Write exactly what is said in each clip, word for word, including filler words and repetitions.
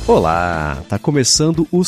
Olá, tá começando o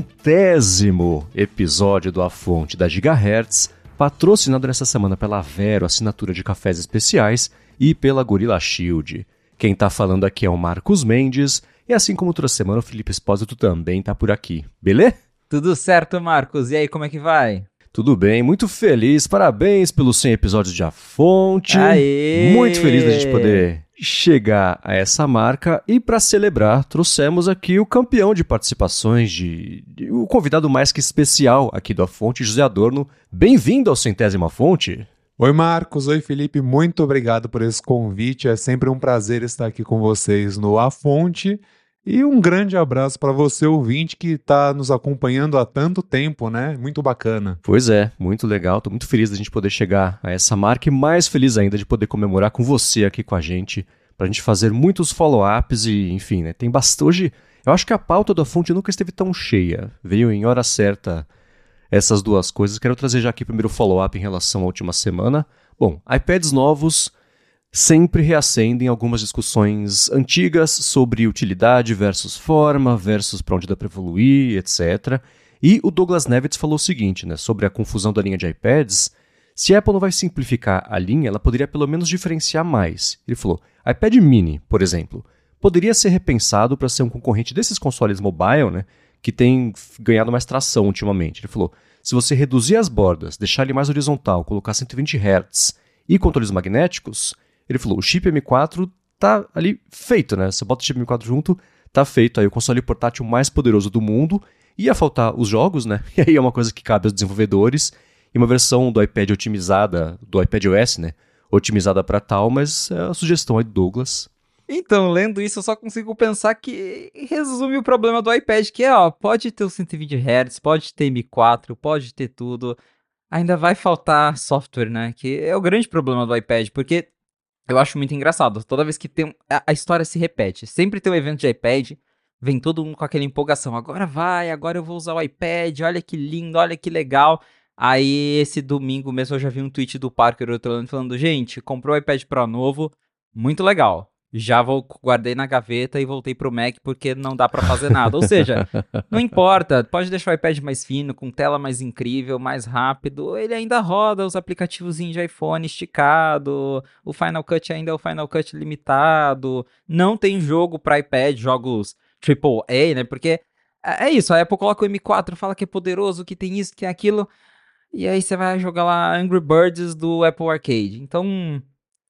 centésimo episódio do A Fonte da Gigahertz, patrocinado nessa semana pela Vero, assinatura de cafés especiais, e pela Gorilla Shield. Quem tá falando aqui é o Marcos Mendes, e assim como toda semana o Felipe Espósito também tá por aqui, beleza? Tudo certo, Marcos. E aí, como é que vai? Tudo bem, muito feliz, parabéns pelos cem episódios de A Fonte. Aê! Muito feliz da gente poder chegar a essa marca, e para celebrar trouxemos aqui o campeão de participações, de, de, o convidado mais que especial aqui do A Fonte, José Adorno. Bem-vindo ao centésimo A Fonte. Oi Marcos, oi Felipe, muito obrigado por esse convite, é sempre um prazer estar aqui com vocês no A Fonte. E um grande abraço para você, ouvinte, que está nos acompanhando há tanto tempo, né? Muito bacana. Pois é, muito legal. Estou muito feliz da gente poder chegar a essa marca e mais feliz ainda de poder comemorar com você aqui com a gente, para a gente fazer muitos follow-ups e, enfim, né? Tem bastante. Hoje, eu acho que a pauta da Fonte nunca esteve tão cheia. Veio em hora certa essas duas coisas. Quero trazer já aqui primeiro o follow-up em relação à última semana. Bom, iPads novos sempre reacendem algumas discussões antigas sobre utilidade versus forma, versus para onde dá para evoluir, etcétera. E o Douglas Nevitz falou o seguinte, né, sobre a confusão da linha de iPads. Se a Apple não vai simplificar a linha, ela poderia pelo menos diferenciar mais. Ele falou, iPad mini, por exemplo, poderia ser repensado para ser um concorrente desses consoles mobile, né, que tem ganhado mais tração ultimamente. Ele falou, se você reduzir as bordas, deixar ele mais horizontal, colocar cento e vinte hertz e controles magnéticos, ele falou, o chip M quatro tá ali feito, né? Você bota o chip M quatro junto, tá feito aí o console portátil mais poderoso do mundo. Ia faltar os jogos, né? E aí é uma coisa que cabe aos desenvolvedores. E uma versão do iPad otimizada, do iPadOS, né? Otimizada para tal, mas é a sugestão aí do Douglas. Então, lendo isso, eu só consigo pensar que resume o problema do iPad, que é, ó, pode ter os cento e vinte hertz, pode ter M quatro, pode ter tudo. Ainda vai faltar software, né? Que é o grande problema do iPad, porque eu acho muito engraçado. Toda vez que tem... A, a história se repete. Sempre tem um evento de iPad, vem todo mundo com aquela empolgação. Agora vai, agora eu vou usar o iPad, olha que lindo, olha que legal. Aí, esse domingo mesmo, eu já vi um tweet do Parker falando, gente, comprou o iPad Pro novo, muito legal. Já vou, guardei na gaveta e voltei pro Mac porque não dá pra fazer nada. Ou seja, não importa, pode deixar o iPad mais fino, com tela mais incrível, mais rápido. Ele ainda roda os aplicativos de iPhone esticado, o Final Cut ainda é o Final Cut limitado. Não tem jogo pra iPad, jogos triplo A, né? Porque é isso, a Apple coloca o M quatro, fala que é poderoso, que tem isso, que tem aquilo. E aí você vai jogar lá Angry Birds do Apple Arcade. Então,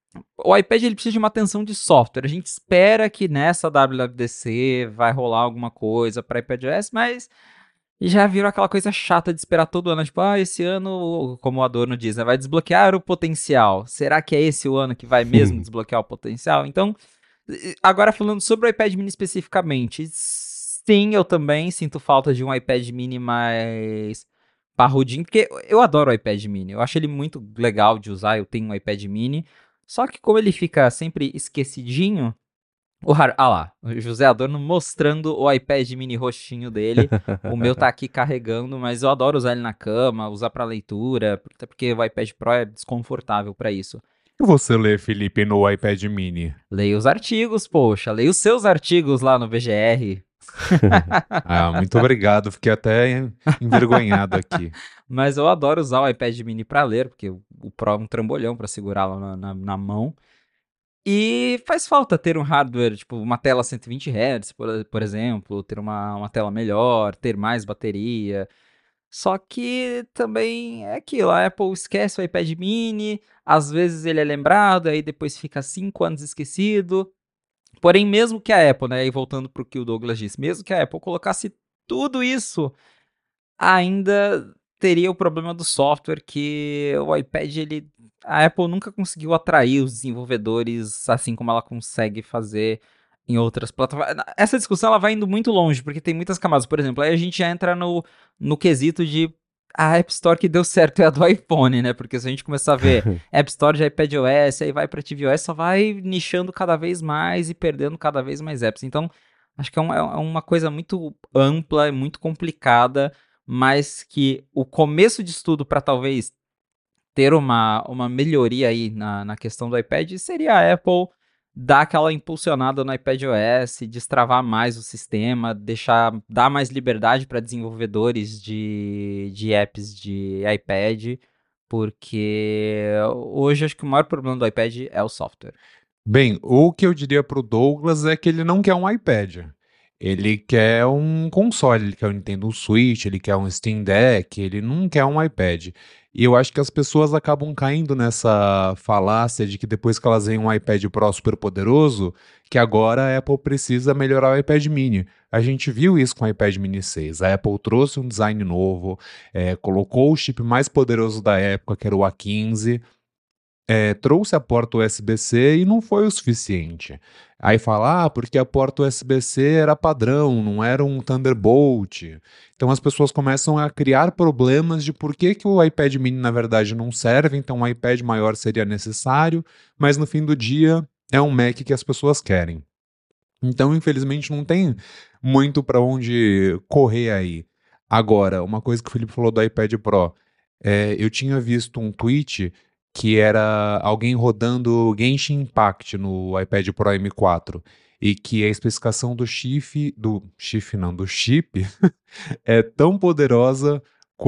o iPad ele precisa de uma atenção de software. A gente espera que nessa W W D C vai rolar alguma coisa para iPadOS, mas já virou aquela coisa chata de esperar todo ano. Tipo, ah, esse ano, como o Adorno diz, né, vai desbloquear o potencial. Será que é esse o ano que vai mesmo desbloquear o potencial? Então, agora falando sobre o iPad mini especificamente, sim, eu também sinto falta de um iPad mini mais parrudinho, porque eu adoro o iPad mini. Eu acho ele muito legal de usar, eu tenho um iPad mini. Só que como ele fica sempre esquecidinho, o har... ah lá, o José Adorno mostrando o iPad mini roxinho dele. O meu tá aqui carregando, mas eu adoro usar ele na cama, usar pra leitura, até porque o iPad Pro é desconfortável pra isso. O que você lê, Felipe, no iPad mini? Leia os artigos, poxa, leia os seus artigos lá no V G R. Ah, muito obrigado, fiquei até envergonhado aqui. Mas eu adoro usar o iPad mini para ler, porque o Pro é um trambolhão para segurá-lo na, na, na mão. E faz falta ter um hardware, tipo uma tela cento e vinte hertz, por, por exemplo, ter uma, uma tela melhor, ter mais bateria. Só que também é aquilo, a Apple esquece o iPad mini, às vezes ele é lembrado, aí depois fica cinco anos esquecido. Porém, mesmo que a Apple, né, e voltando para o que o Douglas disse, mesmo que a Apple colocasse tudo isso, ainda teria o problema do software, que o iPad, ele, a Apple nunca conseguiu atrair os desenvolvedores assim como ela consegue fazer em outras plataformas. Essa discussão ela vai indo muito longe, porque tem muitas camadas. Por exemplo, aí a gente já entra no, no quesito de a App Store que deu certo é a do iPhone, né? Porque se a gente começar a ver App Store de iPadOS, aí vai para tvOS, só vai nichando cada vez mais e perdendo cada vez mais apps. Então, acho que é uma, é uma coisa muito ampla, muito complicada, mas que o começo de estudo para talvez ter uma, uma melhoria aí na, na questão do iPad seria a Apple dar aquela impulsionada no iPadOS, destravar mais o sistema, deixar, dar mais liberdade para desenvolvedores de, de apps de iPad, porque hoje acho que o maior problema do iPad é o software. Bem, o que eu diria pro Douglas é que ele não quer um iPad. Ele quer um console, ele quer um Nintendo Switch, ele quer um Steam Deck, ele não quer um iPad. E eu acho que as pessoas acabam caindo nessa falácia de que depois que elas veem um iPad Pro super poderoso, que agora a Apple precisa melhorar o iPad Mini. A gente viu isso com o iPad Mini seis. A Apple trouxe um design novo, é, colocou o chip mais poderoso da época, que era o A quinze, É, trouxe a porta U S B-C e não foi o suficiente. Aí fala, ah, porque a porta U S B-C era padrão, não era um Thunderbolt. Então as pessoas começam a criar problemas de por que, que o iPad mini na verdade não serve, então um iPad maior seria necessário, mas no fim do dia é um Mac que as pessoas querem. Então, infelizmente, não tem muito para onde correr aí. Agora, uma coisa que o Felipe falou do iPad Pro, é, eu tinha visto um tweet que era alguém rodando Genshin Impact no iPad Pro M quatro e que a especificação do chip, do chip não, do chip é tão poderosa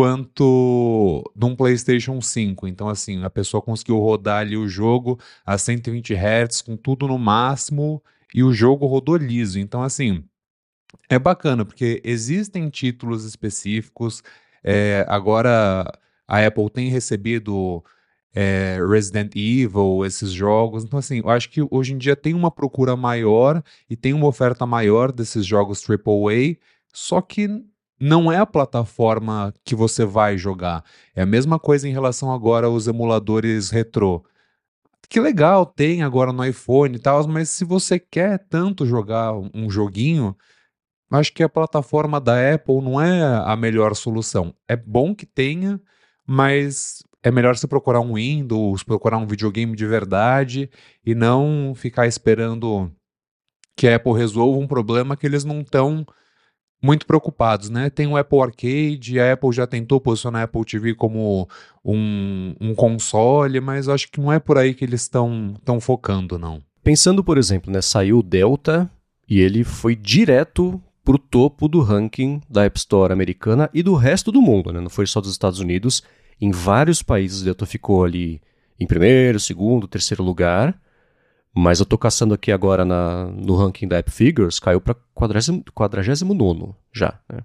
quanto de um PlayStation cinco. Então, assim, a pessoa conseguiu rodar ali o jogo a cento e vinte hertz com tudo no máximo e o jogo rodou liso. Então, assim, é bacana porque existem títulos específicos. É, agora a Apple tem recebido é, Resident Evil, esses jogos. Então, assim, eu acho que hoje em dia tem uma procura maior e tem uma oferta maior desses jogos triplo A, só que não é a plataforma que você vai jogar. É a mesma coisa em relação agora aos emuladores retrô. Que legal, tem agora no iPhone e tal, mas se você quer tanto jogar um joguinho, acho que a plataforma da Apple não é a melhor solução. É bom que tenha, mas é melhor você procurar um Windows, procurar um videogame de verdade e não ficar esperando que a Apple resolva um problema que eles não estão muito preocupados, né? Tem o Apple Arcade, a Apple já tentou posicionar a Apple T V como um, um console, mas acho que não é por aí que eles estão estão focando, não. Pensando, por exemplo, né, saiu o Delta e ele foi direto pro topo do ranking da App Store americana e do resto do mundo, né? Não foi só dos Estados Unidos. Em vários países o Delta ficou ali em primeiro, segundo, terceiro lugar. Mas eu tô caçando aqui agora na, no ranking da App Figures, caiu para quadragésimo nono já. Né?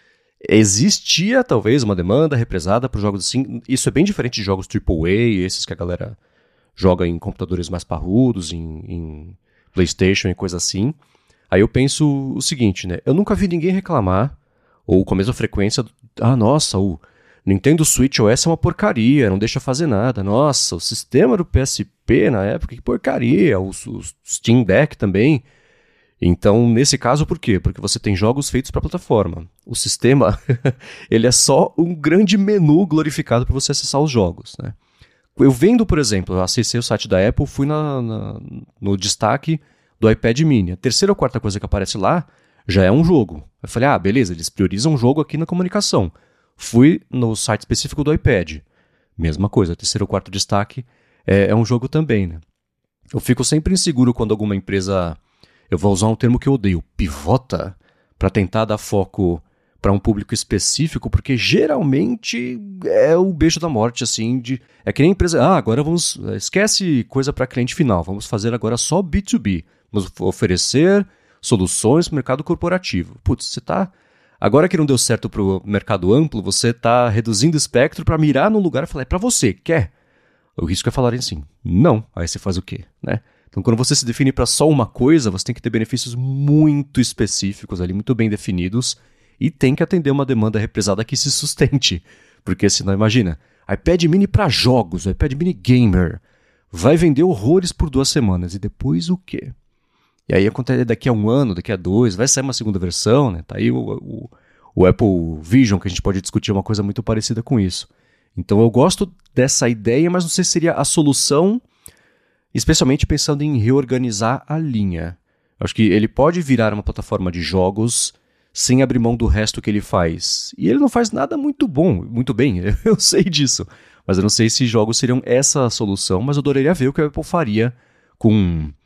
Existia talvez uma demanda represada por jogos assim. Isso é bem diferente de jogos triplo A, esses que a galera joga em computadores mais parrudos, em, em PlayStation e coisa assim. Aí eu penso o seguinte, né? Eu nunca vi ninguém reclamar, ou com a mesma frequência, ah, nossa, o Nintendo Switch O S é uma porcaria, não deixa fazer nada. Nossa, o sistema do P S P na época, que porcaria. O, o Steam Deck também. Então, nesse caso, por quê? Porque você tem jogos feitos para plataforma. O sistema, ele é só um grande menu glorificado para você acessar os jogos, né? Eu vendo, por exemplo, eu acessei o site da Apple, fui na, na, no destaque do iPad mini. A terceira ou quarta coisa que aparece lá já é um jogo. Eu falei, ah, beleza, eles priorizam um jogo aqui na comunicação. Fui no site específico do iPad. Mesma coisa, terceiro ou quarto destaque é, é um jogo também, né? Eu fico sempre inseguro quando alguma empresa, eu vou usar um termo que eu odeio, pivota, para tentar dar foco para um público específico, porque geralmente é o beijo da morte, assim, de é que nem a empresa, ah, agora vamos, esquece coisa para cliente final, vamos fazer agora só B dois B, vamos oferecer soluções para o mercado corporativo. Putz, você tá... Agora que não deu certo para o mercado amplo, você está reduzindo o espectro para mirar num lugar e falar, é para você, quer? O risco é falarem assim, não. Aí você faz o quê? Né? Então, quando você se define para só uma coisa, você tem que ter benefícios muito específicos ali, muito bem definidos, e tem que atender uma demanda represada que se sustente. Porque senão, imagina, iPad mini para jogos, iPad mini gamer, vai vender horrores por duas semanas, e depois o quê? E aí acontece daqui a um ano, daqui a dois, vai sair uma segunda versão, né? Tá aí o, o, o Apple Vision, que a gente pode discutir uma coisa muito parecida com isso. Então eu gosto dessa ideia, mas não sei se seria a solução, especialmente pensando em reorganizar a linha. Eu acho que ele pode virar uma plataforma de jogos sem abrir mão do resto que ele faz. E ele não faz nada muito bom, muito bem, eu sei disso. Mas eu não sei se jogos seriam essa solução, mas eu adoraria ver o que a Apple faria com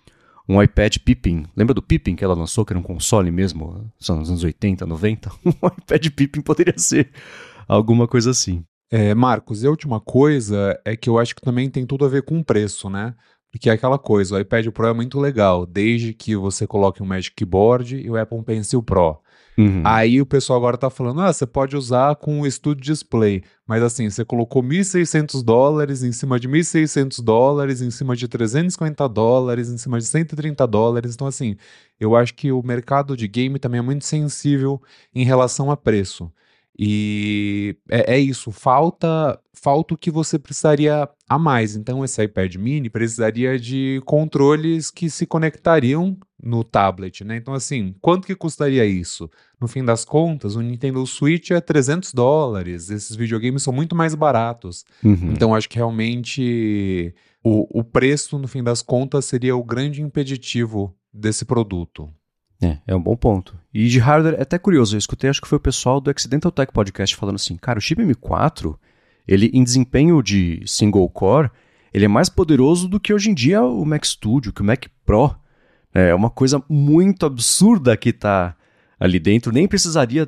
um iPad Pippin. Lembra do Pippin que ela lançou, que era um console mesmo, nos anos oitenta, noventa? Um iPad Pippin poderia ser alguma coisa assim. É, Marcos, e a última coisa é que eu acho que também tem tudo a ver com o preço, né? Porque é aquela coisa, o iPad Pro é muito legal, desde que você coloque um Magic Keyboard e o Apple Pencil Pro. Uhum. Aí o pessoal agora tá falando, ah, você pode usar com o Studio Display, mas assim, você colocou mil e seiscentos dólares em cima de mil e seiscentos dólares, em cima de trezentos e cinquenta dólares, em cima de cento e trinta dólares, então assim, eu acho que o mercado de game também é muito sensível em relação a preço. E é, é isso, falta, falta o que você precisaria a mais. Então, esse iPad mini precisaria de controles que se conectariam no tablet, né? Então, assim, quanto que custaria isso? No fim das contas, o Nintendo Switch é trezentos dólares, esses videogames são muito mais baratos. Uhum. Então, acho que realmente o, o preço, no fim das contas, seria o grande impeditivo desse produto. É, é um bom ponto. E de hardware, é até curioso, eu escutei, acho que foi o pessoal do Accidental Tech Podcast falando assim, cara, o chip M quatro, ele em desempenho de single core, ele é mais poderoso do que hoje em dia o Mac Studio, que o Mac Pro. É uma coisa muito absurda que tá ali dentro, nem precisaria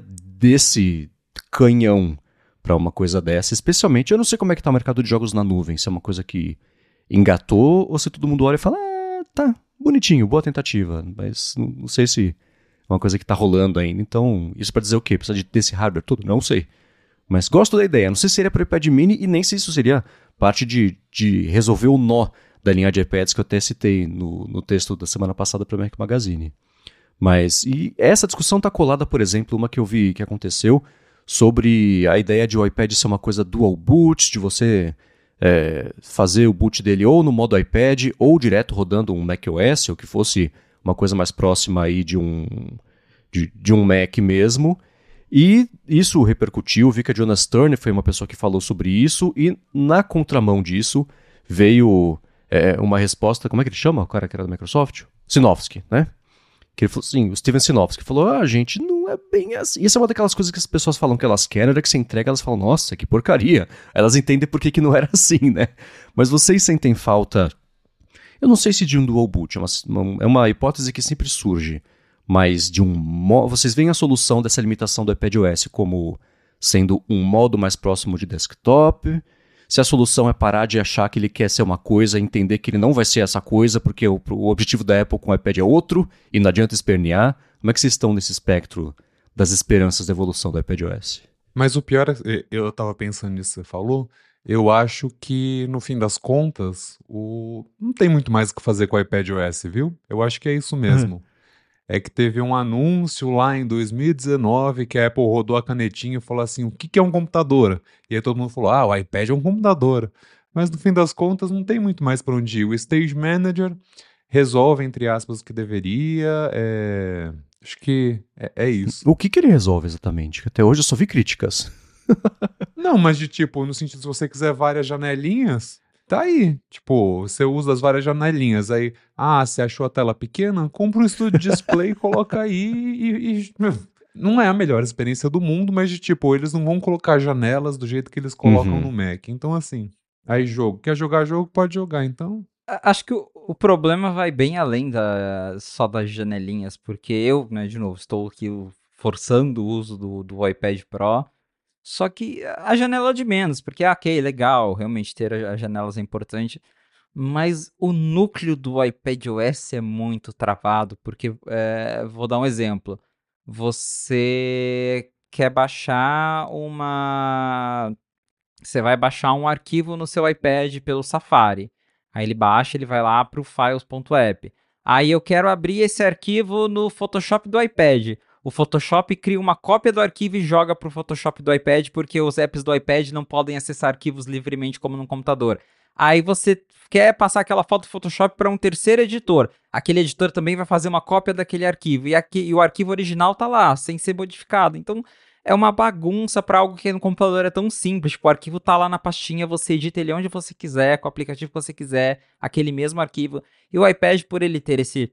desse canhão para uma coisa dessa, especialmente, eu não sei como é que tá o mercado de jogos na nuvem, se é uma coisa que engatou ou se todo mundo olha e fala, ah, tá, bonitinho, boa tentativa, mas não, não sei se é uma coisa que tá rolando ainda. Então, isso pra dizer o quê? Precisa de, desse hardware todo? Não sei. Mas gosto da ideia. Não sei se seria para o iPad mini e nem se isso seria parte de, de resolver o nó da linha de iPads que eu até citei no, no texto da semana passada para o Mac Magazine. Mas, e essa discussão tá colada, por exemplo, uma que eu vi que aconteceu sobre a ideia de o iPad ser uma coisa dual boot, de você É, fazer o boot dele ou no modo iPad ou direto rodando um macOS, ou que fosse uma coisa mais próxima aí de um, de, de um Mac mesmo. E isso repercutiu, vi que a Jonas Turner foi uma pessoa que falou sobre isso, e na contramão disso veio é, uma resposta, como é que ele chama? O cara que era da Microsoft? Sinofsky, né? Que ele falou assim, o Steven Sinofsky falou, ah, gente, não é bem assim. Isso é uma daquelas coisas que as pessoas falam que elas querem, na hora que você entrega, elas falam, nossa, que porcaria. Elas entendem por que, que não era assim, né? Mas vocês sentem falta, eu não sei se de um dual boot, é uma, uma, é uma hipótese que sempre surge, mas de um modo, vocês veem a solução dessa limitação do iPadOS como sendo um modo mais próximo de desktop? Se a solução é parar de achar que ele quer ser uma coisa e entender que ele não vai ser essa coisa porque o, o objetivo da Apple com o iPad é outro e não adianta espernear, como é que vocês estão nesse espectro das esperanças da evolução do iPadOS? Mas o pior é, eu tava pensando nisso que você falou, eu acho que no fim das contas, o... não tem muito mais o que fazer com o iPadOS, viu? Eu acho que é isso mesmo. É que teve um anúncio lá em dois mil e dezenove que a Apple rodou a canetinha e falou assim, o que, que é um computador? E aí todo mundo falou, ah, o iPad é um computador. Mas no fim das contas não tem muito mais para onde ir. O Stage Manager resolve, entre aspas, o que deveria. É... Acho que é, é isso. O que, que ele resolve exatamente? Até hoje eu só vi críticas. Não, mas de tipo, no sentido, se você quiser várias janelinhas... Tá aí, tipo, você usa as várias janelinhas, aí, ah, você achou a tela pequena? Compra um Studio Display, coloca aí e, e... Não é a melhor experiência do mundo, mas de tipo, eles não vão colocar janelas do jeito que eles colocam Uhum. no Mac. Então assim, aí jogo, quer jogar jogo, pode jogar, então... A- Acho que o, o problema vai bem além da, só das janelinhas, porque eu, né, de novo, estou aqui o- forçando o uso do, do iPad Pro, só que a janela é de menos, porque, ah, ok, legal, realmente ter a- as janelas é importante, mas o núcleo do iPadOS é muito travado, porque, é, vou dar um exemplo, você quer baixar uma... Você vai baixar um arquivo no seu iPad pelo Safari, aí ele baixa, ele vai lá para o files.app, aí eu quero abrir esse arquivo no Photoshop do iPad, o Photoshop cria uma cópia do arquivo e joga para o Photoshop do iPad, porque os apps do iPad não podem acessar arquivos livremente como no computador. Aí você quer passar aquela foto do Photoshop para um terceiro editor. Aquele editor também vai fazer uma cópia daquele arquivo. E, aqui, e o arquivo original tá lá, sem ser modificado. Então é uma bagunça para algo que no computador é tão simples. Tipo, o arquivo tá lá na pastinha, você edita ele onde você quiser, com o aplicativo que você quiser, aquele mesmo arquivo. E o iPad, por ele ter esse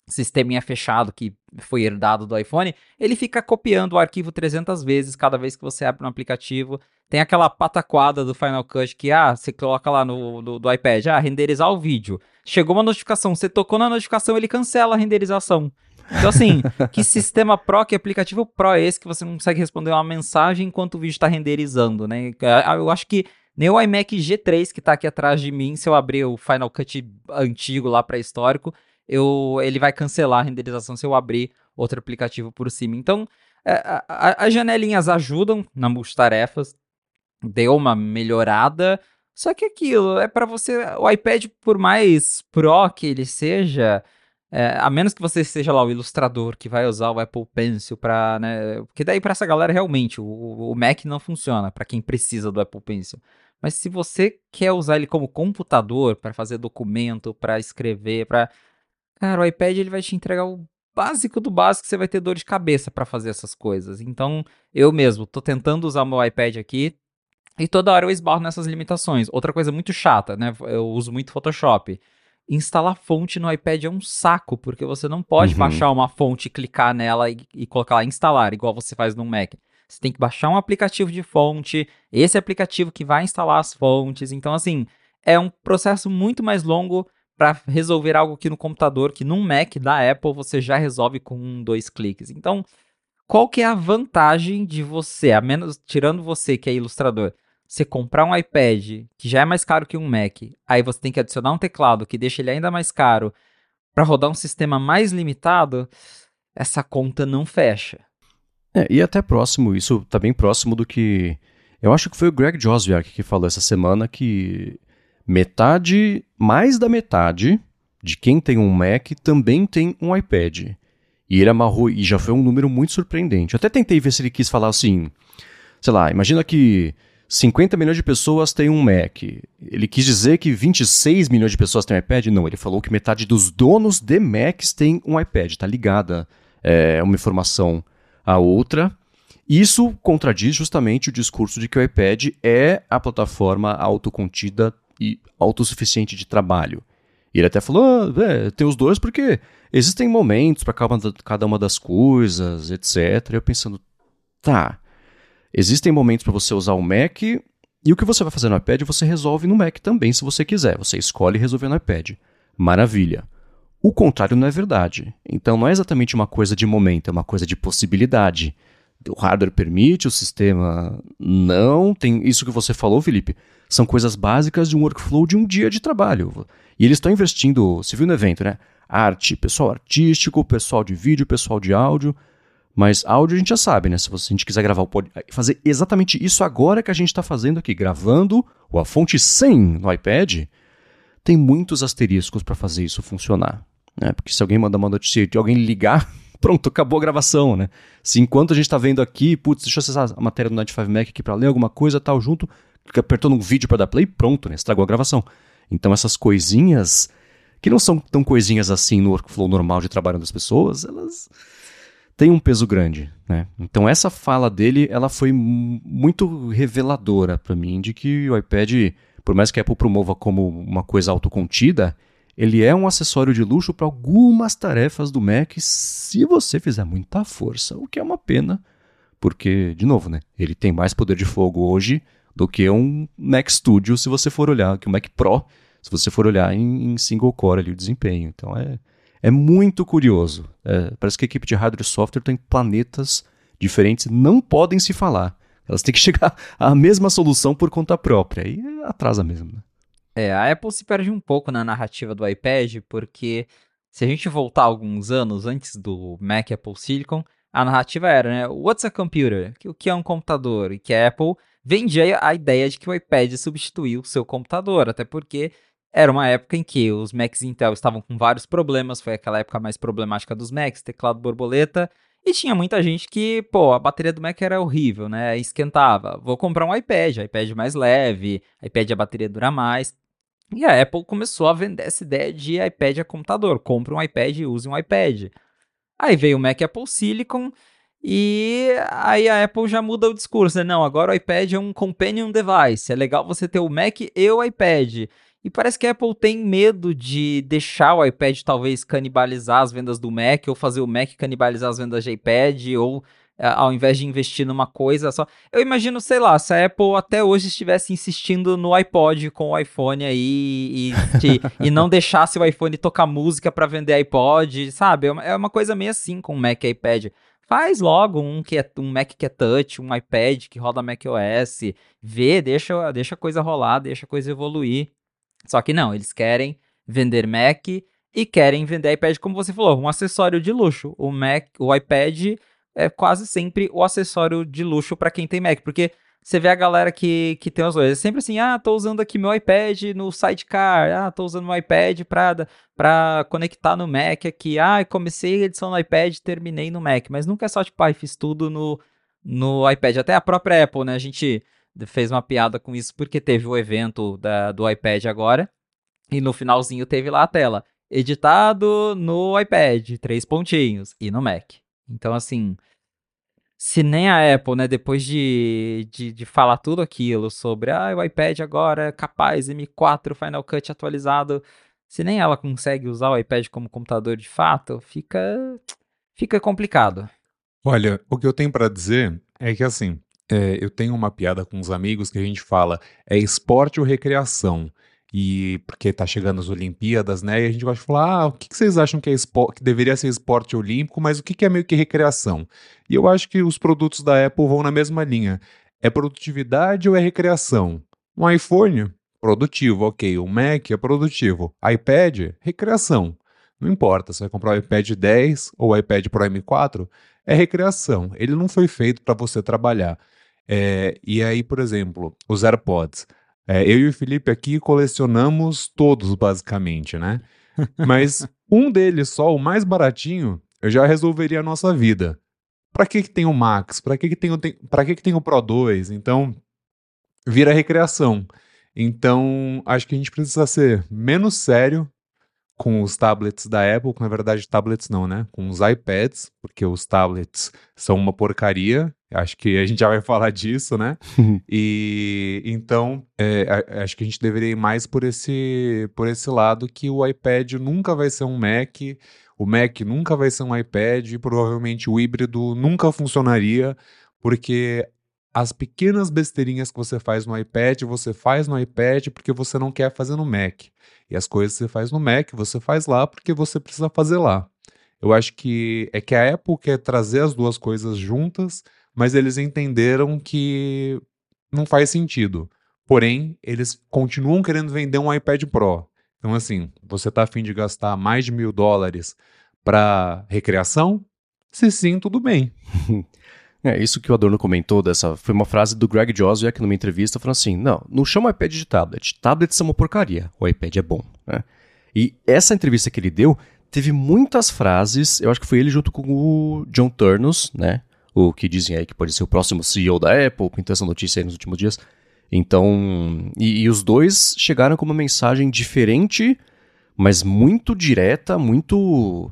sisteminha fechado que foi herdado do iPhone, ele fica copiando o arquivo trezentas vezes cada vez que você abre um aplicativo. Tem aquela pataquada do Final Cut que, ah, você coloca lá no, no do iPad, ah, renderizar o vídeo. Chegou uma notificação, você tocou na notificação, ele cancela a renderização. Então, assim, que sistema Pro, que aplicativo Pro é esse que você não consegue responder uma mensagem enquanto o vídeo está renderizando, né? Eu acho que nem o iMac G três que tá aqui atrás de mim, se eu abrir o Final Cut antigo lá pré-histórico, eu, ele vai cancelar a renderização se eu abrir outro aplicativo por cima. Então, a, a, as janelinhas ajudam na multitarefas, deu uma melhorada, só que aquilo, é para você, o iPad, por mais Pro que ele seja, é, a menos que você seja lá o ilustrador que vai usar o Apple Pencil para, né, porque daí para essa galera realmente o, o Mac não funciona, para quem precisa do Apple Pencil. Mas se você quer usar ele como computador para fazer documento, para escrever, para, cara, o iPad ele vai te entregar o básico do básico, você vai ter dor de cabeça para fazer essas coisas. Então, eu mesmo tô tentando usar o meu iPad aqui e toda hora eu esbarro nessas limitações. Outra coisa muito chata, né? Eu uso muito Photoshop. Instalar fonte no iPad é um saco, porque você não pode Uhum. baixar uma fonte, clicar nela e, e colocar lá instalar, igual você faz no Mac. Você tem que baixar um aplicativo de fonte, esse aplicativo que vai instalar as fontes. Então, assim, é um processo muito mais longo para resolver algo aqui no computador, que num Mac da Apple você já resolve com um, dois cliques. Então, qual que é a vantagem de você, a menos tirando você que é ilustrador, você comprar um iPad que já é mais caro que um Mac, aí você tem que adicionar um teclado que deixa ele ainda mais caro para rodar um sistema mais limitado, essa conta não fecha. É, e até próximo, isso tá bem próximo do que... Eu acho que foi o Greg Joswiak que falou essa semana que metade, mais da metade de quem tem um Mac também tem um iPad. E ele amarrou, e já foi um número muito surpreendente. Eu até tentei ver se ele quis falar assim, sei lá, imagina que cinquenta milhões de pessoas têm um Mac. Ele quis dizer que vinte e seis milhões de pessoas têm um iPad? Não, ele falou que metade dos donos de Macs tem um iPad. Tá ligada é, uma informação à outra. Isso contradiz justamente o discurso de que o iPad é a plataforma autocontida e autossuficiente de trabalho. E ele até falou, ah, é, tem os dois porque existem momentos para cada uma das coisas, etcétera. Eu pensando, tá, existem momentos para você usar o Mac e o que você vai fazer no iPad você resolve no Mac também, se você quiser. Você escolhe resolver no iPad. Maravilha. O contrário não é verdade. Então não é exatamente uma coisa de momento, é uma coisa de possibilidade. O hardware permite, o sistema não. Tem isso que você falou, Felipe, são coisas básicas de um workflow de um dia de trabalho. E eles estão investindo, você viu no evento, né? Arte, pessoal artístico, pessoal de vídeo, pessoal de áudio. Mas áudio a gente já sabe, né? Se você, a gente quiser gravar o pod... fazer exatamente isso agora que a gente está fazendo aqui, gravando o A Fonte cem no iPad, tem muitos asteriscos para fazer isso funcionar. Né? Porque se alguém mandar uma notícia de alguém ligar, pronto, acabou a gravação, né? Se enquanto a gente está vendo aqui, putz, deixa eu acessar a matéria do Night cinco Mac aqui para ler alguma coisa, tal, junto, apertou no vídeo para dar play, pronto, né? Estragou a gravação. Então essas coisinhas, que não são tão coisinhas assim no workflow normal de trabalho das pessoas, elas têm um peso grande, né? Então essa fala dele, ela foi m- muito reveladora para mim, de que o iPad, por mais que a Apple promova como uma coisa autocontida, ele é um acessório de luxo para algumas tarefas do Mac se você fizer muita força, o que é uma pena, porque, de novo, né, ele tem mais poder de fogo hoje do que um Mac Studio, se você for olhar, que o Mac Pro, se você for olhar em, em single core ali o desempenho. Então é, é muito curioso. É, parece que a equipe de hardware e software tem planetas diferentes, não podem se falar. Elas têm que chegar à mesma solução por conta própria, e atrasa mesmo, né? É, a Apple se perde um pouco na narrativa do iPad, porque se a gente voltar alguns anos antes do Mac Apple Silicon, a narrativa era, né, what's a computer? O que é um computador? E que a Apple vendia a ideia de que o iPad substituiu o seu computador, até porque era uma época em que os Macs Intel estavam com vários problemas, foi aquela época mais problemática dos Macs, teclado borboleta, e tinha muita gente que, pô, a bateria do Mac era horrível, né, esquentava. Vou comprar um iPad, iPad mais leve, iPad a bateria dura mais. E a Apple começou a vender essa ideia de iPad a computador. Compre um iPad e use um iPad. Aí veio o Mac Apple Silicon e aí a Apple já muda o discurso, né? Não, agora o iPad é um companion device. É legal você ter o Mac e o iPad. E parece que a Apple tem medo de deixar o iPad talvez canibalizar as vendas do Mac, ou fazer o Mac canibalizar as vendas de iPad, ou ao invés de investir numa coisa só. Eu imagino, sei lá, se a Apple até hoje estivesse insistindo no iPod com o iPhone aí e, te, e não deixasse o iPhone tocar música pra vender iPod, sabe? É uma, é uma coisa meio assim com o Mac e iPad. Faz logo um, que é, um Mac que é touch, um iPad que roda macOS, vê, deixa, deixa a coisa rolar, deixa a coisa evoluir. Só que não, eles querem vender Mac e querem vender iPad, como você falou, um acessório de luxo. O Mac, o iPad é quase sempre o acessório de luxo para quem tem Mac, porque você vê a galera que, que tem os dois, é sempre assim, ah, tô usando aqui meu iPad no Sidecar, ah, tô usando meu iPad pra, pra conectar no Mac aqui, ah, comecei a edição no iPad, terminei no Mac, mas nunca é só tipo, ah, fiz tudo no, no iPad, até a própria Apple, né, a gente fez uma piada com isso porque teve o evento da, do iPad agora, e no finalzinho teve lá a tela, editado no iPad, três pontinhos, e no Mac. Então, assim, se nem a Apple, né, depois de, de, de falar tudo aquilo sobre ah, o iPad agora é capaz, M quatro, Final Cut atualizado, se nem ela consegue usar o iPad como computador de fato, fica, fica complicado. Olha, o que eu tenho pra dizer é que, assim, é, eu tenho uma piada com uns amigos que a gente fala, é esporte ou recreação? E porque tá chegando as Olimpíadas, né? E a gente gosta de falar, ah, o que que vocês acham que, é espo- que deveria ser esporte olímpico, mas o que que é meio que recreação? E eu acho que os produtos da Apple vão na mesma linha. É produtividade ou é recreação? Um iPhone, produtivo, ok. Um Mac é produtivo. iPad, recreação. Não importa se vai comprar o iPad dez ou o iPad Pro M quatro, é recreação. Ele não foi feito para você trabalhar. É, e aí, por exemplo, os AirPods. É, eu e o Felipe aqui colecionamos todos, basicamente, né? Mas um deles só, o mais baratinho, eu já resolveria a nossa vida. Pra que que tem o Max? Pra que que tem o, tem, pra que que tem o Pro dois? Então, vira recreação. Então, acho que a gente precisa ser menos sério com os tablets da Apple, que na verdade tablets não, né? Com os iPads, porque os tablets são uma porcaria. Acho que a gente já vai falar disso, né? E então, é, a- acho que a gente deveria ir mais por esse, por esse lado que o iPad nunca vai ser um Mac, o Mac nunca vai ser um iPad, e provavelmente o híbrido nunca funcionaria, porque as pequenas besteirinhas que você faz no iPad, você faz no iPad porque você não quer fazer no Mac. E as coisas que você faz no Mac, você faz lá porque você precisa fazer lá. Eu acho que é que a Apple quer trazer as duas coisas juntas, mas eles entenderam que não faz sentido. Porém, eles continuam querendo vender um iPad Pro. Então, assim, você tá a fim de gastar mais de mil dólares para recreação? Se sim, tudo bem. É, isso que o Adorno comentou, dessa, foi uma frase do Greg Joswiak numa entrevista, falando assim, não, não chama o iPad de tablet, tablets são uma porcaria, o iPad é bom, né? E essa entrevista que ele deu teve muitas frases, eu acho que foi ele junto com o John Turnus, né, o que dizem aí que pode ser o próximo C E O da Apple, pintou essa notícia aí nos últimos dias, então, e, e os dois chegaram com uma mensagem diferente, mas muito direta, muito...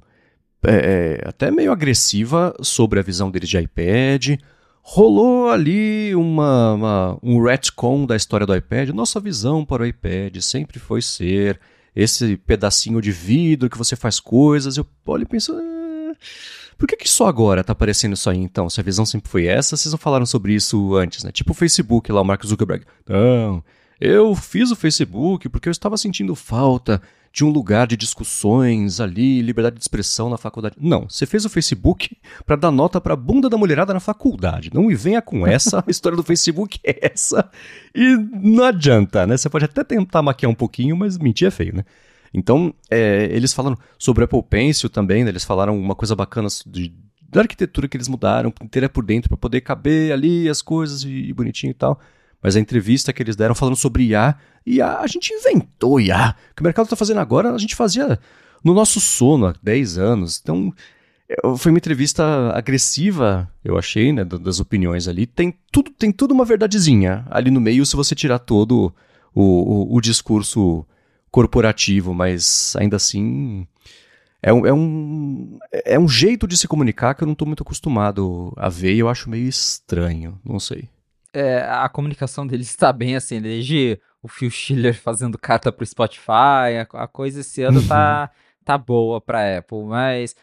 É, é, até meio agressiva sobre a visão deles de iPad. Rolou ali uma, uma, um retcon da história do iPad. Nossa visão para o iPad sempre foi ser esse pedacinho de vidro que você faz coisas. Eu olho e penso, ah, por que, que só agora tá aparecendo isso aí então? Se a visão sempre foi essa, vocês não falaram sobre isso antes, né? Tipo o Facebook lá, o Mark Zuckerberg. Não, eu fiz o Facebook porque eu estava sentindo falta de um lugar de discussões ali, liberdade de expressão na faculdade. Não, você fez o Facebook para dar nota pra bunda da mulherada na faculdade. Não me venha com essa, a história do Facebook é essa. E não adianta, né? Você pode até tentar maquiar um pouquinho, mas mentir é feio, né? Então, é, eles falaram sobre o Apple Pencil também, né? Eles falaram uma coisa bacana de, da arquitetura que eles mudaram, inteira por dentro, para poder caber ali as coisas e, e bonitinho e tal. Mas a entrevista que eles deram falando sobre I A, I A, a gente inventou I A. O que o mercado está fazendo agora, a gente fazia no nosso sono há dez anos. Então, foi uma entrevista agressiva, eu achei, né, das opiniões ali. Tem tudo, tem tudo uma verdadezinha ali no meio, se você tirar todo o, o, o discurso corporativo, mas ainda assim... É um, é, um, é um jeito de se comunicar que eu não estou muito acostumado a ver e eu acho meio estranho, não sei. é, a comunicação deles está bem assim, desde o Phil Schiller fazendo carta pro Spotify, a, a coisa esse ano tá, tá boa pra Apple, mas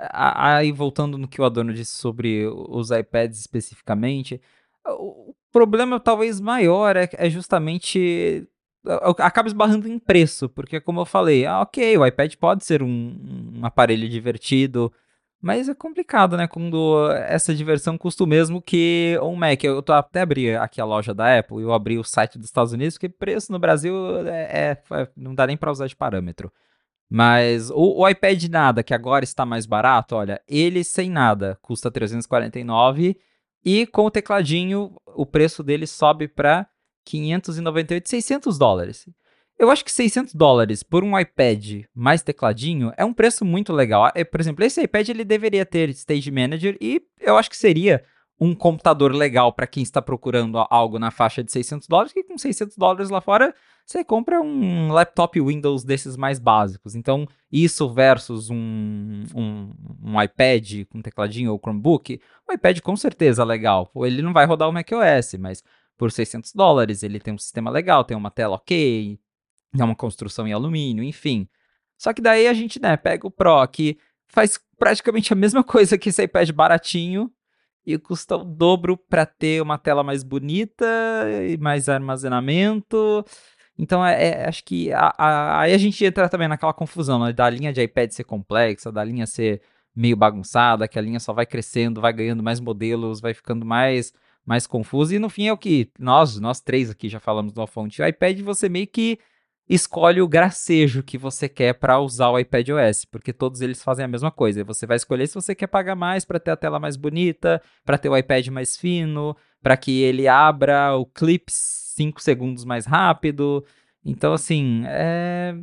a- aí voltando no que o Adorno disse sobre os iPads especificamente, o problema talvez maior é, é justamente acaba esbarrando em preço, porque como eu falei, ah, ok, o iPad pode ser um, um aparelho divertido, mas é complicado, né? Quando essa diversão custa o mesmo que um Mac. Eu tô até abri aqui a loja da Apple, eu abri o site dos Estados Unidos, porque preço no Brasil é, é- não dá nem para usar de parâmetro. Mas o, o iPad nada, que agora está mais barato, olha, ele sem nada custa trezentos e quarenta e nove e quarenta e nove e com o tecladinho o preço dele sobe para quinhentos e noventa e oito, seiscentos dólares. Eu acho que seiscentos dólares por um iPad mais tecladinho é um preço muito legal. É, por exemplo, esse iPad ele deveria ter Stage Manager e eu acho que seria um computador legal para quem está procurando algo na faixa de seiscentos dólares, que com seiscentos dólares lá fora você compra um laptop Windows desses mais básicos. Então, isso versus um, um, um iPad com tecladinho ou Chromebook, o iPad com certeza é legal. Ele não vai rodar o macOS, mas por seiscentos dólares ele tem um sistema legal, tem uma tela ok, é uma construção em alumínio, enfim. Só que daí a gente, né, pega o Pro, que faz praticamente a mesma coisa que esse iPad baratinho, e custa o dobro para ter uma tela mais bonita e mais armazenamento. Então, é, é, acho que a, a, aí a gente entra também naquela confusão, né, da linha de iPad ser complexa, da linha ser meio bagunçada, que a linha só vai crescendo, vai ganhando mais modelos, vai ficando mais, mais confusa. E no fim é o que nós, nós três aqui já falamos no fonte. O iPad você meio que escolhe o gracejo que você quer para usar o iPadOS, porque todos eles fazem a mesma coisa. Você vai escolher se você quer pagar mais para ter a tela mais bonita, para ter o iPad mais fino, para que ele abra o Clips cinco segundos mais rápido. Então, assim, é...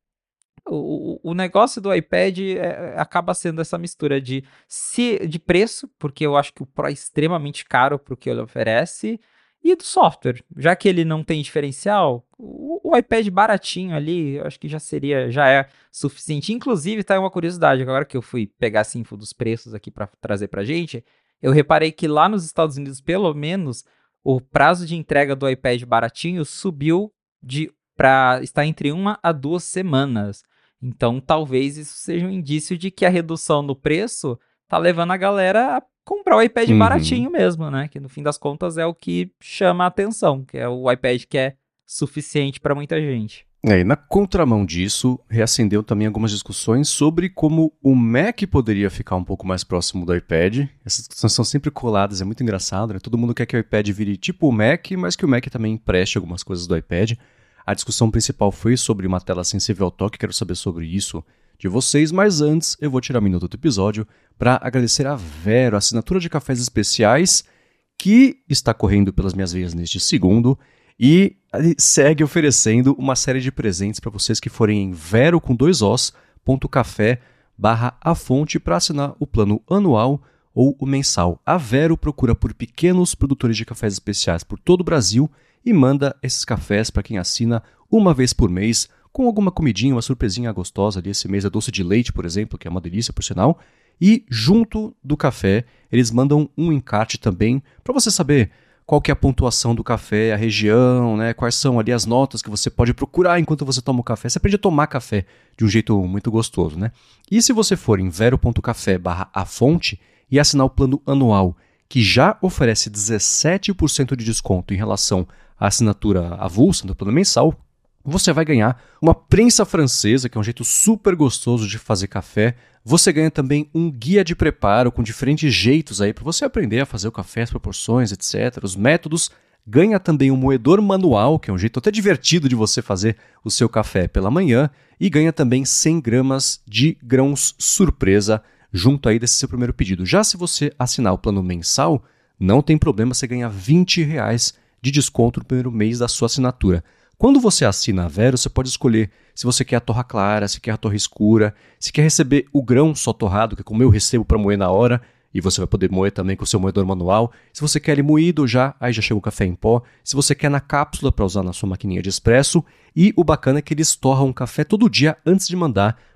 o, o negócio do iPad é, acaba sendo essa mistura de, se, de preço, porque eu acho que o Pro é extremamente caro para o que ele oferece, e do software. Já que ele não tem diferencial, o, o iPad baratinho ali, eu acho que já seria, já é suficiente. Inclusive, tá aí uma curiosidade, agora que eu fui pegar essa info dos preços aqui para trazer pra gente, eu reparei que lá nos Estados Unidos, pelo menos, o prazo de entrega do iPad baratinho subiu de para estar entre uma a duas semanas. Então, talvez isso seja um indício de que a redução no preço tá levando a galera a comprar o iPad Uhum. baratinho mesmo, né? Que no fim das contas é o que chama a atenção, que é o iPad que é suficiente para muita gente. É, e na contramão disso, reacendeu também algumas discussões sobre como o Mac poderia ficar um pouco mais próximo do iPad. Essas discussões são sempre coladas, é muito engraçado, né? Todo mundo quer que o iPad vire tipo o Mac, mas que o Mac também empreste algumas coisas do iPad. A discussão principal foi sobre uma tela sensível ao toque, quero saber sobre isso de vocês, mas antes eu vou tirar um minuto do episódio para agradecer a Vero, a assinatura de cafés especiais, que está correndo pelas minhas veias neste segundo, e segue oferecendo uma série de presentes para vocês que forem em vero com dois os, ponto café, barra a fonte para assinar o plano anual ou o mensal. A Vero procura por pequenos produtores de cafés especiais por todo o Brasil e manda esses cafés para quem assina uma vez por mês, com alguma comidinha, uma surpresinha gostosa ali. Esse mês é doce de leite, por exemplo, que é uma delícia, por sinal. E junto do café, eles mandam um encarte também para você saber qual que é a pontuação do café, a região, né? Quais são ali as notas que você pode procurar enquanto você toma o café. Você aprende a tomar café de um jeito muito gostoso, né? E se você for em vero ponto café barra a fonte e assinar o plano anual, que já oferece dezessete por cento de desconto em relação à assinatura avulsa do plano mensal, você vai ganhar uma prensa francesa, que é um jeito super gostoso de fazer café. Você ganha também um guia de preparo com diferentes jeitos aí para você aprender a fazer o café, as proporções, etcétera, os métodos. Ganha também um moedor manual, que é um jeito até divertido de você fazer o seu café pela manhã. E ganha também cem gramas de grãos surpresa junto aí desse seu primeiro pedido. Já se você assinar o plano mensal, não tem problema, você ganha vinte reais de desconto no primeiro mês da sua assinatura. Quando você assina a Vero, você pode escolher se você quer a torra clara, se quer a torra escura, se quer receber o grão só torrado, que é como eu recebo para moer na hora, e você vai poder moer também com o seu moedor manual. Se você quer ele moído já, aí já chega o café em pó. Se você quer na cápsula para usar na sua maquininha de expresso. E o bacana é que eles torram um café todo dia antes de mandar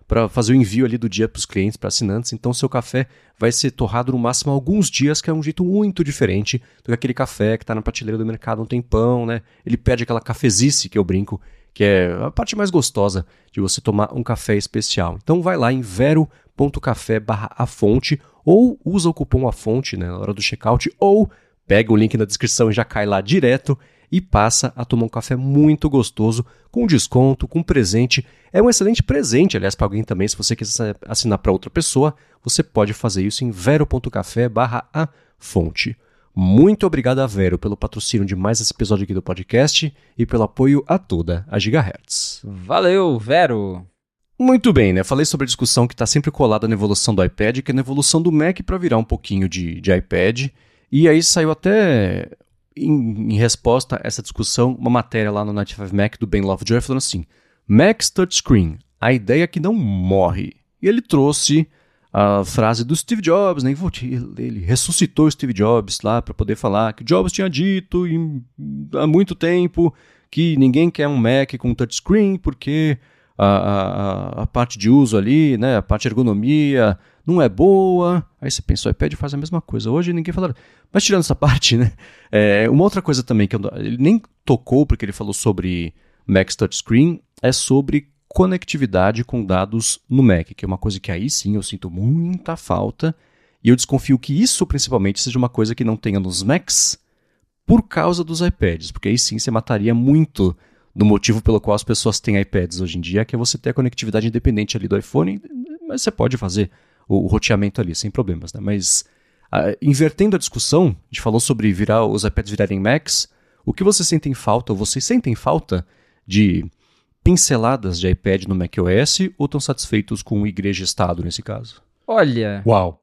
para fazer o envio ali do dia para os clientes, para assinantes. Então, seu café vai ser torrado no máximo alguns dias, que é um jeito muito diferente do que aquele café que está na prateleira do mercado há um tempão, né? Ele perde aquela cafezice que eu brinco, que é a parte mais gostosa de você tomar um café especial. Então, vai lá em vero ponto café barra a fonte ou usa o cupom A Fonte, né, na hora do checkout, ou pega o link na descrição e já cai lá direto e passa a tomar um café muito gostoso, com desconto, com presente. É um excelente presente, aliás, para alguém também. Se você quiser assinar para outra pessoa, você pode fazer isso em vero ponto café barra a fonte. Muito obrigado a Vero pelo patrocínio de mais esse episódio aqui do podcast e pelo apoio a toda a Gigahertz. Valeu, Vero! Muito bem, né? Falei sobre a discussão que está sempre colada na evolução do iPad, que é na evolução do Mac para virar um pouquinho de, de iPad. E aí saiu até... Em, em resposta a essa discussão, uma matéria lá no noventa e cinco Mac do Ben Lovejoy falando assim: Mac's Touchscreen, a ideia que não morre. E ele trouxe a frase do Steve Jobs, né? Ele ressuscitou o Steve Jobs lá para poder falar que Jobs tinha dito em, há muito tempo que ninguém quer um Mac com touchscreen porque a, a, a parte de uso ali, né? A parte de ergonomia não é boa. Aí você pensa, o iPad faz a mesma coisa. Hoje ninguém fala. Mas tirando essa parte, né? É, uma outra coisa também que eu, ele nem tocou porque ele falou sobre Mac's Touchscreen é sobre conectividade com dados no Mac, que é uma coisa que aí sim eu sinto muita falta e eu desconfio que isso principalmente seja uma coisa que não tenha nos Macs por causa dos iPads, porque aí sim você mataria muito do motivo pelo qual as pessoas têm iPads hoje em dia, que é você ter a conectividade independente ali do iPhone, mas você pode fazer o, o roteamento ali sem problemas, né? Mas Uh, invertendo a discussão, a gente falou sobre virar, os iPads virarem Macs. O que vocês sentem falta, ou vocês sentem falta de pinceladas de iPad no macOS ou estão satisfeitos com Igreja e Estado nesse caso? Olha, Uau!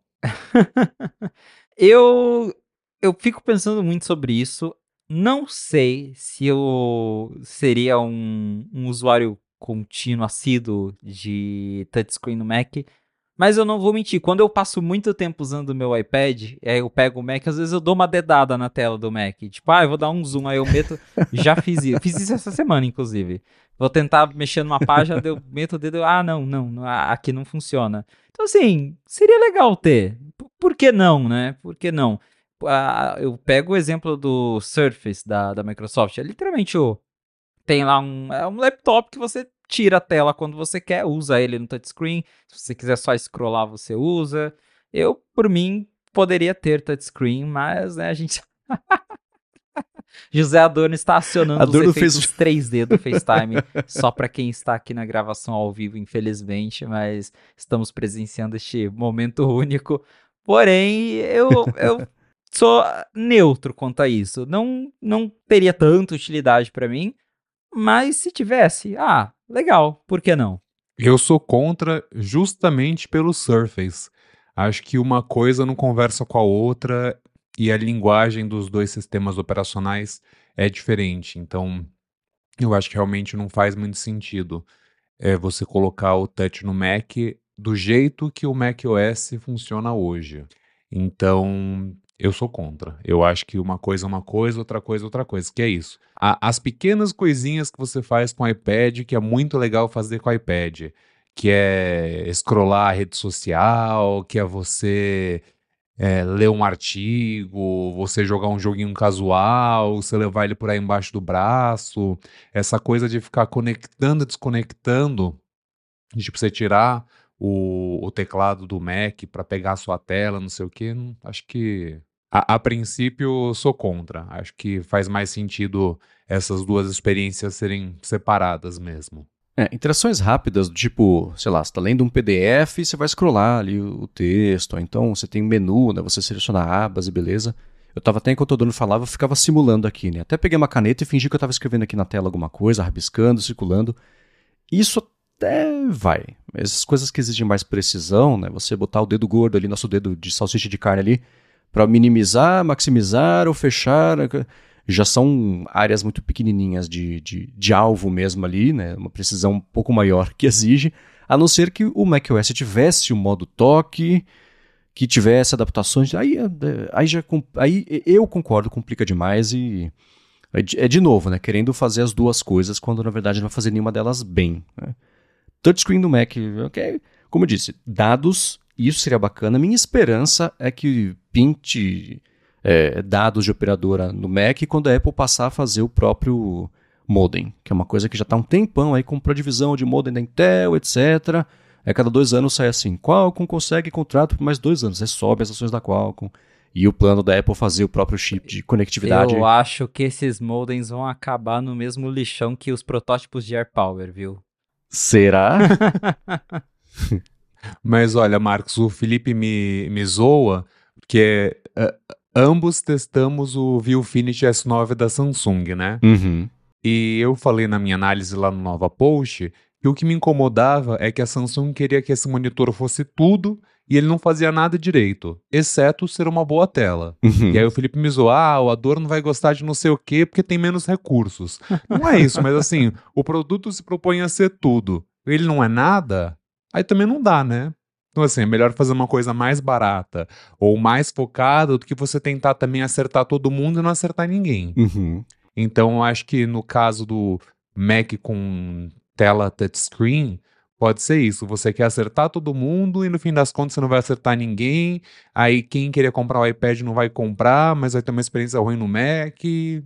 eu, eu fico pensando muito sobre isso. Não sei se eu seria um, um usuário contínuo, assíduo de touchscreen no Mac. Mas eu não vou mentir, quando eu passo muito tempo usando o meu iPad, aí eu pego o Mac, às vezes eu dou uma dedada na tela do Mac. Tipo, ah, eu vou dar um zoom, aí eu meto... Já fiz isso. Fiz isso essa semana, inclusive. Vou tentar mexer numa página, eu meto o dedo, ah, não, não, não, aqui não funciona. Então, assim, seria legal ter. Por que não, né? Por que não? Ah, eu pego o exemplo do Surface da, da Microsoft. É literalmente o... Tem lá um, é um laptop que você tira a tela quando você quer, usa ele no touchscreen. Se você quiser só scrollar, você usa. Eu, por mim, poderia ter touchscreen, mas né, a gente... José Adorno está acionando Adorno os efeitos fez... três D do FaceTime, só para quem está aqui na gravação ao vivo, infelizmente, mas estamos presenciando este momento único. Porém, eu, eu sou neutro quanto a isso. Não, não teria tanta utilidade para mim, mas se tivesse, ah, legal, por que não? Eu sou contra justamente pelo Surface. Acho que uma coisa não conversa com a outra e a linguagem dos dois sistemas operacionais é diferente. Então, eu acho que realmente não faz muito sentido é, você colocar o touch no Mac do jeito que o macOS funciona hoje. Então, eu sou contra. Eu acho que uma coisa é uma coisa, outra coisa é outra coisa. Que é isso. A, as pequenas coisinhas que você faz com o iPad, que é muito legal fazer com o iPad, que é scrollar a rede social, que é você é, ler um artigo, você jogar um joguinho casual, você levar ele por aí embaixo do braço, essa coisa de ficar conectando e desconectando, de você tirar o, o teclado do Mac para pegar a sua tela, não sei o que, não, acho que a, a princípio sou contra, acho que faz mais sentido essas duas experiências serem separadas mesmo. É, interações rápidas, do tipo, sei lá, você está lendo um P D F e você vai scrollar ali o, o texto, ou então você tem um menu, né, você seleciona abas e beleza. Eu estava até, enquanto o dono falava, eu ficava simulando aqui, né? Até peguei uma caneta e fingi que eu estava escrevendo aqui na tela alguma coisa, rabiscando, circulando. Isso até vai. Essas coisas que exigem mais precisão, né? Você botar o dedo gordo ali, nosso dedo de salsicha de carne ali, para minimizar, maximizar ou fechar... Já são áreas muito pequenininhas de, de, de alvo mesmo ali, né? Uma precisão um pouco maior que exige, a não ser que o macOS tivesse o modo toque, que tivesse adaptações. Aí, aí, já, aí eu concordo, complica demais e é de novo, né? Querendo fazer as duas coisas quando na verdade não vai fazer nenhuma delas bem. Né? touchscreen do Mac, ok? Como eu disse, dados, isso seria bacana. Minha esperança é que pinte é, dados de operadora no Mac quando a Apple passar a fazer o próprio modem, que é uma coisa que já está um tempão aí, comprou divisão de modem da Intel, etcétera. A cada dois anos sai assim, Qualcomm consegue contrato por mais dois anos, aí sobe as ações da Qualcomm. E o plano da Apple fazer o próprio chip de conectividade. Eu acho que esses modems vão acabar no mesmo lixão que os protótipos de AirPower, viu? Será? Mas olha, Marcos, o Felipe me, me zoa, porque uh, ambos testamos o Viewfinity S nove da Samsung, né? Uhum. E eu falei na minha análise lá no Nova Post que o que me incomodava é que a Samsung queria que esse monitor fosse tudo e ele não fazia nada direito, exceto ser uma boa tela. Uhum. E aí o Felipe me zoou, ah, o Adorno vai gostar de não sei o quê porque tem menos recursos. Não é isso, mas assim, o produto se propõe a ser tudo. Ele não é nada, aí também não dá, né? Então assim, é melhor fazer uma coisa mais barata ou mais focada do que você tentar também acertar todo mundo e não acertar ninguém. Uhum. Então, eu acho que no caso do Mac com tela touchscreen, pode ser isso. Você quer acertar todo mundo e no fim das contas você não vai acertar ninguém. Aí quem queria comprar o iPad não vai comprar, mas vai ter uma experiência ruim no Mac.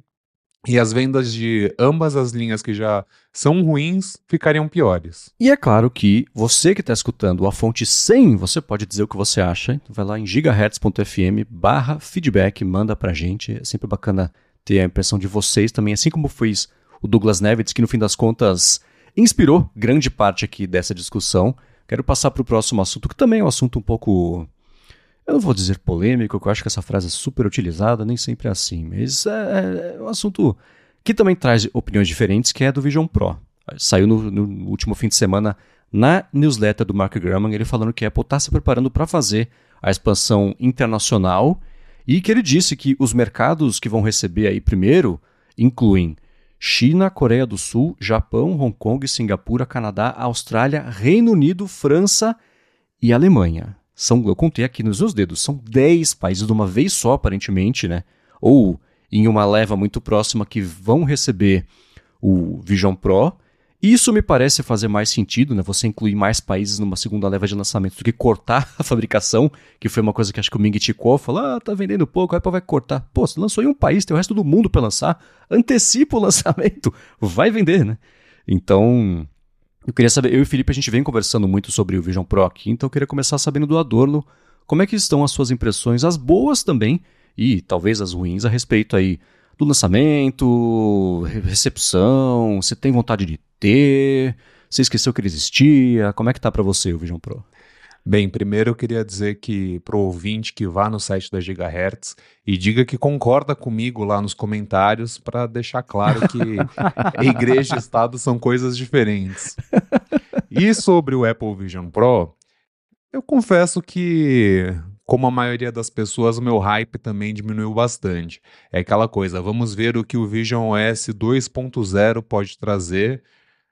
E as vendas de ambas as linhas que já são ruins ficariam piores. E é claro que você que está escutando a fonte cem, você pode dizer o que você acha. Então vai lá em gigahertz.fm barra feedback, manda pra gente. É sempre bacana ter a impressão de vocês também, assim como fez o Douglas Nevitz, que no fim das contas inspirou grande parte aqui dessa discussão. Quero passar para o próximo assunto, que também é um assunto um pouco, eu não vou dizer polêmico, porque eu acho que essa frase é super utilizada, nem sempre é assim, mas é, é um assunto que também traz opiniões diferentes, que é do Vision Pro. Saiu no, no último fim de semana na newsletter do Mark Gurman, ele falando que a Apple está se preparando para fazer a expansão internacional e que ele disse que os mercados que vão receber aí primeiro incluem China, Coreia do Sul, Japão, Hong Kong, Singapura, Canadá, Austrália, Reino Unido, França e Alemanha. São, eu contei aqui nos meus dedos, são dez países de uma vez só, aparentemente, né? Ou em uma leva muito próxima que vão receber o Vision Pro. Isso me parece fazer mais sentido, né? Você incluir mais países numa segunda leva de lançamento do que cortar a fabricação, que foi uma coisa que acho que o Ming Chico falou, ah, tá vendendo pouco, a Apple vai cortar. Pô, você lançou em um país, tem o resto do mundo para lançar, antecipa o lançamento, vai vender, né? Então, eu queria saber, eu e o Felipe, a gente vem conversando muito sobre o Vision Pro aqui, então eu queria começar sabendo do Adorno, como é que estão as suas impressões, as boas também, e talvez as ruins, a respeito aí do lançamento, recepção, você tem vontade de ter, você esqueceu que ele existia, como é que tá para você o Vision Pro? Bem, primeiro eu queria dizer que pro ouvinte que vá no site da Gigahertz e diga que concorda comigo lá nos comentários para deixar claro que igreja e Estado são coisas diferentes. E sobre o Apple Vision Pro, eu confesso que, como a maioria das pessoas, o meu hype também diminuiu bastante. É aquela coisa, vamos ver o que o Vision O S dois ponto zero pode trazer,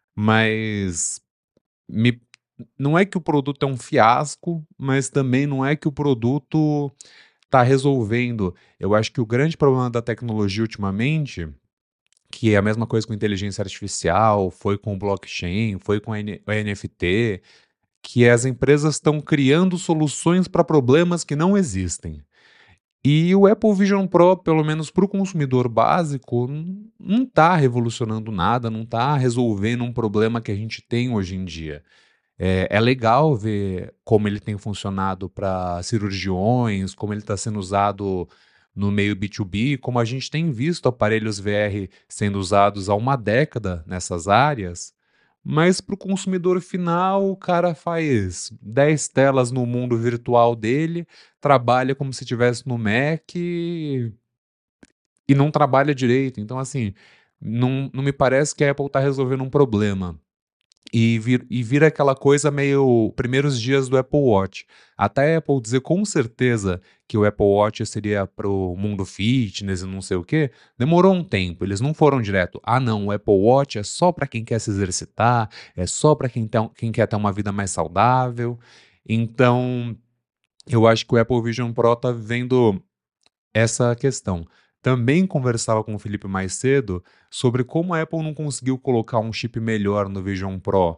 mas me, não é que o produto é um fiasco, mas também não é que o produto está resolvendo. Eu acho que o grande problema da tecnologia ultimamente, que é a mesma coisa com inteligência artificial, foi com o blockchain, foi com o N F T, que as empresas estão criando soluções para problemas que não existem. E o Apple Vision Pro, pelo menos para o consumidor básico, não está revolucionando nada, não está resolvendo um problema que a gente tem hoje em dia. É, é legal ver como ele tem funcionado para cirurgiões, como ele está sendo usado no meio B dois B, como a gente tem visto aparelhos V R sendo usados há uma década nessas áreas, mas para o consumidor final, o cara faz dez telas no mundo virtual dele, trabalha como se estivesse no Mac e, e não trabalha direito. Então, assim, não, não me parece que a Apple está resolvendo um problema. E, vir, e vira aquela coisa meio primeiros dias do Apple Watch. Até a Apple dizer com certeza que o Apple Watch seria pro mundo fitness e não sei o quê, demorou um tempo. Eles não foram direto, ah não, o Apple Watch é só para quem quer se exercitar, é só para quem, tem, quem quer ter uma vida mais saudável. Então, eu acho que o Apple Vision Pro tá vendo essa questão. Também conversava com o Felipe mais cedo sobre como a Apple não conseguiu colocar um chip melhor no Vision Pro.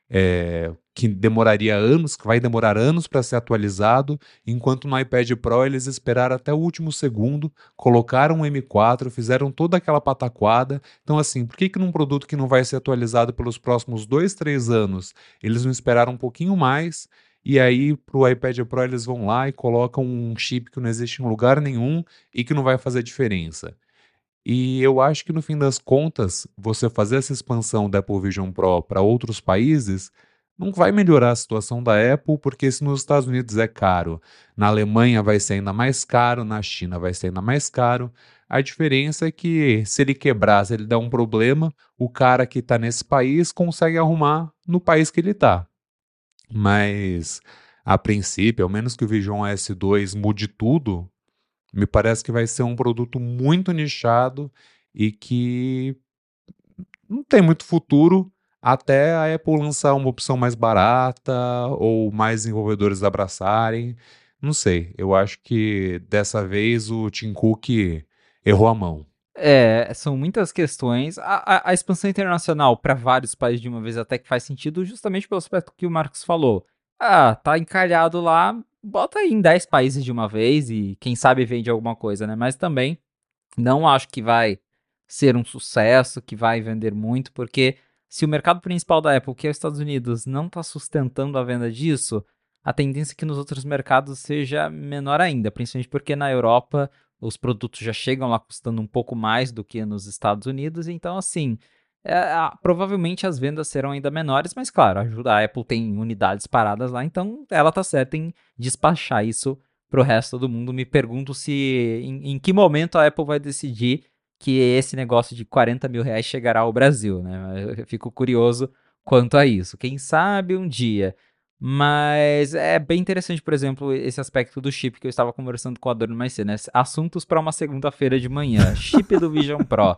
é, que demoraria anos, que vai demorar anos para ser atualizado, enquanto no iPad Pro eles esperaram até o último segundo, colocaram o M quatro, fizeram toda aquela pataquada. Então assim, por que que num produto que não vai ser atualizado pelos próximos dois, três anos, eles não esperaram um pouquinho mais, e aí pro iPad Pro eles vão lá e colocam um chip que não existe em lugar nenhum e que não vai fazer diferença? E eu acho que no fim das contas, você fazer essa expansão da Apple Vision Pro para outros países não vai melhorar a situação da Apple, porque se nos Estados Unidos é caro, na Alemanha vai ser ainda mais caro, na China vai ser ainda mais caro. A diferença é que se ele quebrar, se ele der um problema, o cara que está nesse país consegue arrumar no país que ele está. Mas, a princípio, ao menos que o Vision S dois mude tudo, me parece que vai ser um produto muito nichado e que não tem muito futuro até a Apple lançar uma opção mais barata ou mais desenvolvedores abraçarem. Não sei, eu acho que dessa vez o Tim Cook errou a mão. É, são muitas questões. A, a, a expansão internacional para vários países de uma vez até que faz sentido, justamente pelo aspecto que o Marcos falou. Ah, tá encalhado lá, bota aí em dez países de uma vez e quem sabe vende alguma coisa, né? Mas também não acho que vai ser um sucesso, que vai vender muito, porque se o mercado principal da Apple, que é os Estados Unidos, não está sustentando a venda disso, a tendência é que nos outros mercados seja menor ainda, principalmente porque na Europa os produtos já chegam lá custando um pouco mais do que nos Estados Unidos, então assim, é, a, provavelmente as vendas serão ainda menores, mas claro, ajuda, a Apple tem unidades paradas lá, então ela tá certa em despachar isso pro resto do mundo. Me pergunto se em, em que momento a Apple vai decidir que esse negócio de quarenta mil reais chegará ao Brasil, né? Eu fico curioso quanto a isso. Quem sabe um dia. Mas é bem interessante, por exemplo, esse aspecto do chip que eu estava conversando com a Adorno mais cedo, né? Assuntos para uma segunda-feira de manhã. Chip do Vision Pro.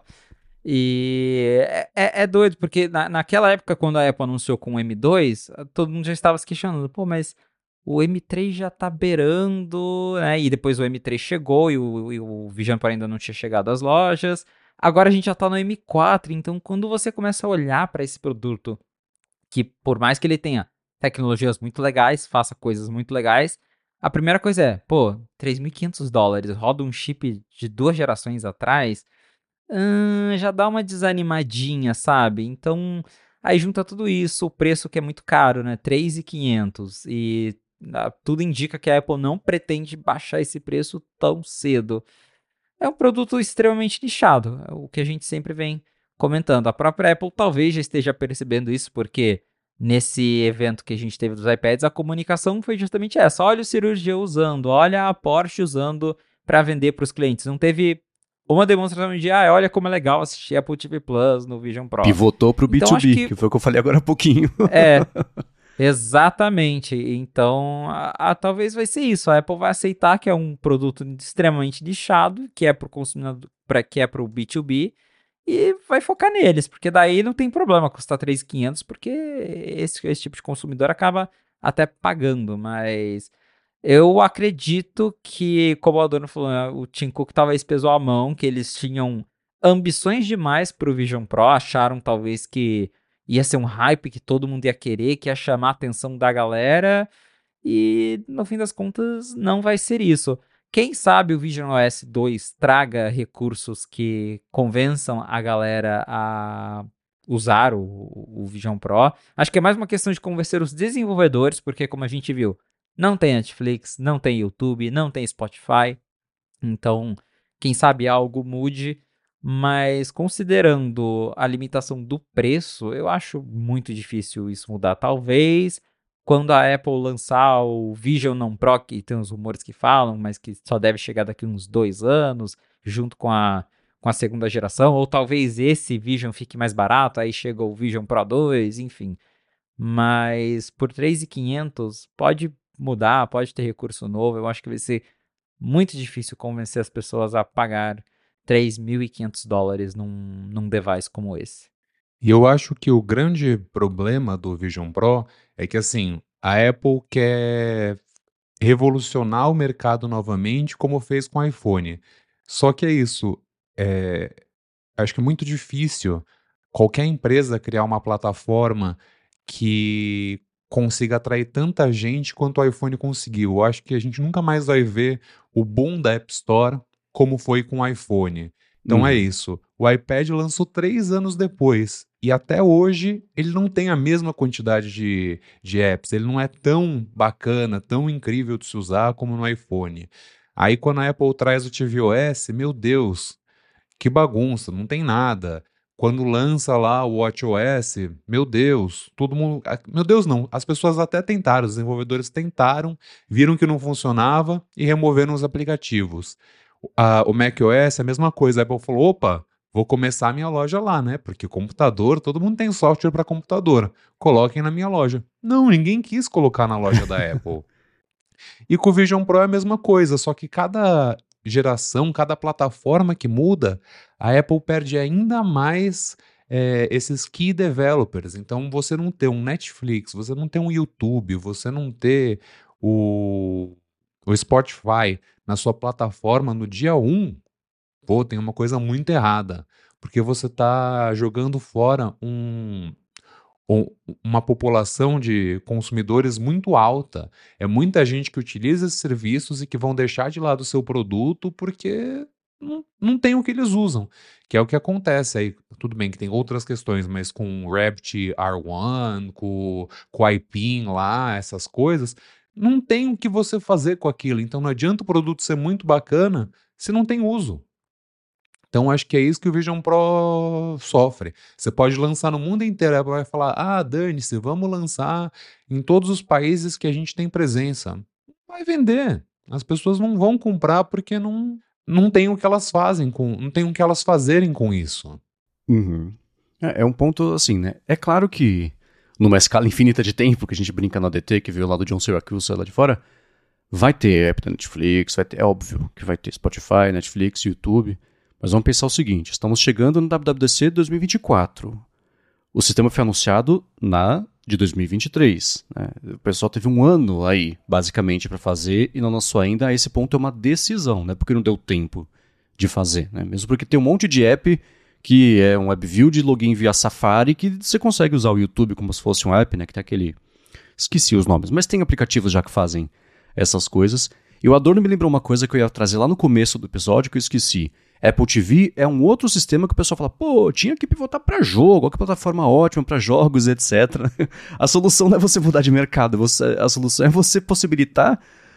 E é, é, é doido, porque na, naquela época, quando a Apple anunciou com o M dois, todo mundo já estava se questionando, pô, mas o M três já tá beirando, né? E depois o M três chegou e o, e o Vision Pro ainda não tinha chegado às lojas. Agora a gente já tá no M quatro, então quando você começa a olhar para esse produto, que por mais que ele tenha tecnologias muito legais, faça coisas muito legais, a primeira coisa é, pô, três mil e quinhentos dólares, roda um chip de duas gerações atrás, hum, já dá uma desanimadinha, sabe? Então, aí junta tudo isso, o preço que é muito caro, né? três mil e quinhentos e ah, tudo indica que a Apple não pretende baixar esse preço tão cedo. É um produto extremamente nichado, é o que a gente sempre vem comentando. A própria Apple talvez já esteja percebendo isso, porque nesse evento que a gente teve dos iPads, a comunicação foi justamente essa. Olha o cirurgião usando, olha a Porsche usando para vender para os clientes. Não teve uma demonstração de, ah, olha como é legal assistir Apple T V Plus no Vision Pro. Pivotou pro Então, B dois acho B, que... que foi o que eu falei agora há pouquinho. É, exatamente. Então, a, a- talvez vai ser isso. A Apple vai aceitar que é um produto extremamente nichado, que é para o consumidor, pra, que é para o B dois B, e vai focar neles, porque daí não tem problema custar três mil e quinhentos, porque esse, esse tipo de consumidor acaba até pagando, mas eu acredito que, como o Adorno falou, né, o Tim Cook talvez pesou a mão, que eles tinham ambições demais pro Vision Pro, acharam talvez que ia ser um hype que todo mundo ia querer, que ia chamar a atenção da galera, e no fim das contas não vai ser isso. Quem sabe o Vision O S dois traga recursos que convençam a galera a usar o, o Vision Pro. Acho que é mais uma questão de convencer os desenvolvedores, porque como a gente viu, não tem Netflix, não tem YouTube, não tem Spotify. Então, quem sabe algo mude, mas considerando a limitação do preço, eu acho muito difícil isso mudar. Talvez quando a Apple lançar o Vision não Pro, que tem uns rumores que falam, mas que só deve chegar daqui uns dois anos, junto com a, com a segunda geração, ou talvez esse Vision fique mais barato, aí chega o Vision Pro dois, enfim. Mas por três mil e quinhentos pode mudar, pode ter recurso novo, eu acho que vai ser muito difícil convencer as pessoas a pagar três mil e quinhentos dólares num, num device como esse. E eu acho que o grande problema do Vision Pro é que, assim, a Apple quer revolucionar o mercado novamente, como fez com o iPhone. Só que é isso, é, acho que é muito difícil qualquer empresa criar uma plataforma que consiga atrair tanta gente quanto o iPhone conseguiu. Eu acho que a gente nunca mais vai ver o boom da App Store como foi com o iPhone. Então é Uhum. isso. O iPad lançou três anos depois. E até hoje ele não tem a mesma quantidade de, de apps. Ele não é tão bacana, tão incrível de se usar como no iPhone. Aí quando a Apple traz o tvOS, meu Deus, que bagunça, não tem nada. Quando lança lá o WatchOS, meu Deus, todo mundo. ah, Meu Deus, não. As pessoas até tentaram, os desenvolvedores tentaram, viram que não funcionava e removeram os aplicativos. A- o macOS é a mesma coisa. A Apple falou: opa, vou começar a minha loja lá, né? Porque computador, todo mundo tem software para computador. Coloquem na minha loja. Não, ninguém quis colocar na loja da Apple. E com o Vision Pro é a mesma coisa, só que cada geração, cada plataforma que muda, a Apple perde ainda mais eh, esses key developers. Então, você não ter um Netflix, você não ter um YouTube, você não ter o, o Spotify na sua plataforma no dia um, pô, tem uma coisa muito errada. Porque você está jogando fora um um- uma população de consumidores muito alta. É muita gente que utiliza esses serviços e que vão deixar de lado o seu produto porque não, não tem o que eles usam, que é o que acontece aí. Tudo bem que tem outras questões, mas com o Rabbit R um, com, com o iPin lá, essas coisas, não tem o que você fazer com aquilo. Então não adianta o produto ser muito bacana se não tem uso. Então, acho que é isso que o Vision Pro sofre. Você pode lançar no mundo inteiro, a Apple vai falar: ah, dane-se, vamos lançar em todos os países que a gente tem presença. Vai vender. As pessoas não vão comprar porque não, não tem o que elas fazem com, não tem o que elas fazerem com isso. Uhum. É, é um ponto assim, né? É claro que numa escala infinita de tempo, que a gente brinca no A D T, que veio lá do John Syracuse lá de fora, vai ter app da Netflix, vai ter, é óbvio que vai ter Spotify, Netflix, YouTube. Mas vamos pensar o seguinte: estamos chegando no W W D C dois mil e vinte e quatro. O sistema foi anunciado na de dois mil e vinte e três. Né? O pessoal teve um ano aí, basicamente, para fazer e não lançou ainda. A esse ponto é uma decisão, né? Porque não deu tempo de fazer. Né? Mesmo porque tem um monte de app que é um WebView de login via Safari que você consegue usar o YouTube como se fosse um app, né? Que tem aquele... Esqueci os nomes, mas tem aplicativos já que fazem essas coisas. E o Adorno me lembrou uma coisa que eu ia trazer lá no começo do episódio que eu esqueci. Apple T V é um outro sistema que o pessoal fala: pô, tinha que pivotar para jogo, olha que plataforma ótima para jogos, etcétera. A solução não é você mudar de mercado, você, a solução é você possibilitar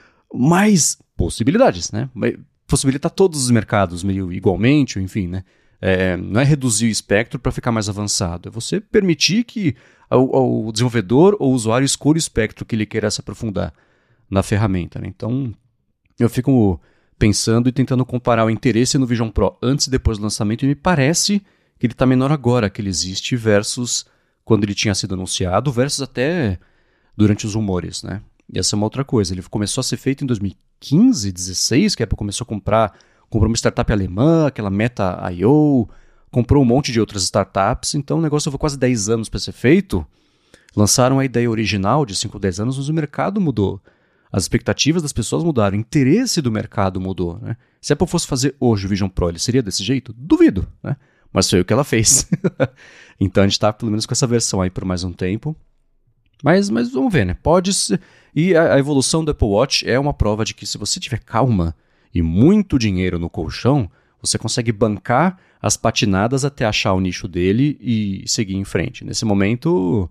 mais possibilidades, né? Possibilitar todos os mercados meio igualmente, enfim, né? É, não é reduzir o espectro para ficar mais avançado, é você permitir que o, o desenvolvedor ou o usuário escolha o espectro que ele queira se aprofundar na ferramenta. Né? Então, eu fico pensando e tentando comparar o interesse no Vision Pro antes e depois do lançamento, e me parece que ele está menor agora que ele existe versus quando ele tinha sido anunciado, versus até durante os rumores, né? E essa é uma outra coisa. Ele começou a ser feito em dois mil e quinze, dezesseis, que a Apple começou a comprar, comprou uma startup alemã, aquela Meta ponto i o, comprou um monte de outras startups, então o negócio levou quase dez anos para ser feito. Lançaram a ideia original de cinco, dez anos, mas o mercado mudou. As expectativas das pessoas mudaram, o interesse do mercado mudou. Né? Se a Apple fosse fazer hoje o Vision Pro, ele seria desse jeito? Duvido, né? Mas foi o que ela fez. Então a gente está pelo menos com essa versão aí por mais um tempo. Mas, mas vamos ver, né? Pode ser. E a, a evolução do Apple Watch é uma prova de que se você tiver calma e muito dinheiro no colchão, você consegue bancar as patinadas até achar o nicho dele e seguir em frente. Nesse momento,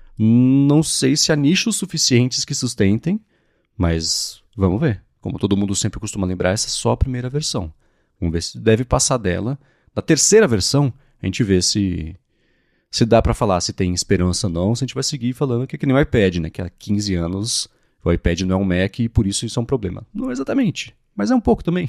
não sei se há nichos suficientes que sustentem, mas vamos ver. Como todo mundo sempre costuma lembrar, essa é só a primeira versão. Vamos ver se deve passar dela. Na terceira versão, a gente vê se, se dá para falar se tem esperança ou não, se a gente vai seguir falando que é que nem o iPad, né? Que há quinze anos o iPad não é um Mac e por isso isso é um problema. Não exatamente, mas é um pouco também.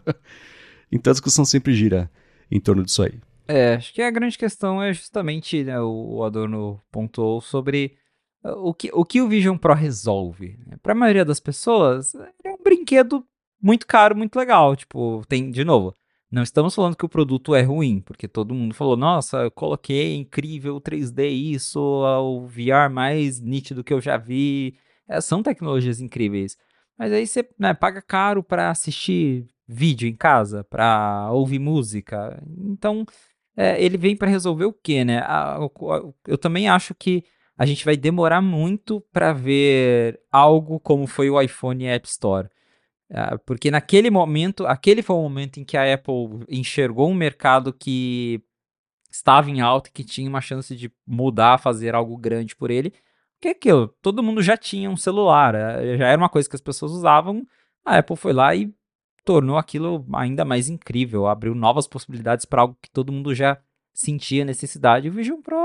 Então a discussão sempre gira em torno disso aí. É, acho que a grande questão é justamente, né, o Adorno pontuou sobre uh, o que, o que o Vision Pro resolve. Para a maioria das pessoas, é um brinquedo muito caro, muito legal. Tipo, tem, de novo, não estamos falando que o produto é ruim, porque todo mundo falou: nossa, eu coloquei incrível três D isso, o V R mais nítido que eu já vi. É, são tecnologias incríveis. Mas aí você, né, paga caro para assistir vídeo em casa, para ouvir música. Então, é, ele vem para resolver o quê, né? A- o- a- eu também acho que a gente vai demorar muito para ver algo como foi o iPhone App Store. Uh, porque naquele momento, aquele foi o momento em que a Apple enxergou um mercado que estava em alta e que tinha uma chance de mudar, fazer algo grande por ele. Porque aquilo, todo mundo já tinha um celular, já era uma coisa que as pessoas usavam, a Apple foi lá e tornou aquilo ainda mais incrível, abriu novas possibilidades para algo que todo mundo já sentia necessidade. O Vision Pro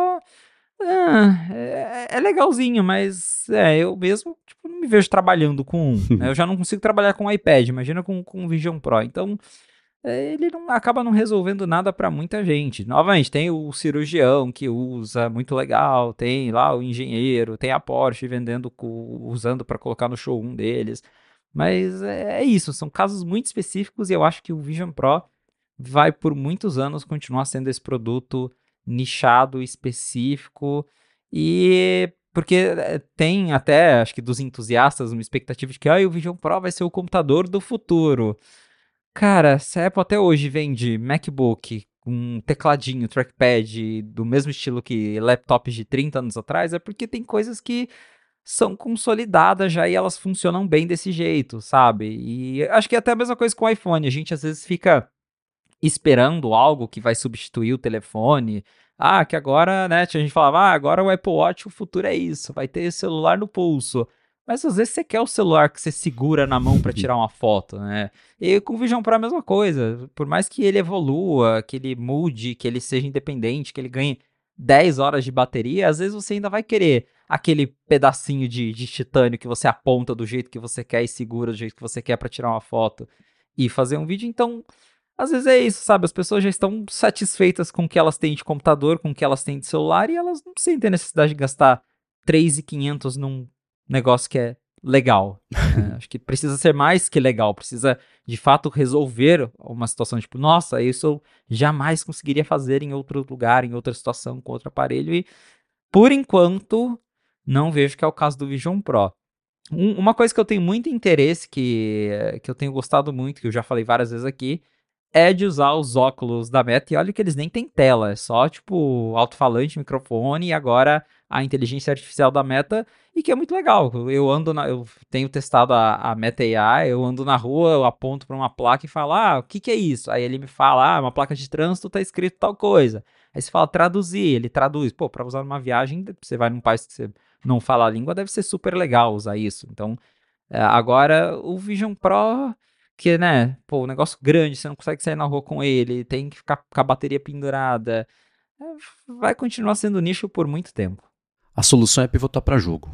ah, é, é legalzinho, mas é, eu mesmo tipo, não me vejo trabalhando com um. Né? Eu já não consigo trabalhar com um iPad, imagina com, com um Vision Pro. Então, é, ele não acaba não resolvendo nada para muita gente. Novamente, tem o cirurgião que usa, muito legal, tem lá o engenheiro, tem a Porsche vendendo, usando para colocar no showroom deles. Mas é, é isso, são casos muito específicos e eu acho que o Vision Pro vai por muitos anos continuar sendo esse produto nichado, específico, e porque tem até, acho que dos entusiastas, uma expectativa de que ah, o Vision Pro vai ser o computador do futuro. Cara, se a Apple até hoje vende MacBook com um tecladinho, trackpad do mesmo estilo que laptops de trinta anos atrás, é porque tem coisas que são consolidadas já e elas funcionam bem desse jeito, sabe? E acho que é até a mesma coisa com o iPhone, a gente às vezes fica esperando algo que vai substituir o telefone. Ah, que agora, né, a gente falava, ah, agora o Apple Watch, o futuro é isso, vai ter celular no pulso. Mas às vezes você quer o celular que você segura na mão para tirar uma foto, né? E com o Vision Pro é a mesma coisa. Por mais que ele evolua, que ele mude, que ele seja independente, que ele ganhe dez horas de bateria, às vezes você ainda vai querer aquele pedacinho de, de titânio que você aponta do jeito que você quer e segura do jeito que você quer para tirar uma foto e fazer um vídeo. Então, às vezes é isso, sabe? As pessoas já estão satisfeitas com o que elas têm de computador, com o que elas têm de celular, e elas não sentem necessidade de gastar três mil e quinhentos num negócio que é legal. Né? Acho que precisa ser mais que legal, precisa de fato resolver uma situação tipo, nossa, isso eu jamais conseguiria fazer em outro lugar, em outra situação, com outro aparelho, e por enquanto não vejo que é o caso do Vision Pro. Um, uma coisa que eu tenho muito interesse, que, que eu tenho gostado muito, que eu já falei várias vezes aqui, é de usar os óculos da Meta, e olha que eles nem têm tela, é só tipo alto-falante, microfone, e agora a inteligência artificial da Meta, e que é muito legal. Eu ando na, eu tenho testado a, a Meta A I, eu ando na rua, eu aponto para uma placa e falo, ah, o que que é isso? Aí ele me fala, ah, uma placa de trânsito tá escrito tal coisa. Aí você fala, traduzir, ele traduz. Pô, para usar numa viagem, você vai num país que você não fala a língua, deve ser super legal usar isso. Então, agora o Vision Pro, que, né, pô, um negócio grande, você não consegue sair na rua com ele, tem que ficar com a bateria pendurada, vai continuar sendo nicho por muito tempo. A solução é pivotar para jogo.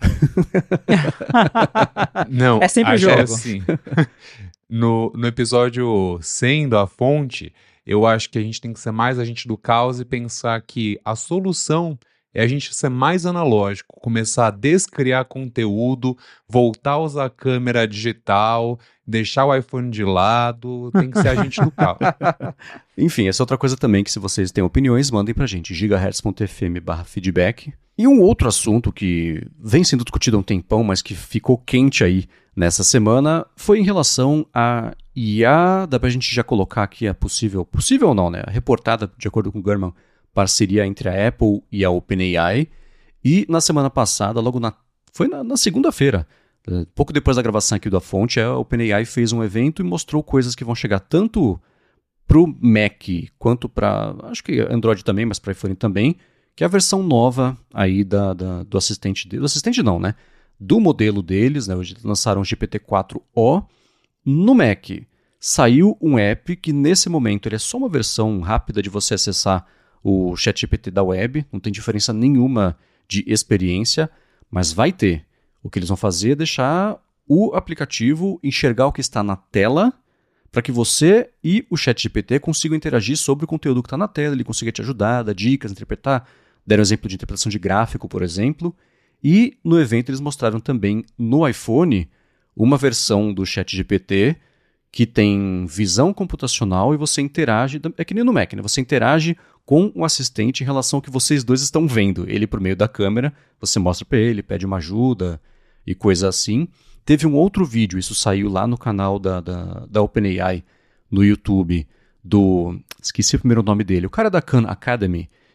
Não, é sempre acho jogo. É assim. no, no episódio cem da Fonte, eu acho que a gente tem que ser mais agente do caos e pensar que a solução é a gente ser mais analógico, começar a descriar conteúdo, voltar a usar a câmera digital, deixar o iPhone de lado, tem que ser agente do caos. Enfim, essa é outra coisa também que, se vocês têm opiniões, mandem pra gente, gigahertz ponto f m barra feedback. E um outro assunto que vem sendo discutido há um tempão, mas que ficou quente aí nessa semana, foi em relação a I A. Dá pra gente já colocar aqui a possível, possível ou não, né? A reportada, de acordo com o Gurman, parceria entre a Apple e a OpenAI. E na semana passada, logo na... foi na, na segunda-feira, pouco depois da gravação aqui da Fonte, a OpenAI fez um evento e mostrou coisas que vão chegar tanto pro Mac quanto para, acho que Android também, mas para iPhone também, que é a versão nova aí da, da, do assistente deles. Do assistente não, né? Do modelo deles, né? Hoje lançaram o G P T quatro O. No Mac saiu um app que nesse momento ele é só uma versão rápida de você acessar o ChatGPT da web, não tem diferença nenhuma de experiência, mas vai ter. O que eles vão fazer é deixar o aplicativo enxergar o que está na tela, para que você e o ChatGPT consigam interagir sobre o conteúdo que está na tela, ele consiga te ajudar, dar dicas, interpretar. Deram um exemplo de interpretação de gráfico, por exemplo. E no evento eles mostraram também no iPhone uma versão do ChatGPT que tem visão computacional e você interage, é que nem no Mac, né? Você interage com o assistente em relação ao que vocês dois estão vendo. Ele por meio da câmera, você mostra para ele, pede uma ajuda e coisa assim. Teve um outro vídeo, isso saiu lá no canal da, da, da OpenAI, no YouTube, do... esqueci o primeiro nome dele, o cara da Khan Academy,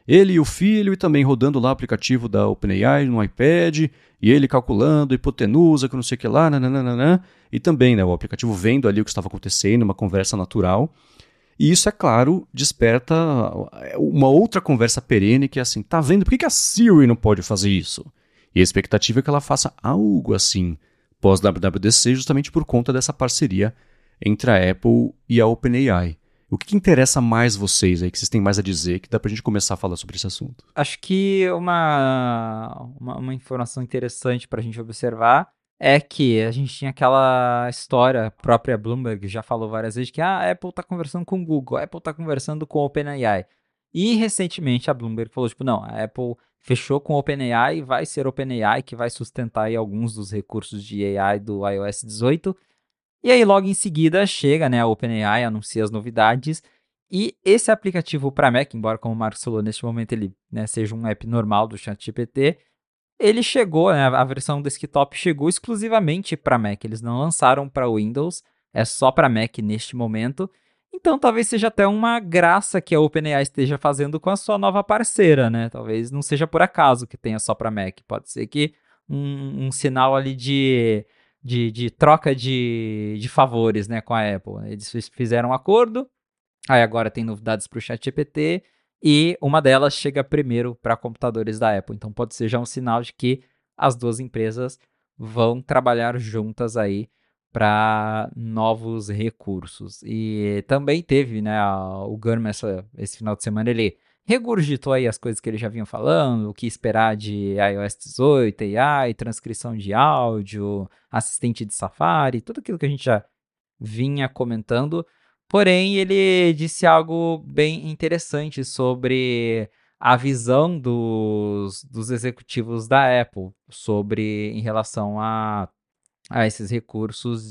Ele e o filho, e também rodando lá o aplicativo da OpenAI no iPad, e ele calculando hipotenusa, que não sei o que lá, nananana, e também, né, o aplicativo vendo ali o que estava acontecendo, uma conversa natural. E isso, é claro, desperta uma outra conversa perene, que é assim, tá vendo? Por que que a Siri não pode fazer isso? E a expectativa é que ela faça algo assim pós-W W D C, justamente por conta dessa parceria entre a Apple e a OpenAI. O que, que interessa mais vocês aí, que vocês têm mais a dizer, que dá pra gente começar a falar sobre esse assunto? Acho que uma, uma, uma informação interessante para a gente observar é que a gente tinha aquela história, a própria Bloomberg já falou várias vezes, que ah, a Apple está conversando com o Google, a Apple está conversando com o OpenAI. E recentemente a Bloomberg falou, tipo, não, a Apple fechou com o OpenAI e vai ser o OpenAI que vai sustentar aí alguns dos recursos de A I do iOS dezoito. E aí logo em seguida chega, né, a OpenAI, anuncia as novidades, e esse aplicativo para Mac, embora como o Marcos falou, neste momento ele, né, seja um app normal do ChatGPT, ele chegou, né, a versão desktop chegou exclusivamente para Mac, eles não lançaram para Windows, é só para Mac neste momento, então talvez seja até uma graça que a OpenAI esteja fazendo com a sua nova parceira, né, talvez não seja por acaso que tenha só para Mac, pode ser que um, um sinal ali de... De, de troca de, de favores, né, com a Apple. Eles fizeram um acordo, aí agora tem novidades para o ChatGPT, e uma delas chega primeiro para computadores da Apple. Então pode ser já um sinal de que as duas empresas vão trabalhar juntas aí para novos recursos. E também teve, né, a, o Gurman essa, esse final de semana, ele regurgitou aí as coisas que ele já vinha falando, o que esperar de iOS dezoito, A I, transcrição de áudio, assistente de Safari, tudo aquilo que a gente já vinha comentando. Porém, ele disse algo bem interessante sobre a visão dos, dos executivos da Apple sobre em relação a, a esses recursos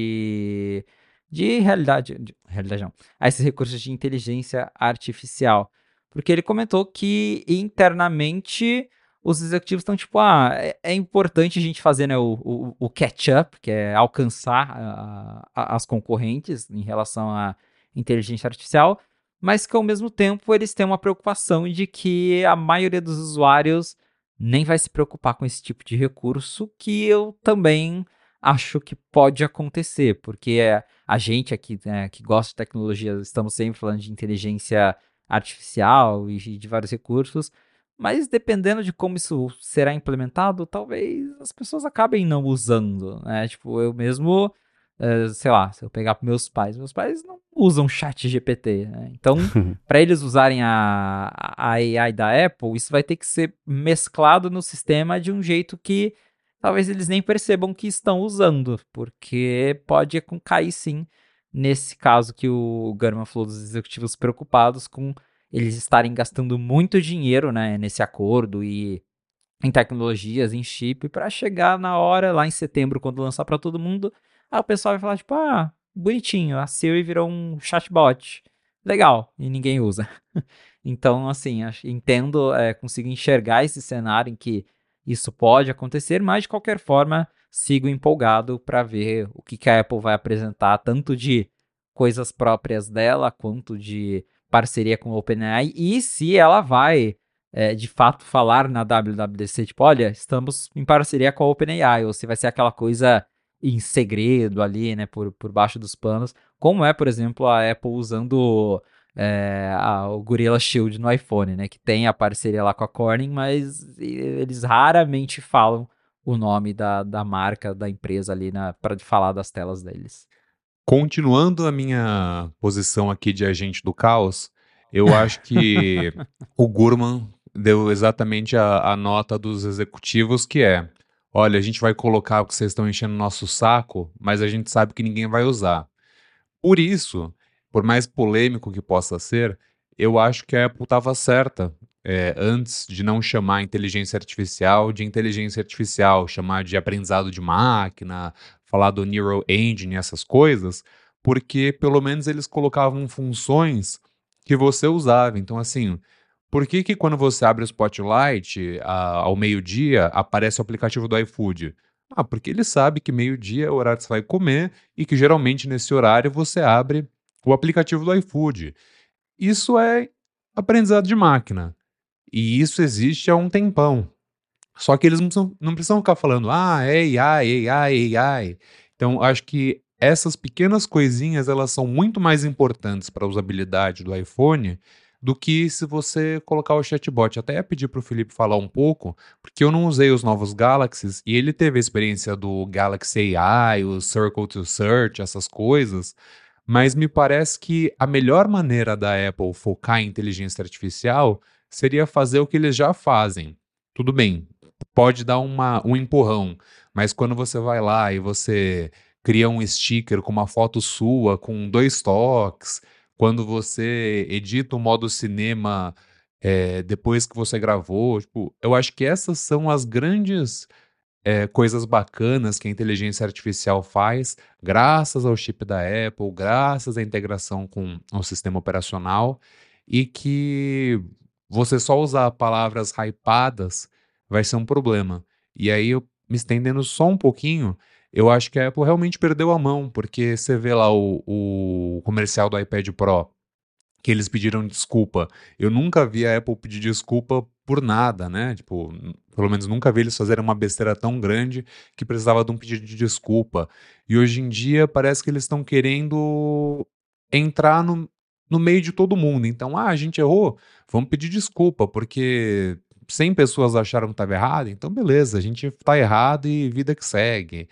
de, de realidade, de, realidade não, a esses recursos de inteligência artificial. Porque ele comentou que internamente os executivos estão tipo, ah, é, é importante a gente fazer, né, o, o, o catch-up, que é alcançar a, a, as concorrentes em relação à inteligência artificial, mas que ao mesmo tempo eles têm uma preocupação de que a maioria dos usuários nem vai se preocupar com esse tipo de recurso, que eu também acho que pode acontecer, porque a gente aqui, né, que gosta de tecnologia, estamos sempre falando de inteligência artificial e de vários recursos, mas dependendo de como isso será implementado, talvez as pessoas acabem não usando, né? Tipo, eu mesmo, uh, sei lá, se eu pegar para meus pais, meus pais não usam chat G P T, né? Então, para eles usarem a, a A I da Apple, isso vai ter que ser mesclado no sistema de um jeito que talvez eles nem percebam que estão usando, porque pode cair sim nesse caso que o Gurman falou dos executivos preocupados com eles estarem gastando muito dinheiro, né, nesse acordo e em tecnologias, em chip, para chegar na hora, lá em setembro, quando lançar para todo mundo, aí o pessoal vai falar, tipo, ah, bonitinho, a Siri virou um chatbot, legal, e ninguém usa. Então, assim, entendo, é, consigo enxergar esse cenário em que isso pode acontecer, mas de qualquer forma, sigo empolgado para ver o que, que a Apple vai apresentar, tanto de coisas próprias dela, quanto de parceria com a OpenAI, e se ela vai, é, de fato, falar na W W D C, tipo, olha, estamos em parceria com a OpenAI, ou se vai ser aquela coisa em segredo ali, né, por, por baixo dos panos, como é, por exemplo, a Apple usando é, a, o Gorilla Shield no iPhone, né, que tem a parceria lá com a Corning, mas eles raramente falam o nome da, da marca, da empresa ali, para falar das telas deles. Continuando a minha posição aqui de agente do caos, eu acho que o Gurman deu exatamente a, a nota dos executivos, que é, olha, a gente vai colocar o que vocês estão enchendo o nosso saco, mas a gente sabe que ninguém vai usar. Por isso, por mais polêmico que possa ser, eu acho que a Apple estava certa é, antes de não chamar a inteligência artificial de inteligência artificial, chamar de aprendizado de máquina, falar do Neural Engine e essas coisas, porque pelo menos eles colocavam funções que você usava. Então, assim, por que que quando você abre o Spotlight a, ao meio-dia aparece o aplicativo do iFood? Ah, porque ele sabe que meio-dia é o horário que você vai comer e que geralmente nesse horário você abre o aplicativo do iFood. Isso é aprendizado de máquina. E isso existe há um tempão. Só que eles não precisam, não precisam ficar falando, ah, é A I, A I, A I. Então, acho que essas pequenas coisinhas, elas são muito mais importantes para a usabilidade do iPhone do que se você colocar o chatbot. Até ia pedir para o Felipe falar um pouco, porque eu não usei os novos Galaxies e ele teve a experiência do Galaxy A I, o Circle to Search, essas coisas, mas me parece que a melhor maneira da Apple focar em inteligência artificial seria fazer o que eles já fazem. Tudo bem, pode dar uma, um empurrão, mas quando você vai lá e você cria um sticker com uma foto sua, com dois toques, quando você edita o modo cinema é, depois que você gravou, tipo, eu acho que essas são as grandes é, coisas bacanas que a inteligência artificial faz, graças ao chip da Apple, graças à integração com o sistema operacional, e que você só usar palavras hypadas vai ser um problema. E aí, eu me estendendo só um pouquinho, eu acho que a Apple realmente perdeu a mão, porque você vê lá o, o comercial do iPad Pro, que eles pediram desculpa. Eu nunca vi a Apple pedir desculpa por nada, né? Tipo, n- pelo menos nunca vi eles fazerem uma besteira tão grande que precisava de um pedido de desculpa. E hoje em dia parece que eles estão querendo entrar no, no meio de todo mundo. Então, ah, a gente errou, vamos pedir desculpa, porque cem pessoas acharam que estava errado, então beleza, a gente está errado e vida que segue.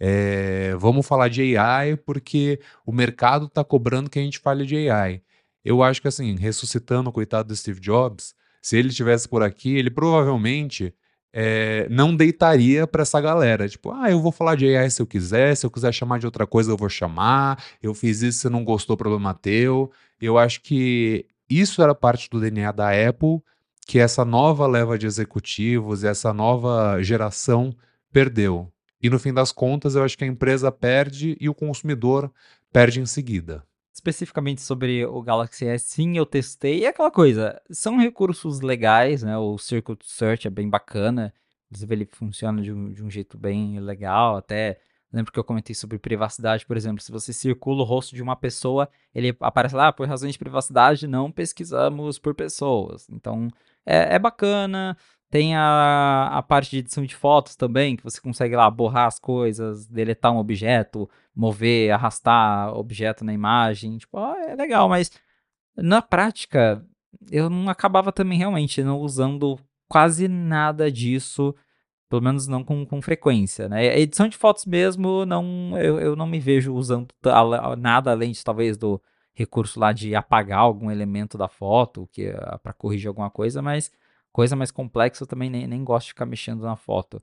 É, vamos falar de A I porque o mercado está cobrando que a gente fale de A I. Eu acho que, assim, ressuscitando o coitado do Steve Jobs, se ele estivesse por aqui, ele provavelmente eh, não deitaria pra essa galera. Tipo, ah, eu vou falar de A I se eu quiser, se eu quiser chamar de outra coisa eu vou chamar, eu fiz isso, você não gostou, problema teu. Eu acho que isso era parte do D N A da Apple, que essa nova leva de executivos, essa nova geração perdeu. E no fim das contas, eu acho que a empresa perde e o consumidor perde em seguida. Especificamente sobre o Galaxy S, sim, eu testei. E é aquela coisa, são recursos legais, né? O Circle to Search é bem bacana. Inclusive, ele funciona de um, de um jeito bem legal. Até lembro que eu comentei sobre privacidade, por exemplo. Se você circula o rosto de uma pessoa, ele aparece lá, ah, por razões de privacidade, não pesquisamos por pessoas. Então, é, é bacana. Tem a, a parte de edição de fotos também, que você consegue lá borrar as coisas, deletar um objeto, mover, arrastar objeto na imagem, tipo, ó, é legal, mas na prática eu não acabava também realmente não usando quase nada disso, pelo menos não com, com frequência, né? A edição de fotos mesmo, não, eu, eu não me vejo usando nada além de talvez do recurso lá de apagar algum elemento da foto, que é para corrigir alguma coisa, mas coisa mais complexa eu também nem, nem gosto de ficar mexendo na foto.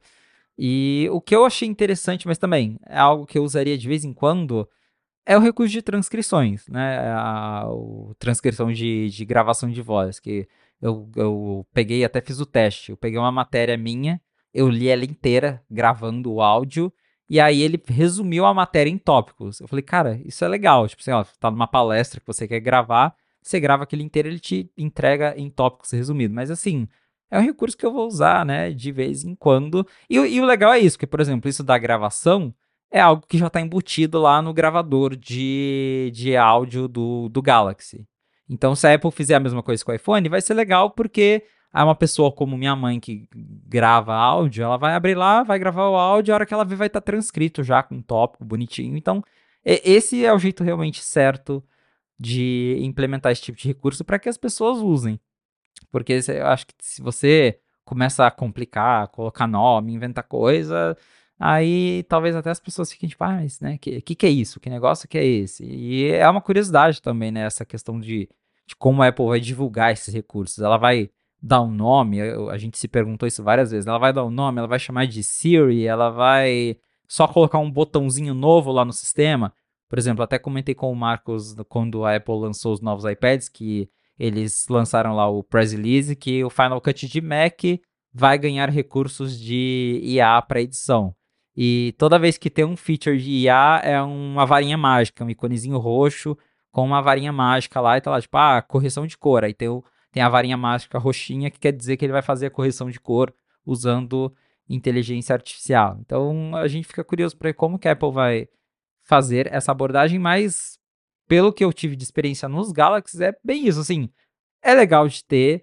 E o que eu achei interessante, mas também é algo que eu usaria de vez em quando, é o recurso de transcrições, né? A, o transcrição de, de gravação de voz, que eu, eu peguei, até fiz o teste. Eu peguei uma matéria minha, eu li ela inteira, gravando o áudio, e aí ele resumiu a matéria em tópicos. Eu falei, cara, isso é legal. Tipo assim, ó, tá numa palestra que você quer gravar, você grava aquele inteiro, ele te entrega em tópicos resumido. Mas assim, é um recurso que eu vou usar, né, de vez em quando. E, e o legal é isso, que, por exemplo, isso da gravação é algo que já está embutido lá no gravador de, de áudio do, do Galaxy. Então, se a Apple fizer a mesma coisa com o iPhone, vai ser legal porque há uma pessoa como minha mãe que grava áudio, ela vai abrir lá, vai gravar o áudio, a hora que ela ver vai estar transcrito já com um tópico bonitinho. Então, esse é o jeito realmente certo de implementar esse tipo de recurso para que as pessoas usem. Porque eu acho que se você começa a complicar, colocar nome, inventar coisa, aí talvez até as pessoas fiquem tipo, ah, mas, né, que, que que é isso? Que negócio que é esse? E é uma curiosidade também, né, essa questão de, de como a Apple vai divulgar esses recursos. Ela vai dar um nome, eu- a gente se perguntou isso várias vezes, ela vai dar um nome, ela vai chamar de Siri, ela vai só colocar um botãozinho novo lá no sistema. Por exemplo, até comentei com o Marcos quando a Apple lançou os novos iPads, que eles lançaram lá o press release que o Final Cut de Mac vai ganhar recursos de I A para edição. E toda vez que tem um feature de I A é uma varinha mágica, um iconezinho roxo com uma varinha mágica lá e tá lá, tipo, ah, correção de cor. Aí tem, o, tem a varinha mágica roxinha que quer dizer que ele vai fazer a correção de cor usando inteligência artificial. Então a gente fica curioso para ver como que a Apple vai fazer essa abordagem, mas pelo que eu tive de experiência nos Galaxies, é bem isso, assim, é legal de ter,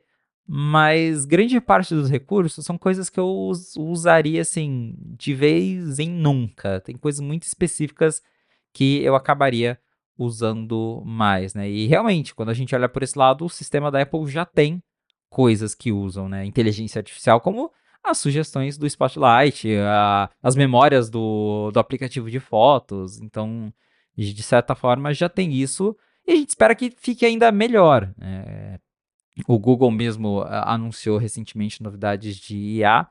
mas grande parte dos recursos são coisas que eu us- usaria, assim, de vez em nunca. Tem coisas muito específicas que eu acabaria usando mais, né? E realmente, quando a gente olha por esse lado, o sistema da Apple já tem coisas que usam, né? Inteligência artificial, como as sugestões do Spotlight, a- as memórias do, do aplicativo de fotos. Então, de de certa forma, já tem isso. E a gente espera que fique ainda melhor, né? O Google mesmo ah, anunciou recentemente novidades de I A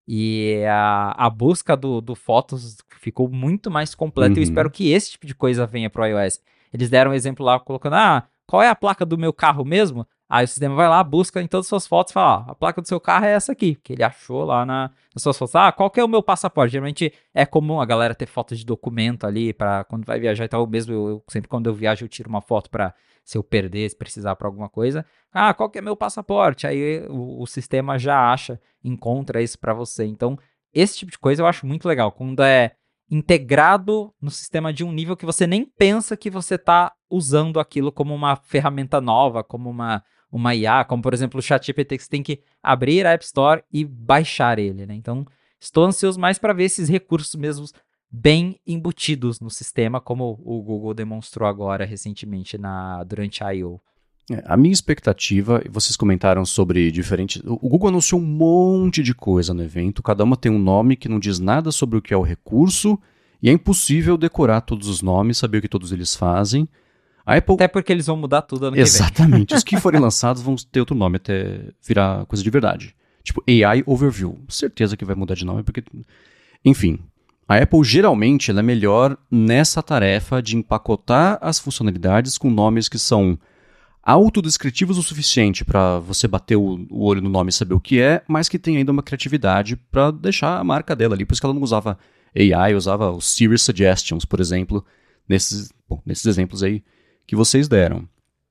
e a, a busca do, do Fotos ficou muito mais completa. Eu Uhum. espero que esse tipo de coisa venha para o iOS. Eles deram um exemplo lá colocando, ah, qual é a placa do meu carro mesmo? Aí o sistema vai lá, busca em todas as suas fotos e fala, ah, a placa do seu carro é essa aqui, que ele achou lá na, nas suas fotos. Ah, qual que é o meu passaporte? Geralmente é comum a galera ter fotos de documento ali para quando vai viajar e tal. Mesmo eu, eu sempre quando eu viajo eu tiro uma foto para se eu perder, se precisar para alguma coisa. Ah, qual que é meu passaporte? Aí o, o sistema já acha, encontra isso para você. Então, esse tipo de coisa eu acho muito legal. Quando é integrado no sistema de um nível que você nem pensa que você está usando aquilo como uma ferramenta nova, como uma, uma I A, como por exemplo o ChatGPT, que você tem que abrir a App Store e baixar ele, né? Então, estou ansioso mais para ver esses recursos mesmos bem embutidos no sistema, como o Google demonstrou agora recentemente na, durante a I O. É, a minha expectativa, e vocês comentaram sobre diferentes. O o Google anunciou um monte de coisa no evento, cada uma tem um nome que não diz nada sobre o que é o recurso, e é impossível decorar todos os nomes, saber o que todos eles fazem. A Apple. Até porque eles vão mudar tudo ano Exatamente. Os que forem lançados vão ter outro nome até virar coisa de verdade. Tipo A I Overview. Certeza que vai mudar de nome, porque. Enfim. A Apple geralmente ela é melhor nessa tarefa de empacotar as funcionalidades com nomes que são autodescritivos o suficiente para você bater o, o olho no nome e saber o que é, mas que tem ainda uma criatividade para deixar a marca dela ali. Por isso que ela não usava A I, usava o Siri Suggestions, por exemplo, nesses, bom, nesses exemplos aí que vocês deram.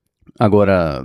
Agora,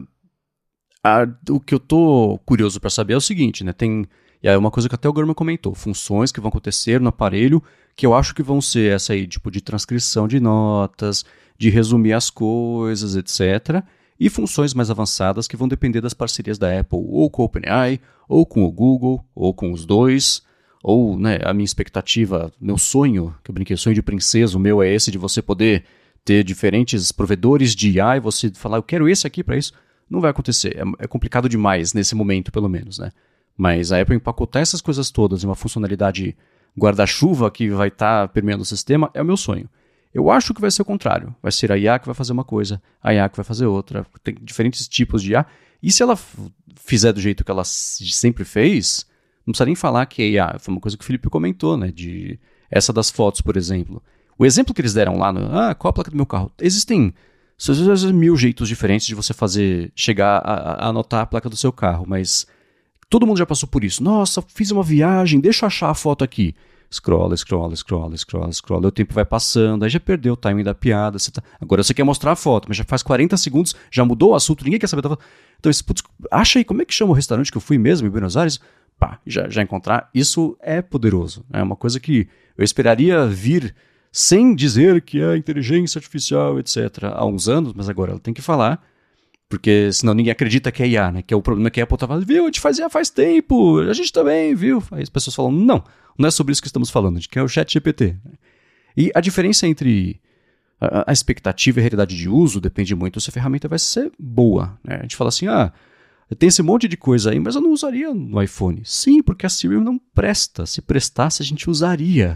a, o que eu tô curioso para saber é o seguinte, né? Tem, e é uma coisa que até o Gurman comentou, funções que vão acontecer no aparelho que eu acho que vão ser essa aí, tipo de transcrição de notas, de resumir as coisas, etcétera. E funções mais avançadas que vão depender das parcerias da Apple, ou com o OpenAI, ou com o Google, ou com os dois, ou né, a minha expectativa, meu sonho, que eu brinquei, sonho de princesa, o meu é esse de você poder ter diferentes provedores de I A e você falar, eu quero esse aqui para isso. Não vai acontecer, é, é complicado demais nesse momento, pelo menos, né? Mas a Apple empacotar essas coisas todas em uma funcionalidade guarda-chuva que vai estar tá permeando o sistema é o meu sonho. Eu acho que vai ser o contrário. Vai ser a I A que vai fazer uma coisa, a I A que vai fazer outra. Tem diferentes tipos de I A. E se ela f- fizer do jeito que ela s- sempre fez, não precisa nem falar que é I A. Foi uma coisa que o Felipe comentou, né? De essa das fotos, por exemplo. O exemplo que eles deram lá, no, ah, qual a placa do meu carro? Existem às vezes, mil jeitos diferentes de você fazer, chegar a, a anotar a placa do seu carro, mas todo mundo já passou por isso. Nossa, fiz uma viagem, deixa eu achar a foto aqui. Scrolla, scrolla, scrolla, scrolla, scrolla. O tempo vai passando, aí já perdeu o timing da piada. Você tá... Agora você quer mostrar a foto, mas já faz quarenta segundos, já mudou o assunto, ninguém quer saber da foto. Então, esse, putz, acha aí como é que chama o restaurante que eu fui mesmo em Buenos Aires? Pá, já, já encontrar. Isso é poderoso. É uma coisa que eu esperaria vir sem dizer que é inteligência artificial, etcétera, há uns anos, mas agora ela tem que falar. Porque senão ninguém acredita que é I A, né? Que é o problema que a Apple tá falando, viu, a gente faz I A faz tempo, a gente também, viu? Aí as pessoas falam, não, não é sobre isso que estamos falando, de que é o ChatGPT. E a diferença entre a, a expectativa e a realidade de uso depende muito se a ferramenta vai ser boa, né? A gente fala assim, ah, tem esse monte de coisa aí, mas eu não usaria no iPhone. Sim, porque a Siri não presta. Se prestasse, a gente usaria.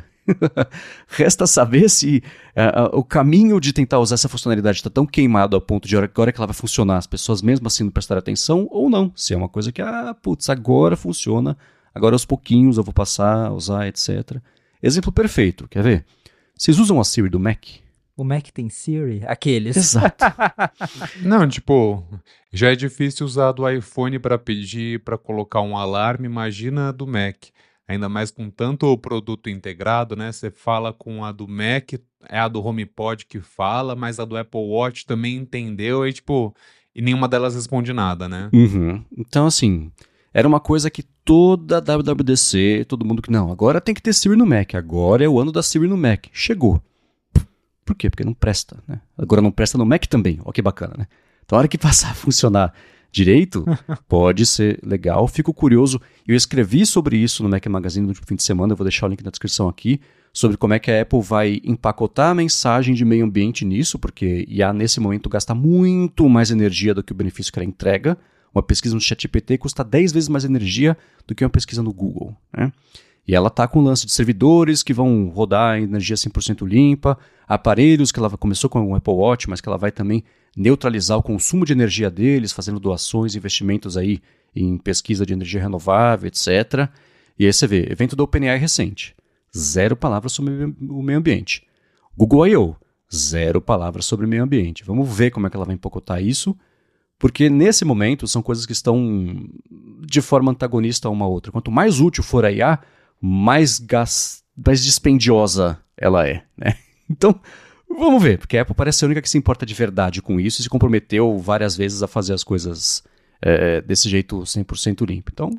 Resta saber se uh, uh, o caminho de tentar usar essa funcionalidade está tão queimado a ponto de hora, hora que ela vai funcionar, as pessoas mesmo assim não prestarem atenção ou não. Se é uma coisa que, ah, putz, agora funciona, agora aos pouquinhos eu vou passar a usar, etcétera. Exemplo perfeito, quer ver? Vocês usam a Siri do Mac? O Mac tem Siri? Aqueles. Exato. Não, tipo, já é difícil usar do iPhone para pedir, para colocar um alarme, imagina a do Mac. Ainda mais com tanto produto integrado, né? Você fala com a do Mac, é a do HomePod que fala, mas a do Apple Watch também entendeu e, tipo, e nenhuma delas responde nada, né? Uhum. Então, assim, era uma coisa que toda a W W D C, todo mundo que, não, agora tem que ter Siri no Mac, agora é o ano da Siri no Mac. Chegou. Por quê? Porque não presta, né? Agora não presta no Mac também, ó que bacana, né? Então, a hora que passar a funcionar direito, pode ser legal. Fico curioso, eu escrevi sobre isso no Mac Magazine no último fim de semana, eu vou deixar o link na descrição aqui, sobre como é que a Apple vai empacotar a mensagem de meio ambiente nisso, porque I A nesse momento gasta muito mais energia do que o benefício que ela entrega. Uma pesquisa no ChatGPT custa dez vezes mais energia do que uma pesquisa no Google, né? E ela está com o lance de servidores que vão rodar em energia cem por cento limpa, aparelhos que ela começou com o Apple Watch, mas que ela vai também neutralizar o consumo de energia deles, fazendo doações, investimentos aí em pesquisa de energia renovável, etcétera. E aí você vê, evento da OpenAI recente, zero palavras sobre o meio ambiente. Google I O, zero palavras sobre o meio ambiente. Vamos ver como é que ela vai empacotar isso, porque nesse momento são coisas que estão de forma antagonista a uma outra. Quanto mais útil for a I A, mais, gas, mais dispendiosa ela é, né? Então, vamos ver, porque a Apple parece ser a única que se importa de verdade com isso e se comprometeu várias vezes a fazer as coisas é, desse jeito cem por cento limpo. Então,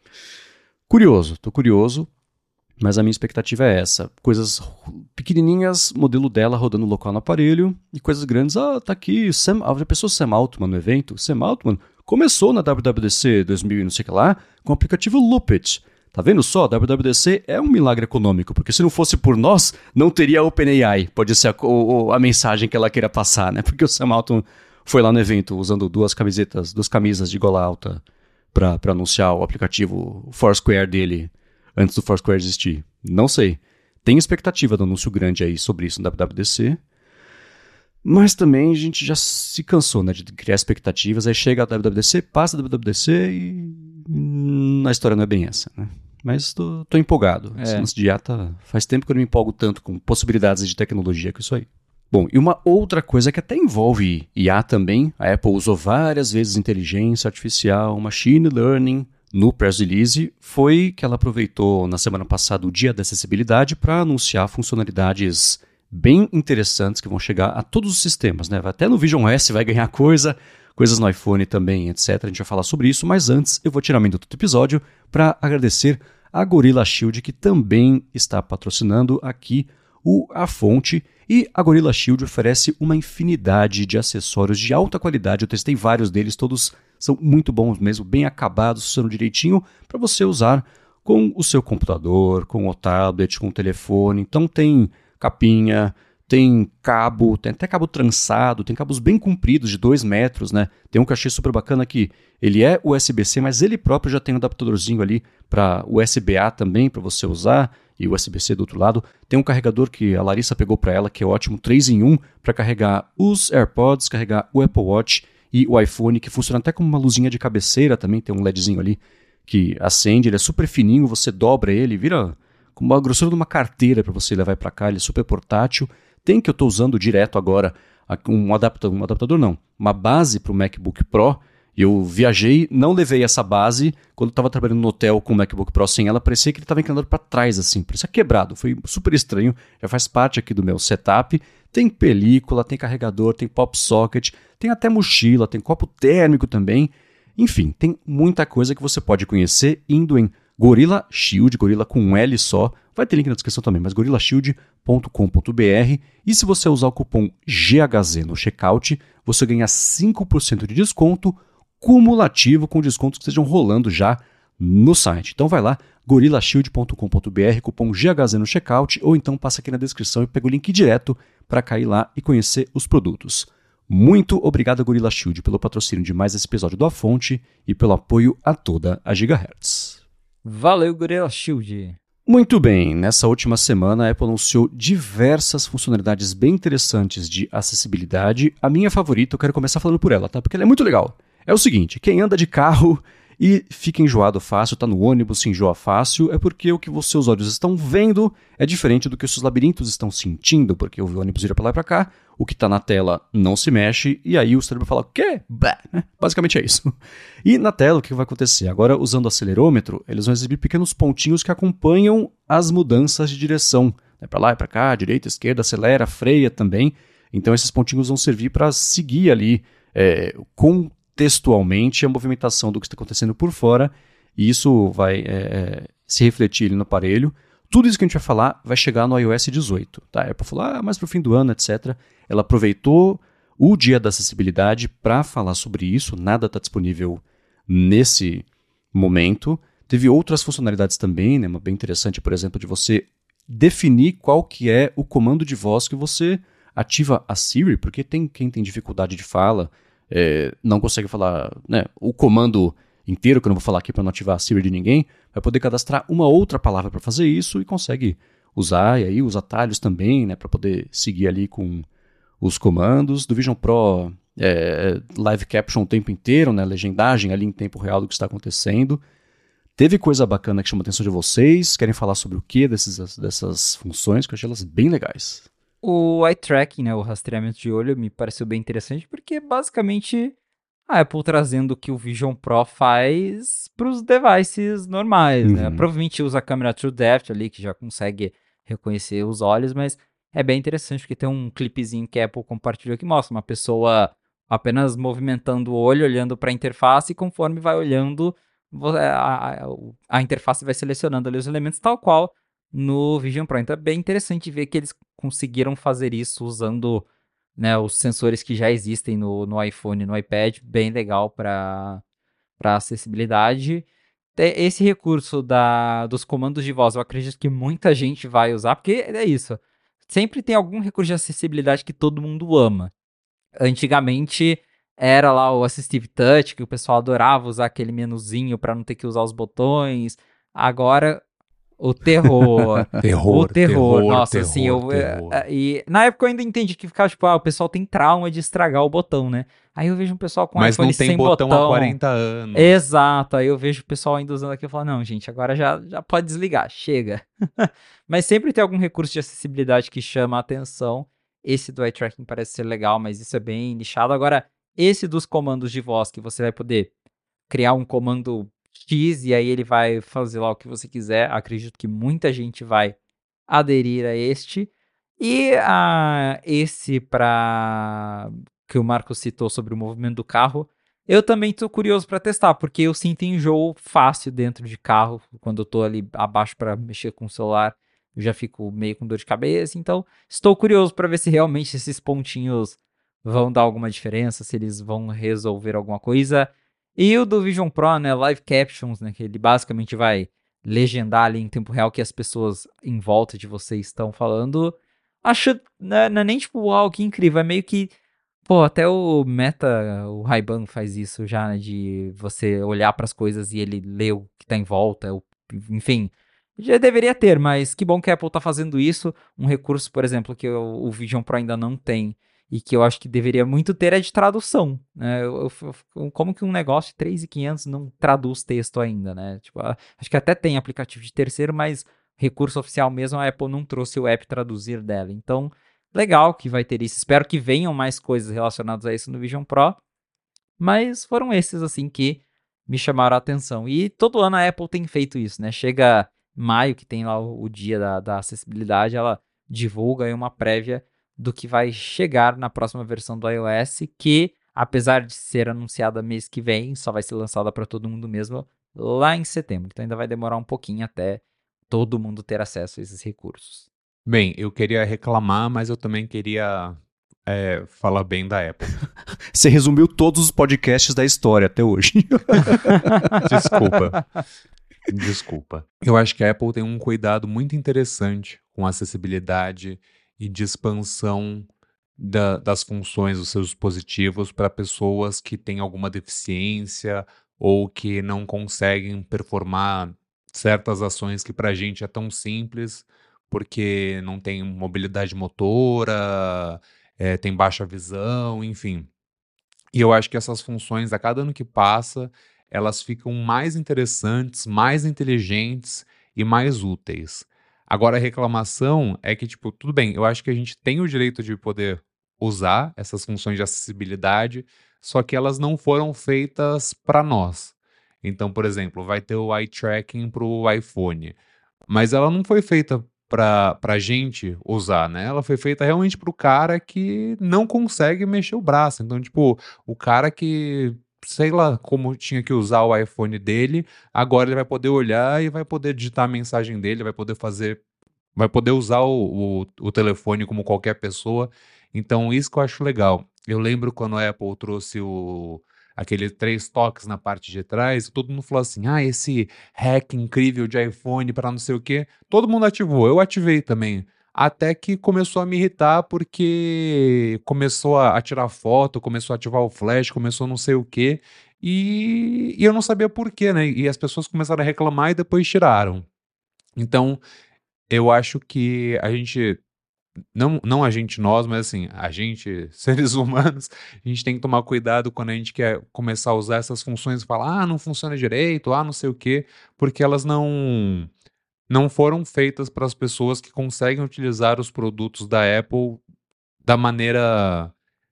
curioso, tô curioso, mas a minha expectativa é essa. Coisas pequenininhas, modelo dela rodando local no aparelho, e coisas grandes, ah, tá aqui, Sam, a pessoa Sam Altman no evento, Sam Altman começou na W W D C dois mil e não sei o que lá, com o aplicativo Loopit. Tá vendo só? A W W D C é um milagre econômico, porque se não fosse por nós, não teria a OpenAI. Pode ser a, a, a mensagem que ela queira passar, né? Porque o Sam Altman foi lá no evento usando duas camisetas, duas camisas de gola alta para anunciar o aplicativo Foursquare dele antes do Foursquare existir. Não sei. Tem expectativa do anúncio grande aí sobre isso no W W D C, mas também a gente já se cansou, né, de criar expectativas. Aí chega a W W D C, passa a W W D C e a história não é bem essa, né? Mas tô, tô empolgado. É. Esse lance de I A tá, faz tempo que eu não me empolgo tanto com possibilidades de tecnologia com isso aí. Bom, e uma outra coisa que até envolve I A também, a Apple usou várias vezes inteligência artificial, machine learning no press release, foi que ela aproveitou na semana passada o Dia da Acessibilidade para anunciar funcionalidades bem interessantes que vão chegar a todos os sistemas, né? Até no Vision O S vai ganhar coisa, coisas no iPhone também, etcétera. A gente vai falar sobre isso, mas antes eu vou tirar um minuto do episódio para agradecer a Gorilla Shield, que também está patrocinando aqui o A Fonte. E a Gorilla Shield oferece uma infinidade de acessórios de alta qualidade. Eu testei vários deles, todos são muito bons mesmo, bem acabados, funcionam direitinho para você usar com o seu computador, com o tablet, com o telefone. Então tem capinha, tem cabo, tem até cabo trançado, tem cabos bem compridos de dois metros, né? Tem um que eu achei super bacana que ele é U S B C, mas ele próprio já tem um adaptadorzinho ali para U S B A também, para você usar, e U S B C do outro lado. Tem um carregador que a Larissa pegou para ela, que é ótimo, três em um, para carregar os AirPods, carregar o Apple Watch e o iPhone, que funciona até como uma luzinha de cabeceira também, tem um LEDzinho ali que acende, ele é super fininho, você dobra ele, vira com uma grossura de uma carteira para você levar para cá, ele é super portátil. Tem que eu estou usando direto agora um adaptador, um adaptador não, uma base para o MacBook Pro. Eu viajei, não levei essa base. Quando eu estava trabalhando no hotel com o MacBook Pro sem ela, parecia que ele estava inclinado para trás, assim, parecia quebrado. Foi super estranho, já faz parte aqui do meu setup. Tem película, tem carregador, tem pop socket, tem até mochila, tem copo térmico também. Enfim, tem muita coisa que você pode conhecer indo em Gorilla Shield, Gorilla com um L só. Vai ter link na descrição também, mas gorilla shield ponto com ponto b r. E se você usar o cupom G H Z no checkout, você ganha cinco por cento de desconto cumulativo com descontos que estejam rolando já no site. Então vai lá, gorilla shield ponto com ponto b r, cupom G H Z no checkout, ou então passa aqui na descrição e pega o link direto para cair lá e conhecer os produtos. Muito obrigado, Gorilla Shield, pelo patrocínio de mais esse episódio do A Fonte e pelo apoio a toda a Gigahertz. Valeu, Gorilla Shield! Muito bem, nessa última semana a Apple anunciou diversas funcionalidades bem interessantes de acessibilidade. A minha favorita, eu quero começar falando por ela, tá? Porque ela é muito legal. É o seguinte, quem anda de carro e fica enjoado fácil, tá no ônibus, se enjoa fácil, é porque o que os seus olhos estão vendo é diferente do que os seus labirintos estão sentindo, porque o ônibus vira pra lá e pra cá, o que tá na tela não se mexe, e aí o cérebro fala, o quê? Bah, né? Basicamente é isso. E na tela, o que vai acontecer? Agora, usando o acelerômetro, eles vão exibir pequenos pontinhos que acompanham as mudanças de direção. É pra lá e pra cá, direita, esquerda, acelera, freia também. Então esses pontinhos vão servir para seguir ali é, com textualmente a movimentação do que está acontecendo por fora, e isso vai é, se refletir ali no aparelho. Tudo isso que a gente vai falar vai chegar no i O S dezoito. Tá? A Apple falou, ah, mais para o fim do ano, etcétera. Ela aproveitou o Dia da Acessibilidade para falar sobre isso. Nada está disponível nesse momento. Teve outras funcionalidades também, né? Uma bem interessante, por exemplo, de você definir qual que é o comando de voz que você ativa a Siri, porque tem quem tem dificuldade de fala, é, não consegue falar, né, o comando inteiro, que eu não vou falar aqui para não ativar a Siri de ninguém, vai poder cadastrar uma outra palavra para fazer isso e consegue usar, e aí os atalhos também, né, para poder seguir ali com os comandos. Do Vision Pro, é, live caption o tempo inteiro, né, legendagem ali em tempo real do que está acontecendo. Teve coisa bacana que chama a atenção de vocês? Querem falar sobre o que desses, dessas funções? Que eu achei elas bem legais. O eye tracking, né, o rastreamento de olho, me pareceu bem interessante, porque basicamente a Apple trazendo o que o Vision Pro faz para os devices normais, Uhum. né? Provavelmente usa a câmera True Depth ali, que já consegue reconhecer os olhos, mas é bem interessante, porque tem um clipezinho que a Apple compartilhou que mostra uma pessoa apenas movimentando o olho, olhando para a interface, e conforme vai olhando, a, a, a interface vai selecionando ali os elementos, tal qual no Vision Pro. Então é bem interessante ver que eles conseguiram fazer isso usando, né, os sensores que já existem no, no iPhone e no iPad, bem legal para acessibilidade. Esse recurso da, dos comandos de voz, eu acredito que muita gente vai usar, porque é isso. Sempre tem algum recurso de acessibilidade que todo mundo ama. Antigamente era lá o Assistive Touch, que o pessoal adorava usar aquele menuzinho para não ter que usar os botões. Agora o terror. Terror, o terror. terror, Nossa, terror, assim, eu. terror. é, E na época eu ainda entendi que ficava, tipo, ah, o pessoal tem trauma de estragar o botão, né? Aí eu vejo um pessoal com Mas iPhone não tem sem botão, botão. há quarenta anos. Exato. Aí eu vejo o pessoal ainda usando aqui e falo, não, gente, agora já, já pode desligar, chega. Mas sempre tem algum recurso de acessibilidade que chama a atenção. Esse do eye tracking parece ser legal, mas isso é bem nichado. Agora, esse dos comandos de voz, que você vai poder criar um comando X e aí ele vai fazer lá o que você quiser. Acredito que muita gente vai aderir a este. E a esse para que o Marcos citou sobre o movimento do carro, eu também estou curioso para testar, porque eu sinto enjoo fácil dentro de carro, quando eu estou ali abaixo para mexer com o celular, eu já fico meio com dor de cabeça, então estou curioso para ver se realmente esses pontinhos vão dar alguma diferença, se eles vão resolver alguma coisa. E o do Vision Pro, né, Live Captions, né, que ele basicamente vai legendar ali em tempo real que as pessoas em volta de você estão falando. Acho, né, não é nem tipo, uau, que incrível, é meio que, pô, até o Meta, o Ray-Ban faz isso já, né, de você olhar para as coisas e ele lê o que tá em volta, o, enfim, já deveria ter, mas que bom que a Apple tá fazendo isso. Um recurso, por exemplo, que o, o Vision Pro ainda não tem, e que eu acho que deveria muito ter é de tradução, né? Eu, eu, eu, como que um negócio de três mil e quinhentos não traduz texto ainda, né? Tipo, acho que até tem aplicativo de terceiro, mas recurso oficial mesmo, a Apple não trouxe o app traduzir dela. Então, legal que vai ter isso. Espero que venham mais coisas relacionadas a isso no Vision Pro, mas foram esses, assim, que me chamaram a atenção. E todo ano a Apple tem feito isso, né? Chega maio, que tem lá o, o dia da, da acessibilidade, ela divulga aí uma prévia do que vai chegar na próxima versão do iOS, que, apesar de ser anunciada mês que vem, só vai ser lançada para todo mundo mesmo lá em setembro. Então ainda vai demorar um pouquinho até todo mundo ter acesso a esses recursos. Bem, eu queria reclamar, mas eu também queria é, falar bem da Apple. Você resumiu todos os podcasts da história até hoje. Desculpa. Desculpa. Eu acho que a Apple tem um cuidado muito interessante com a acessibilidade e de expansão da, das funções dos seus dispositivos para pessoas que têm alguma deficiência ou que não conseguem performar certas ações que para a gente é tão simples, porque não tem mobilidade motora, é, tem baixa visão, enfim. E eu acho que essas funções, a cada ano que passa, elas ficam mais interessantes, mais inteligentes e mais úteis. Agora, a reclamação é que, tipo, tudo bem, eu acho que a gente tem o direito de poder usar essas funções de acessibilidade, só que elas não foram feitas para nós. Então, por exemplo, vai ter o eye tracking para o iPhone, mas ela não foi feita para a gente usar, né? Ela foi feita realmente para o cara que não consegue mexer o braço. Então, tipo, o cara que, sei lá como tinha que usar o iPhone dele, agora ele vai poder olhar e vai poder digitar a mensagem dele, vai poder fazer, vai poder usar o, o, o telefone como qualquer pessoa. Então, isso que eu acho legal. Eu lembro quando a Apple trouxe o, aquele três toques na parte de trás, todo mundo falou assim, ah, esse hack incrível de iPhone para não sei o quê. Todo mundo ativou, eu ativei também. Até que começou a me irritar porque começou a, a tirar foto, começou a ativar o flash, começou não sei o quê. E, e eu não sabia por quê, né? E as pessoas começaram a reclamar e depois tiraram. Então, eu acho que a gente não, não a gente nós, mas assim, a gente, seres humanos, a gente tem que tomar cuidado quando a gente quer começar a usar essas funções e falar, ah, não funciona direito, ah, não sei o quê, porque elas não, não foram feitas para as pessoas que conseguem utilizar os produtos da Apple da maneira,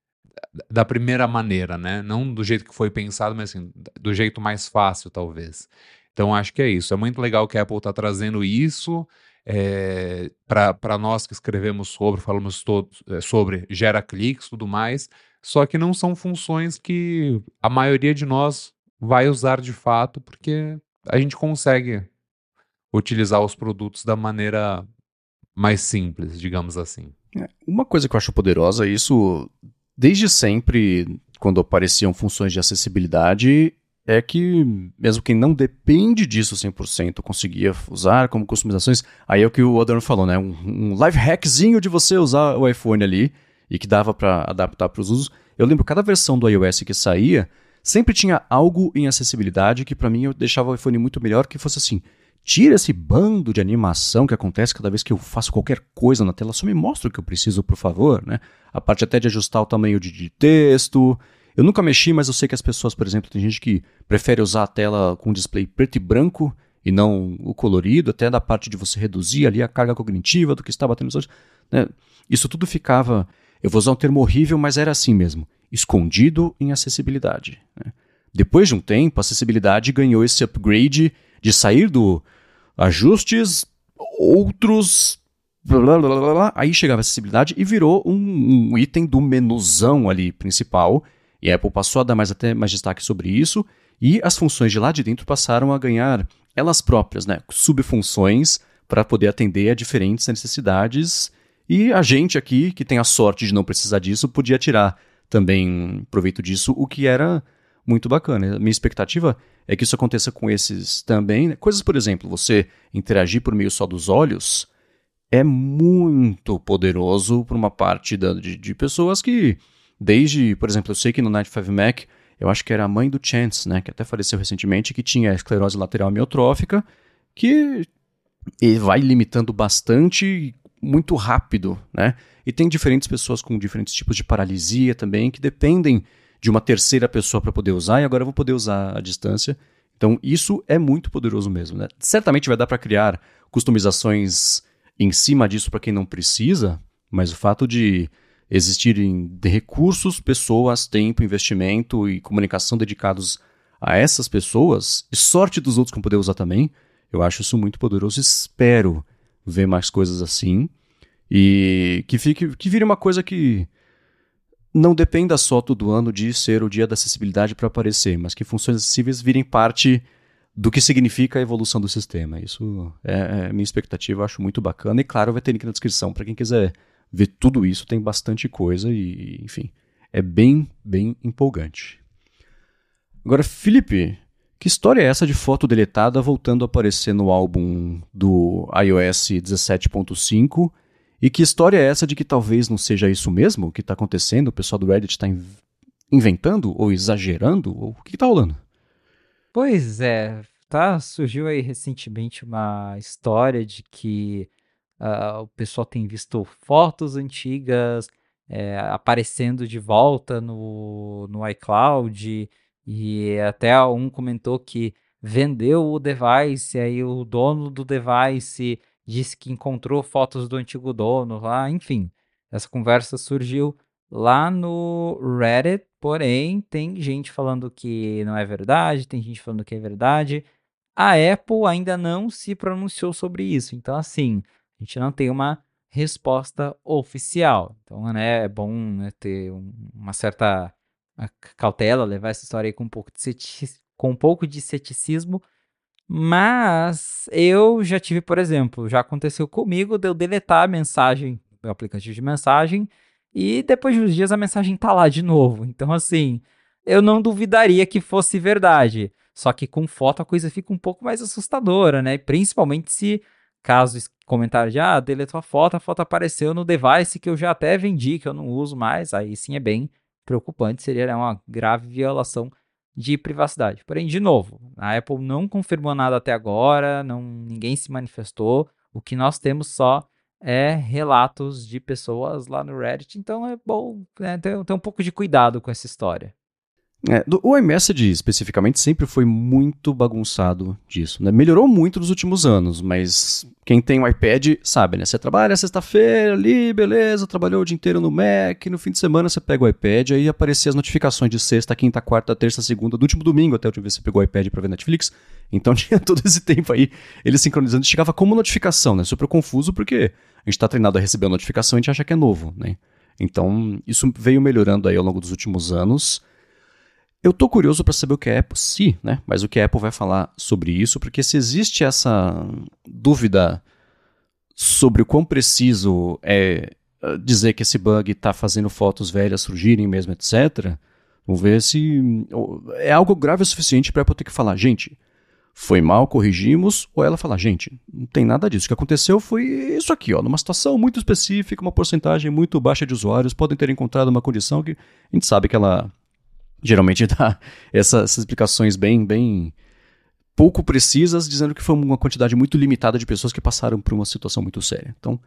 da primeira maneira, né? Não do jeito que foi pensado, mas assim, do jeito mais fácil, talvez. Então, acho que é isso. É muito legal que a Apple está trazendo isso. É, para nós que escrevemos sobre, falamos to- é, sobre, gera cliques e tudo mais, só que não são funções que a maioria de nós vai usar de fato, porque a gente consegue utilizar os produtos da maneira mais simples, digamos assim. É, uma coisa que eu acho poderosa, isso desde sempre, quando apareciam funções de acessibilidade, é que mesmo quem não depende disso cem por cento conseguia usar como customizações. Aí é o que o Adorno falou, né? Um, um life hackzinho de você usar o iPhone ali e que dava para adaptar para os usos. Eu lembro cada versão do iOS que saía, sempre tinha algo em acessibilidade que para mim eu deixava o iPhone muito melhor, que fosse assim, tira esse bando de animação que acontece cada vez que eu faço qualquer coisa na tela, só me mostra o que eu preciso, por favor, né? A parte até de ajustar o tamanho de, de texto. Eu nunca mexi, mas eu sei que as pessoas, por exemplo, tem gente que prefere usar a tela com display preto e branco e não o colorido, até da parte de você reduzir ali a carga cognitiva do que está batendo nos olhos, né? Isso tudo ficava, eu vou usar um termo horrível, mas era assim mesmo, escondido em acessibilidade, né? Depois de um tempo, a acessibilidade ganhou esse upgrade de sair do ajustes, outros, blá, blá, blá, blá, blá. Aí chegava a acessibilidade e virou um, um item do menuzão ali principal, e a Apple passou a dar mais, até mais destaque sobre isso, e as funções de lá de dentro passaram a ganhar elas próprias, né, subfunções para poder atender a diferentes necessidades, e a gente aqui, que tem a sorte de não precisar disso, podia tirar também proveito disso, o que era muito bacana. A minha expectativa é que isso aconteça com esses também, né? Coisas, por exemplo, você interagir por meio só dos olhos é muito poderoso para uma parte da, de, de pessoas que, desde, por exemplo, eu sei que no Night five Mac, eu acho que era a mãe do Chance, né, que até faleceu recentemente, que tinha esclerose lateral amiotrófica, que vai limitando bastante, muito rápido, né? E tem diferentes pessoas com diferentes tipos de paralisia também, que dependem de uma terceira pessoa para poder usar, e agora eu vou poder usar à distância. Então isso é muito poderoso mesmo, né? Certamente vai dar para criar customizações em cima disso para quem não precisa, mas o fato de existirem de recursos, pessoas, tempo, investimento e comunicação dedicados a essas pessoas, e sorte dos outros que vão poder usar também, eu acho isso muito poderoso. Espero ver mais coisas assim e que, fique, que vire uma coisa que não dependa só todo ano de ser o dia da acessibilidade para aparecer, mas que funções acessíveis virem parte do que significa a evolução do sistema. Isso é, é minha expectativa, eu acho muito bacana. E claro, vai ter link na descrição para quem quiser ver tudo isso, tem bastante coisa e, enfim, é bem, bem empolgante. Agora, Felipe, que história é essa de foto deletada voltando a aparecer no álbum do iOS dezessete ponto cinco? E que história é essa de que talvez não seja isso mesmo que está acontecendo? O pessoal do Reddit está inventando ou exagerando? Ou o que está rolando? Pois é, tá, surgiu aí recentemente uma história de que uh, o pessoal tem visto fotos antigas é, aparecendo de volta no, no iCloud, e até um comentou que vendeu o device, aí o dono do device disse que encontrou fotos do antigo dono lá, enfim, essa conversa surgiu lá no Reddit, porém tem gente falando que não é verdade, tem gente falando que é verdade. A Apple ainda não se pronunciou sobre isso, então assim, a gente não tem uma resposta oficial. Então, né, é bom, né, ter um, uma certa cautela, levar essa história aí com um pouco de ceticismo, com um pouco de ceticismo, mas eu já tive, por exemplo, já aconteceu comigo de eu deletar a mensagem do aplicativo de mensagem e depois de uns dias a mensagem tá lá de novo. Então, assim, eu não duvidaria que fosse verdade. Só que com foto a coisa fica um pouco mais assustadora, né? Principalmente se, caso esse comentário de, ah, deletou a foto, a foto apareceu no device que eu já até vendi, que eu não uso mais, aí sim é bem preocupante, seria, né, uma grave violação de privacidade. Porém, de novo, a Apple não confirmou nada até agora, não, ninguém se manifestou, o que nós temos só é relatos de pessoas lá no Reddit, então é bom, né, ter, ter um pouco de cuidado com essa história. É, do, o iMessage especificamente sempre foi muito bagunçado disso, né? Melhorou muito nos últimos anos, mas quem tem um iPad sabe, né? Você trabalha sexta-feira ali, beleza, trabalhou o dia inteiro no Mac, no fim de semana você pega o iPad, aí apareciam as notificações de sexta, quinta, quarta, terça, segunda, do último domingo até a última vez que você pegou o iPad pra ver Netflix, então tinha todo esse tempo aí, ele sincronizando, chegava como notificação, né? Super confuso porque a gente tá treinado a receber a notificação e a gente acha que é novo, né? Então isso veio melhorando aí ao longo dos últimos anos. Eu tô curioso para saber o que a Apple, se, né? Mas o que a Apple vai falar sobre isso, porque se existe essa dúvida sobre o quão preciso é dizer que esse bug está fazendo fotos velhas surgirem mesmo, etcétera. Vamos ver se é algo grave o suficiente para a Apple ter que falar, gente, foi mal, corrigimos, ou ela falar, gente, não tem nada disso. O que aconteceu foi isso aqui, ó, numa situação muito específica, uma porcentagem muito baixa de usuários podem ter encontrado uma condição que a gente sabe que ela geralmente dá essa, essas explicações bem, bem pouco precisas, dizendo que foi uma quantidade muito limitada de pessoas que passaram por uma situação muito séria. Então,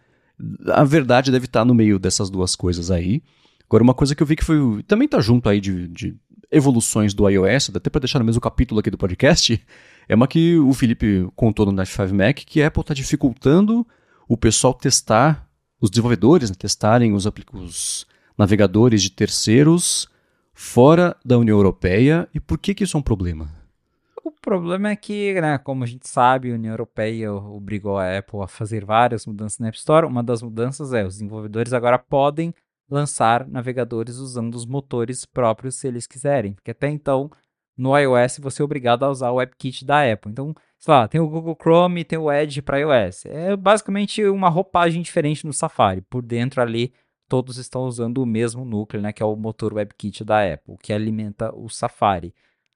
a verdade deve estar no meio dessas duas coisas aí. Agora, uma coisa que eu vi que foi também está junto aí de, de evoluções do iOS, até para deixar no mesmo capítulo aqui do podcast, é uma que o Felipe contou no Night cinco Mac, que a Apple está dificultando o pessoal testar, os desenvolvedores, né, testarem os, os navegadores de terceiros fora da União Europeia. E por que que isso é um problema? O problema é que, né, como a gente sabe, a União Europeia obrigou a Apple a fazer várias mudanças na App Store. Uma das mudanças é os desenvolvedores agora podem lançar navegadores usando os motores próprios se eles quiserem, porque até então no iOS você é obrigado a usar o WebKit da Apple. Então, sei lá, tem o Google Chrome, tem o Edge para iOS. É basicamente uma roupagem diferente no Safari. Por dentro ali todos estão usando o mesmo núcleo, né, que é o motor WebKit da Apple, que alimenta o Safari.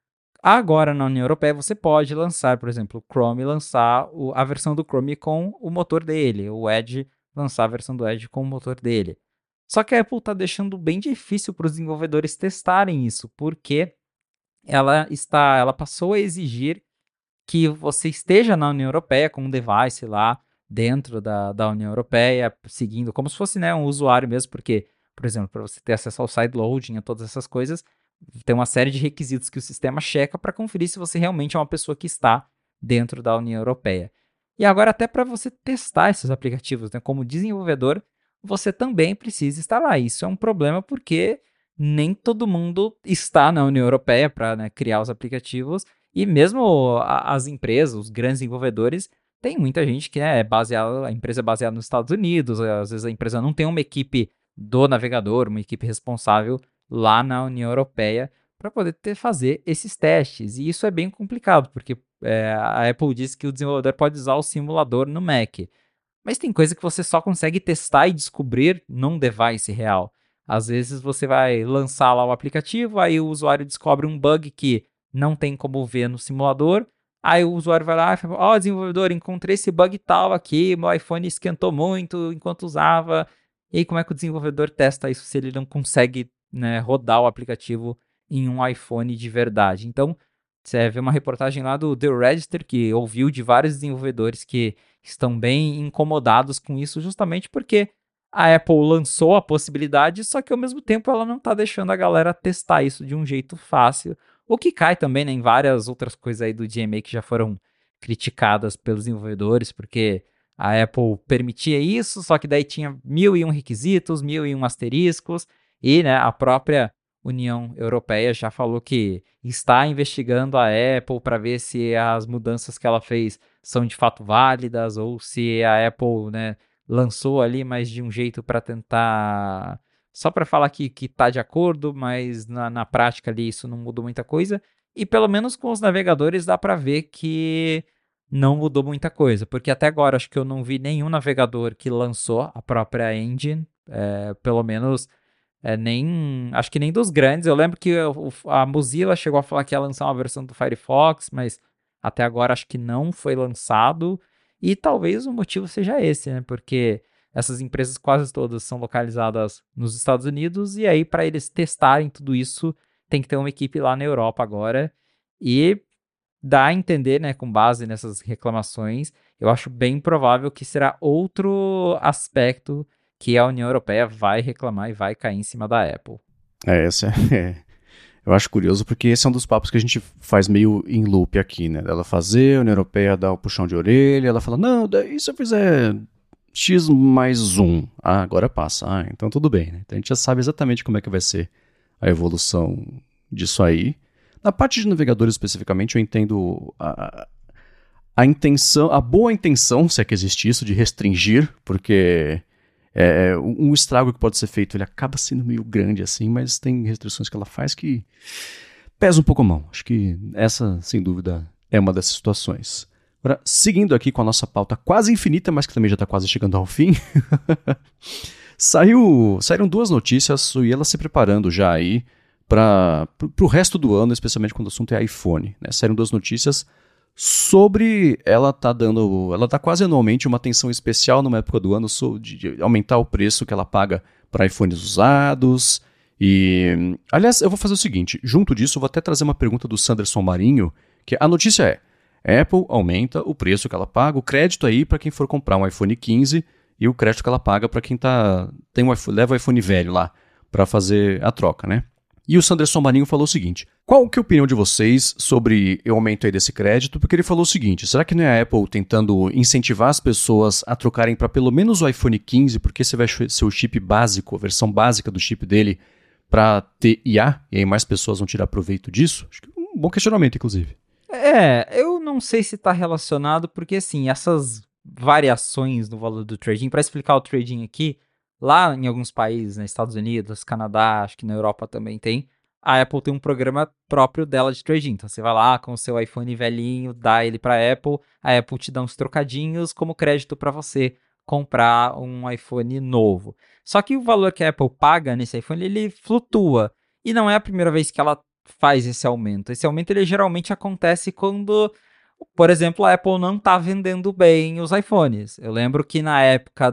Agora, na União Europeia, você pode lançar, por exemplo, o Chrome lançar o, a versão do Chrome com o motor dele, o Edge lançar a versão do Edge com o motor dele. Só que a Apple está deixando bem difícil para os desenvolvedores testarem isso, porque ela, está, ela passou a exigir que você esteja na União Europeia com um device lá dentro da, da União Europeia, seguindo como se fosse, né, um usuário mesmo, porque, por exemplo, para você ter acesso ao sideloading, a todas essas coisas, tem uma série de requisitos que o sistema checa para conferir se você realmente é uma pessoa que está dentro da União Europeia. E agora, até para você testar esses aplicativos, né, como desenvolvedor, você também precisa estar lá. Isso é um problema porque nem todo mundo está na União Europeia para, né, criar os aplicativos. E mesmo as empresas, os grandes desenvolvedores, tem muita gente que é baseada, a empresa é baseada nos Estados Unidos, às vezes a empresa não tem uma equipe do navegador, uma equipe responsável lá na União Europeia para poder ter, fazer esses testes. E isso é bem complicado, porque é, a Apple disse que o desenvolvedor pode usar o simulador no Mac. Mas tem coisa que você só consegue testar e descobrir num device real. Às vezes você vai lançar lá o aplicativo, aí o usuário descobre um bug que não tem como ver no simulador. Aí o usuário vai lá e fala, ó, oh, desenvolvedor, encontrei esse bug tal aqui, meu iPhone esquentou muito enquanto usava. E aí como é que o desenvolvedor testa isso se ele não consegue, né, rodar o aplicativo em um iPhone de verdade? Então, você vê uma reportagem lá do The Register, que ouviu de vários desenvolvedores que estão bem incomodados com isso, justamente porque a Apple lançou a possibilidade, só que ao mesmo tempo ela não está deixando a galera testar isso de um jeito fácil, o que cai também, né, em várias outras coisas aí do D M A que já foram criticadas pelos desenvolvedores, porque a Apple permitia isso, só que daí tinha mil e um requisitos, mil e um asteriscos, e, né, a própria União Europeia já falou que está investigando a Apple para ver se as mudanças que ela fez são de fato válidas ou se a Apple, né, lançou ali, mas de um jeito para tentar só para falar que que está de acordo, mas na, na prática ali isso não mudou muita coisa. E pelo menos com os navegadores dá para ver que não mudou muita coisa, porque até agora acho que eu não vi nenhum navegador que lançou a própria engine, é, pelo menos É, nem, acho que nem dos grandes. Eu lembro que o- a Mozilla chegou a falar que ia lançar uma versão do Firefox, mas até agora acho que não foi lançado. E talvez o motivo seja esse, né? Porque essas empresas quase todas são localizadas nos Estados Unidos, e aí para eles testarem tudo isso, tem que ter uma equipe lá na Europa agora. E dá a entender, né, com base nessas reclamações, eu acho bem provável que será outro aspecto que a União Europeia vai reclamar e vai cair em cima da Apple. É, essa é, é. Eu acho curioso porque esse é um dos papos que a gente faz meio em loop aqui, né? Ela fazer, a União Europeia dá o puxão de orelha, ela fala, não, daí se eu fizer X mais um, ah, agora passa, ah, então tudo bem, né? Então a gente já sabe exatamente como é que vai ser a evolução disso aí. Na parte de navegadores especificamente, eu entendo a, a intenção, a boa intenção, se é que existe isso, de restringir, porque é, um estrago que pode ser feito, ele acaba sendo meio grande assim, mas tem restrições que ela faz que pesa um pouco a mão. Acho que essa, sem dúvida, é uma dessas situações. Agora, seguindo aqui com a nossa pauta quase infinita, mas que também já está quase chegando ao fim, saiu, saíram duas notícias e ela se preparando já aí para o resto do ano, especialmente quando o assunto é iPhone. Né? Saíram duas notícias sobre ela tá dando, ela tá quase anualmente uma atenção especial numa época do ano de, de aumentar o preço que ela paga para iPhones usados. E, aliás, eu vou fazer o seguinte, junto disso eu vou até trazer uma pergunta do Sanderson Marinho, que a notícia é: Apple aumenta o preço que ela paga, o crédito aí para quem for comprar um iPhone quinze e o crédito que ela paga para quem tá, tem um iPhone, leva o iPhone velho lá para fazer a troca, né? E o Sanderson Marinho falou o seguinte: qual que é a opinião de vocês sobre o aumento aí desse crédito? Porque ele falou o seguinte: será que não é a Apple tentando incentivar as pessoas a trocarem para pelo menos o iPhone quinze, porque esse vai ser o chip básico, a versão básica do chip dele, para ter I A, e aí mais pessoas vão tirar proveito disso? Acho que é um bom questionamento, inclusive. É, eu não sei se está relacionado, porque assim, essas variações no valor do trading, para explicar o trading aqui, lá em alguns países, né, Estados Unidos, Canadá, acho que na Europa também tem, a Apple tem um programa próprio dela de trading. Então você vai lá com o seu iPhone velhinho, dá ele para a Apple, a Apple te dá uns trocadinhos como crédito para você comprar um iPhone novo. Só que o valor que a Apple paga nesse iPhone, ele flutua. E não é a primeira vez que ela faz esse aumento. Esse aumento ele geralmente acontece quando, por exemplo, a Apple não está vendendo bem os iPhones. Eu lembro que na época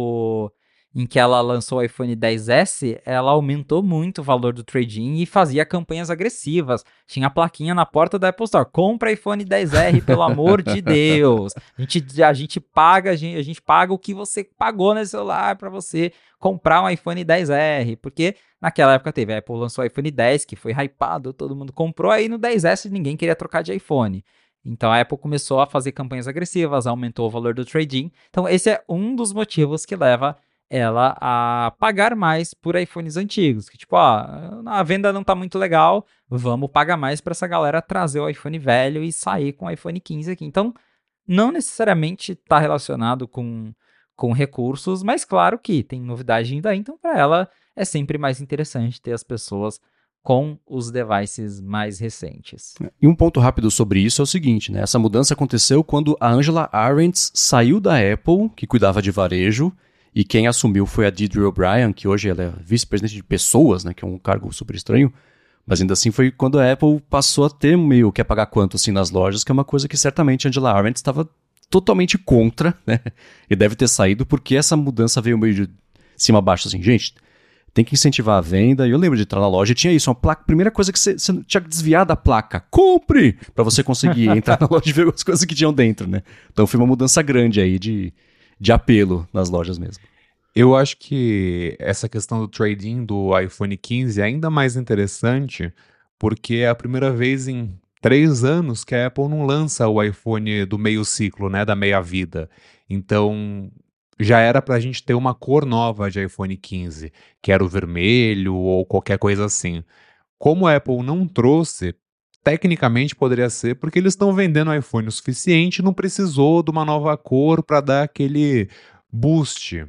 do em que ela lançou o iPhone X S, ela aumentou muito o valor do trade-in e fazia campanhas agressivas. Tinha a plaquinha na porta da Apple Store: compra iPhone X R, pelo amor de Deus. A gente, a gente paga, a gente, a gente paga o que você pagou nesse celular para você comprar um iPhone X R, porque naquela época teve, a Apple lançou o iPhone dez, que foi hypado, todo mundo comprou, aí no X S ninguém queria trocar de iPhone. Então a Apple começou a fazer campanhas agressivas, aumentou o valor do trade-in. Então esse é um dos motivos que leva ela a pagar mais por iPhones antigos. Que tipo, ó, a venda não tá muito legal, vamos pagar mais para essa galera trazer o iPhone velho e sair com o iPhone quinze aqui. Então não necessariamente está relacionado com, com recursos, mas claro que tem novidade ainda, então para ela é sempre mais interessante ter as pessoas com os devices mais recentes. E um ponto rápido sobre isso é o seguinte, né? Essa mudança aconteceu quando a Angela Arendt saiu da Apple, que cuidava de varejo, e quem assumiu foi a Deirdre O'Brien, que hoje ela é vice-presidente de pessoas, né? Que é um cargo super estranho. Mas ainda assim foi quando a Apple passou a ter meio que a pagar quanto assim nas lojas, que é uma coisa que certamente a Angela Arendt estava totalmente contra, né? E deve ter saído porque essa mudança veio meio de cima a baixo, assim, gente, tem que incentivar a venda. E eu lembro de entrar na loja e tinha isso, uma placa, primeira coisa que você, você tinha que desviar da placa, compre, para você conseguir entrar na loja e ver as coisas que tinham dentro, né? Então foi uma mudança grande aí de, de apelo nas lojas mesmo. Eu acho que essa questão do trading do iPhone quinze é ainda mais interessante porque é a primeira vez em três anos que a Apple não lança o iPhone do meio ciclo, né, da meia vida. Então já era para a gente ter uma cor nova de iPhone quinze, que era o vermelho ou qualquer coisa assim. Como a Apple não trouxe, tecnicamente poderia ser porque eles estão vendendo iPhone o suficiente, não precisou de uma nova cor para dar aquele boost.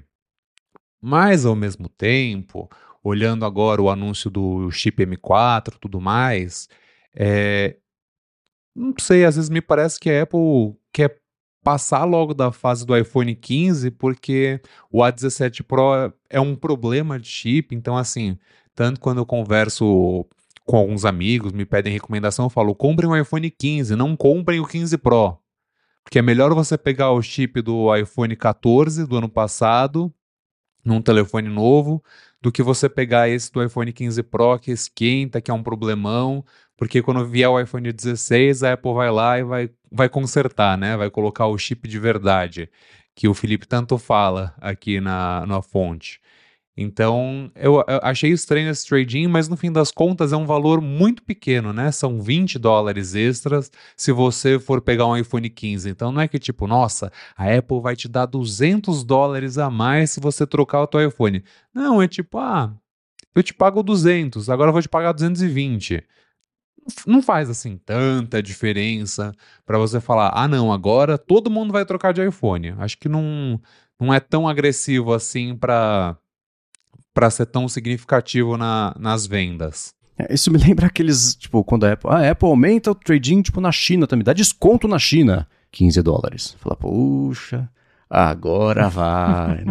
Mas, ao mesmo tempo, olhando agora o anúncio do chip M quatro e tudo mais, é, não sei, às vezes me parece que a Apple quer passar logo da fase do iPhone quinze, porque o A dezessete Pro é um problema de chip, então assim, tanto quando eu converso com alguns amigos, me pedem recomendação, eu falo, comprem o iPhone quinze, não comprem o quinze Pro, porque é melhor você pegar o chip do iPhone quatorze do ano passado, num telefone novo, do que você pegar esse do iPhone quinze Pro, que esquenta, que é um problemão, porque quando vier o iPhone dezesseis, a Apple vai lá e vai, vai consertar, né? Vai colocar o chip de verdade, que o Felipe tanto fala aqui na, na fonte. Então, eu, eu achei estranho esse trade-in, mas no fim das contas é um valor muito pequeno, né? São vinte dólares extras se você for pegar um iPhone quinze. Então não é que tipo, nossa, a Apple vai te dar duzentos dólares a mais se você trocar o teu iPhone. Não, é tipo, ah, eu te pago duzentos, agora eu vou te pagar duzentos e vinte. Não faz assim tanta diferença para você falar, ah não, agora todo mundo vai trocar de iPhone. Acho que não, não é tão agressivo assim para para ser tão significativo na, nas vendas. É, isso me lembra aqueles, tipo, quando a Apple, a Apple aumenta o trading, tipo, na China também, dá desconto na China, quinze dólares. Fala, puxa, agora vai.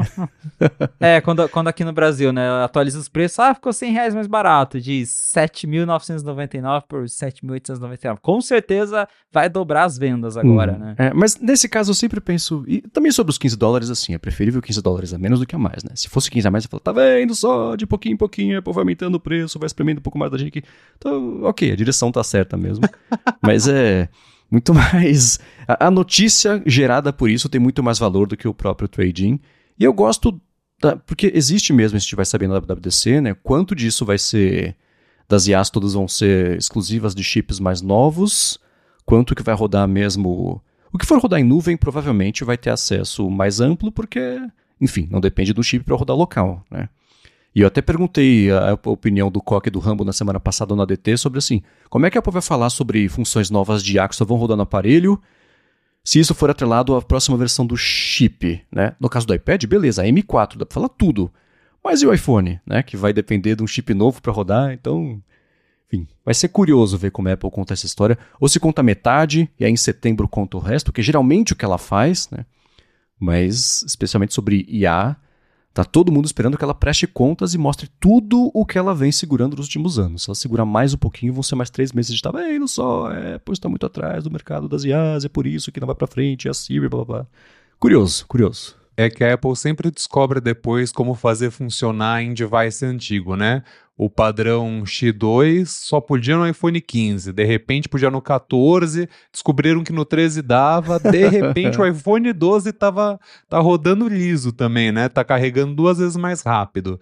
É, quando, quando aqui no Brasil, né, atualiza os preços, ah, ficou cem reais mais barato, de sete mil novecentos e noventa e nove por sete mil oitocentos e noventa e nove. Com certeza vai dobrar as vendas agora, hum, né? É, mas nesse caso eu sempre penso, e também sobre os quinze dólares, assim, é preferível quinze dólares a menos do que a mais, né? Se fosse quinze a mais, eu falo, tá vendo só, de pouquinho em pouquinho, a Apple vai aumentando o preço, vai espremendo um pouco mais da gente aqui. Então, ok, a direção tá certa mesmo. Mas é... Muito mais... A, a notícia gerada por isso tem muito mais valor do que o próprio trading. E eu gosto... Da, porque existe mesmo, a gente vai saber na W W D C, né? Quanto disso vai ser... Das I As todas vão ser exclusivas de chips mais novos. Quanto que vai rodar mesmo... O que for rodar em nuvem provavelmente vai ter acesso mais amplo, porque... Enfim, não depende do chip para rodar local, né? E eu até perguntei a, a opinião do Coque e do Rambo na semana passada no A D T sobre assim, como é que a Apple vai falar sobre funções novas de I A que só vão rodar no aparelho se isso for atrelado à próxima versão do chip, né? No caso do iPad, beleza, a M quatro, dá pra falar tudo. Mas e o iPhone, né? Que vai depender de um chip novo para rodar, então... Enfim, vai ser curioso ver como a Apple conta essa história. Ou se conta metade, e aí em setembro conta o resto, que é geralmente o que ela faz, né? Mas, especialmente sobre I A... Tá todo mundo esperando que ela preste contas e mostre tudo o que ela vem segurando nos últimos anos. Se ela segurar mais um pouquinho, vão ser mais três meses de tá vendo só, é, pois tá muito atrás do mercado das I As, é por isso que não vai pra frente, é a Siri, blá blá blá. Curioso, curioso. É que a Apple sempre descobre depois como fazer funcionar em device antigo, né? O padrão X dois só podia no iPhone quinze, de repente podia no quatorze, descobriram que no treze dava, de repente o iPhone doze tava, tá rodando liso também, né? Tá carregando duas vezes mais rápido.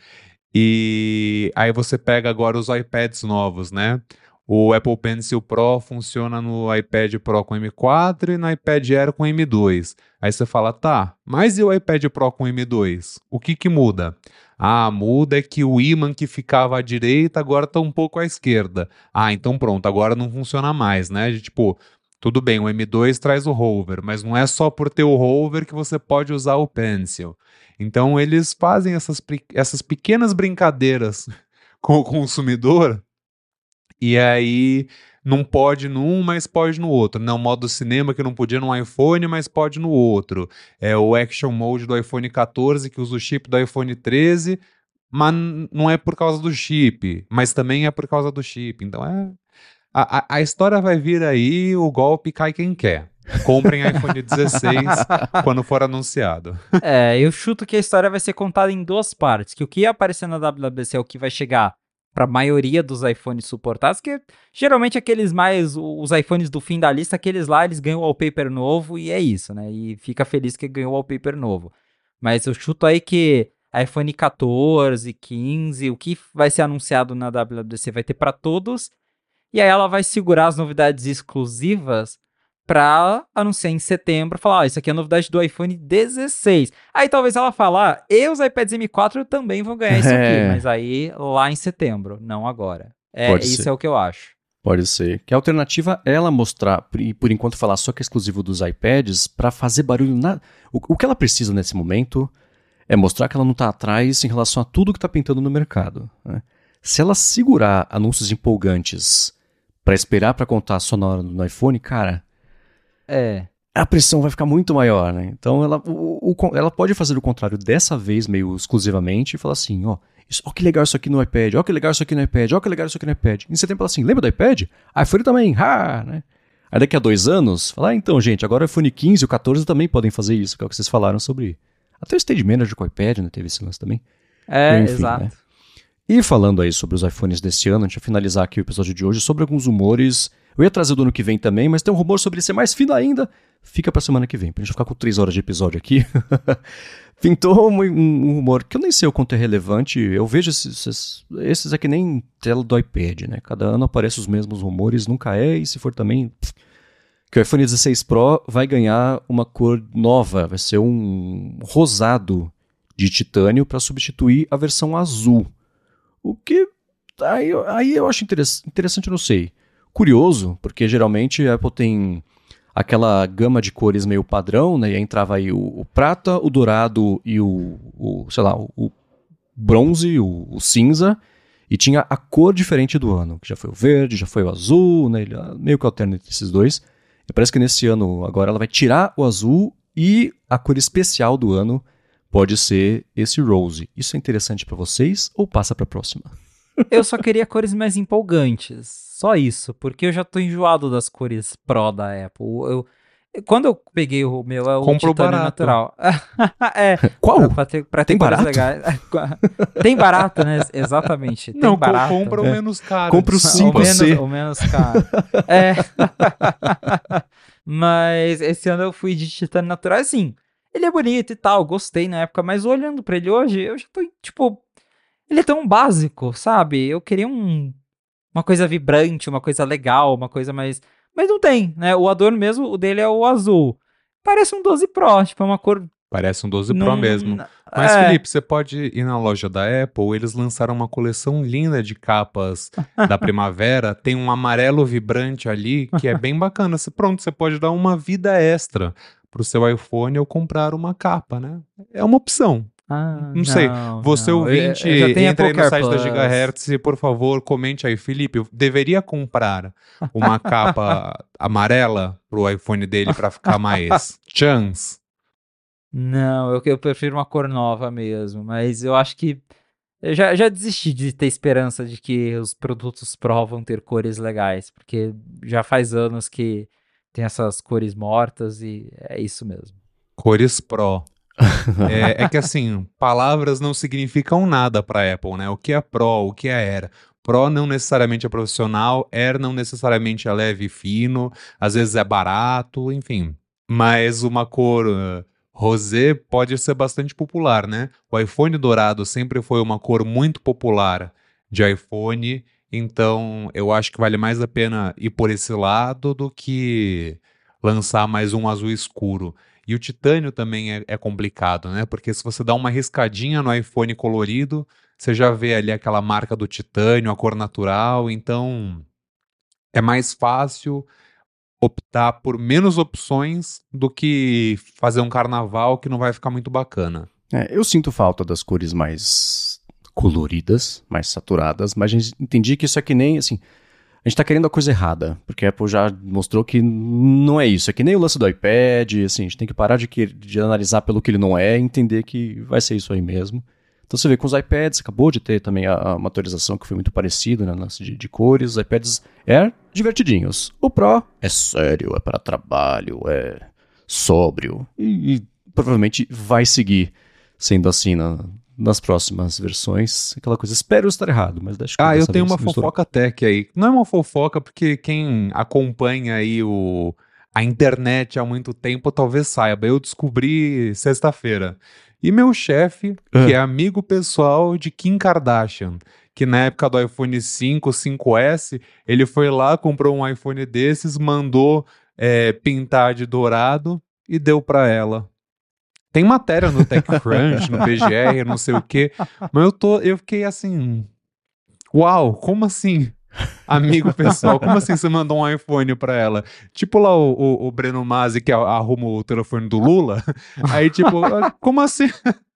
E aí você pega agora os iPads novos, né? O Apple Pencil Pro funciona no iPad Pro com M quatro e no iPad Air com M dois. Aí você fala, tá, mas e o iPad Pro com M dois? O que que muda? Ah, muda é que o ímã que ficava à direita agora está um pouco à esquerda. Ah, então pronto, agora não funciona mais, né? De, tipo, tudo bem, o M dois traz o hover, mas não é só por ter o hover que você pode usar o Pencil. Então eles fazem essas, essas pequenas brincadeiras com o consumidor e aí não pode num, mas pode no outro. Não, modo cinema que não podia no iPhone, mas pode no outro. É o Action Mode do iPhone quatorze que usa o chip do iPhone treze, mas não é por causa do chip, mas também é por causa do chip. Então é... A, a, a história vai vir aí, o golpe cai quem quer. Comprem iPhone dezesseis quando for anunciado. É, eu chuto que a história vai ser contada em duas partes, que o que ia aparecer na W W D C é o que vai chegar para a maioria dos iPhones suportados, que geralmente aqueles mais, os iPhones do fim da lista, aqueles lá, eles ganham wallpaper novo e é isso, né? E fica feliz que ganhou wallpaper novo. Mas eu chuto aí que iPhone quatorze, quinze, o que vai ser anunciado na W W D C vai ter para todos, e aí ela vai segurar as novidades exclusivas para anunciar em setembro, falar, ó, isso aqui é a novidade do iPhone dezesseis. Aí talvez ela falar, ah, e os iPads M quatro também vão ganhar isso É. aqui, mas aí lá em setembro, não agora. É, Pode isso ser. é o que eu acho. Pode ser. Que a alternativa é ela mostrar, e por enquanto falar só que é exclusivo dos iPads, para fazer barulho na... O, o que ela precisa nesse momento é mostrar que ela não tá atrás em relação a tudo que tá pintando no mercado, né? Se ela segurar anúncios empolgantes para esperar para contar só na hora no iPhone, cara... É. a pressão vai ficar muito maior, né? Então ela, o, o, ela pode fazer o contrário dessa vez, meio exclusivamente, e falar assim, ó, isso, ó que legal isso aqui no iPad, ó que legal isso aqui no iPad, ó que legal isso aqui no iPad. Em setembro ela assim, lembra do iPad? iPhone também, ha, né? Aí daqui a dois anos, falar, ah, então gente, agora o iPhone quinze e o catorze também podem fazer isso, que é o que vocês falaram sobre. Até o Stage Manager com o iPad, né, teve esse lance também. É, Enfim, exato. Né? E falando aí sobre os iPhones desse ano, a gente vai finalizar aqui o episódio de hoje sobre alguns rumores. Eu ia trazer do ano que vem também, mas tem um rumor sobre ele ser mais fino ainda. Fica pra semana que vem, pra gente ficar com três horas de episódio aqui. Pintou um, um rumor que eu nem sei o quanto é relevante. Eu vejo esses, esses, esses é que nem tela do iPad, né? Cada ano aparecem os mesmos rumores, nunca é, e se for também... Que o iPhone dezesseis Pro vai ganhar uma cor nova, vai ser um rosado de titânio para substituir a versão azul. O que aí, aí eu acho interessante, eu não sei. Curioso, porque geralmente a Apple tem aquela gama de cores meio padrão, né? E aí entrava aí o, o prata, o dourado e o, o sei lá, o, o bronze, o, o cinza, e tinha a cor diferente do ano, que já foi o verde, já foi o azul, né? Ele meio que alterna entre esses dois. E parece que nesse ano agora ela vai tirar o azul e a cor especial do ano pode ser esse rose. Isso é interessante pra vocês ou passa pra próxima? Eu só queria cores mais empolgantes. Só isso, porque eu já tô enjoado das cores Pro da Apple. Eu, quando eu peguei o meu, é o Comprou titânio barato. natural. é, Qual? Pra, pra ter, pra ter Tem cores barato? legais. Tem barato, né? Exatamente. Tem Não, co- barato. compra o É. menos caro. Compra o Ou cinco C. menos, ou menos caro. É. Mas esse ano eu fui de titânio natural, assim, ele é bonito e tal, gostei na época, mas olhando pra ele hoje, eu já tô, tipo, ele é tão básico, sabe? Eu queria um, uma coisa vibrante, uma coisa legal, uma coisa mais... Mas não tem, né? O adorno mesmo, o dele é o azul. Parece um doze Pro, tipo, é uma cor... Parece um doze Pro não- mesmo. n- Mas, é. Felipe, você pode ir na loja da Apple, eles lançaram uma coleção linda de capas da primavera, tem um amarelo vibrante ali, que é bem bacana. Você- Pronto, você pode dar uma vida extra pro seu iPhone ou comprar uma capa, né? É uma opção. Ah, Não sei, você não. ouvinte, Eu- eu já tenho entra aí no Apple site da Plus. Gigahertz e, por favor, comente aí. Felipe, eu deveria comprar uma capa amarela pro iPhone dele pra ficar mais chance? Não, eu, eu prefiro uma cor nova mesmo, mas eu acho que eu já, já desisti de ter esperança de que os produtos Pro vão ter cores legais, porque já faz anos que tem essas cores mortas e é isso mesmo. Cores Pro. é, é que assim, palavras não significam nada pra Apple, né? O que é Pro, o que é Air? Pro não necessariamente é profissional, Air não necessariamente é leve e fino, às vezes é barato, enfim. Mas uma cor uh, rosé pode ser bastante popular, né? O iPhone dourado sempre foi uma cor muito popular de iPhone, então eu acho que vale mais a pena ir por esse lado do que lançar mais um azul escuro. E o titânio também é, é complicado, né? Porque se você dá uma riscadinha no iPhone colorido, você já vê ali aquela marca do titânio, a cor natural, então é mais fácil optar por menos opções do que fazer um carnaval que não vai ficar muito bacana. É, eu sinto falta das cores mais coloridas, mais saturadas, mas a gente entendi que isso é que nem, assim, a gente tá querendo a coisa errada, porque a Apple já mostrou que não é isso, é que nem o lance do iPad, assim, a gente tem que parar de, que, de analisar pelo que ele não é e entender que vai ser isso aí mesmo. Então você vê com os iPads, acabou de ter também a, a, uma atualização que foi muito parecida, né, lance de, de cores, os iPads Air divertidinhos, o Pro é sério, é para trabalho, é sóbrio, e, e provavelmente vai seguir sendo assim na, nas próximas versões, aquela coisa, espero estar errado, mas acho que Ah, eu dessa tenho vez uma misturou. fofoca tech aí. Não é uma fofoca porque quem acompanha aí o, a internet há muito tempo talvez saiba. Eu descobri sexta-feira. E meu chefe, que é amigo pessoal de Kim Kardashian, que na época do iPhone cinco, cinco S, ele foi lá, comprou um iPhone desses, mandou é, pintar de dourado e deu pra ela. Tem matéria no TechCrunch, no P G R, não sei o quê, mas eu, tô, eu fiquei assim, uau, como assim, amigo pessoal, como assim você mandou um iPhone pra ela? Tipo lá o, o, o Breno Masi que arruma o telefone do Lula, aí tipo, como assim?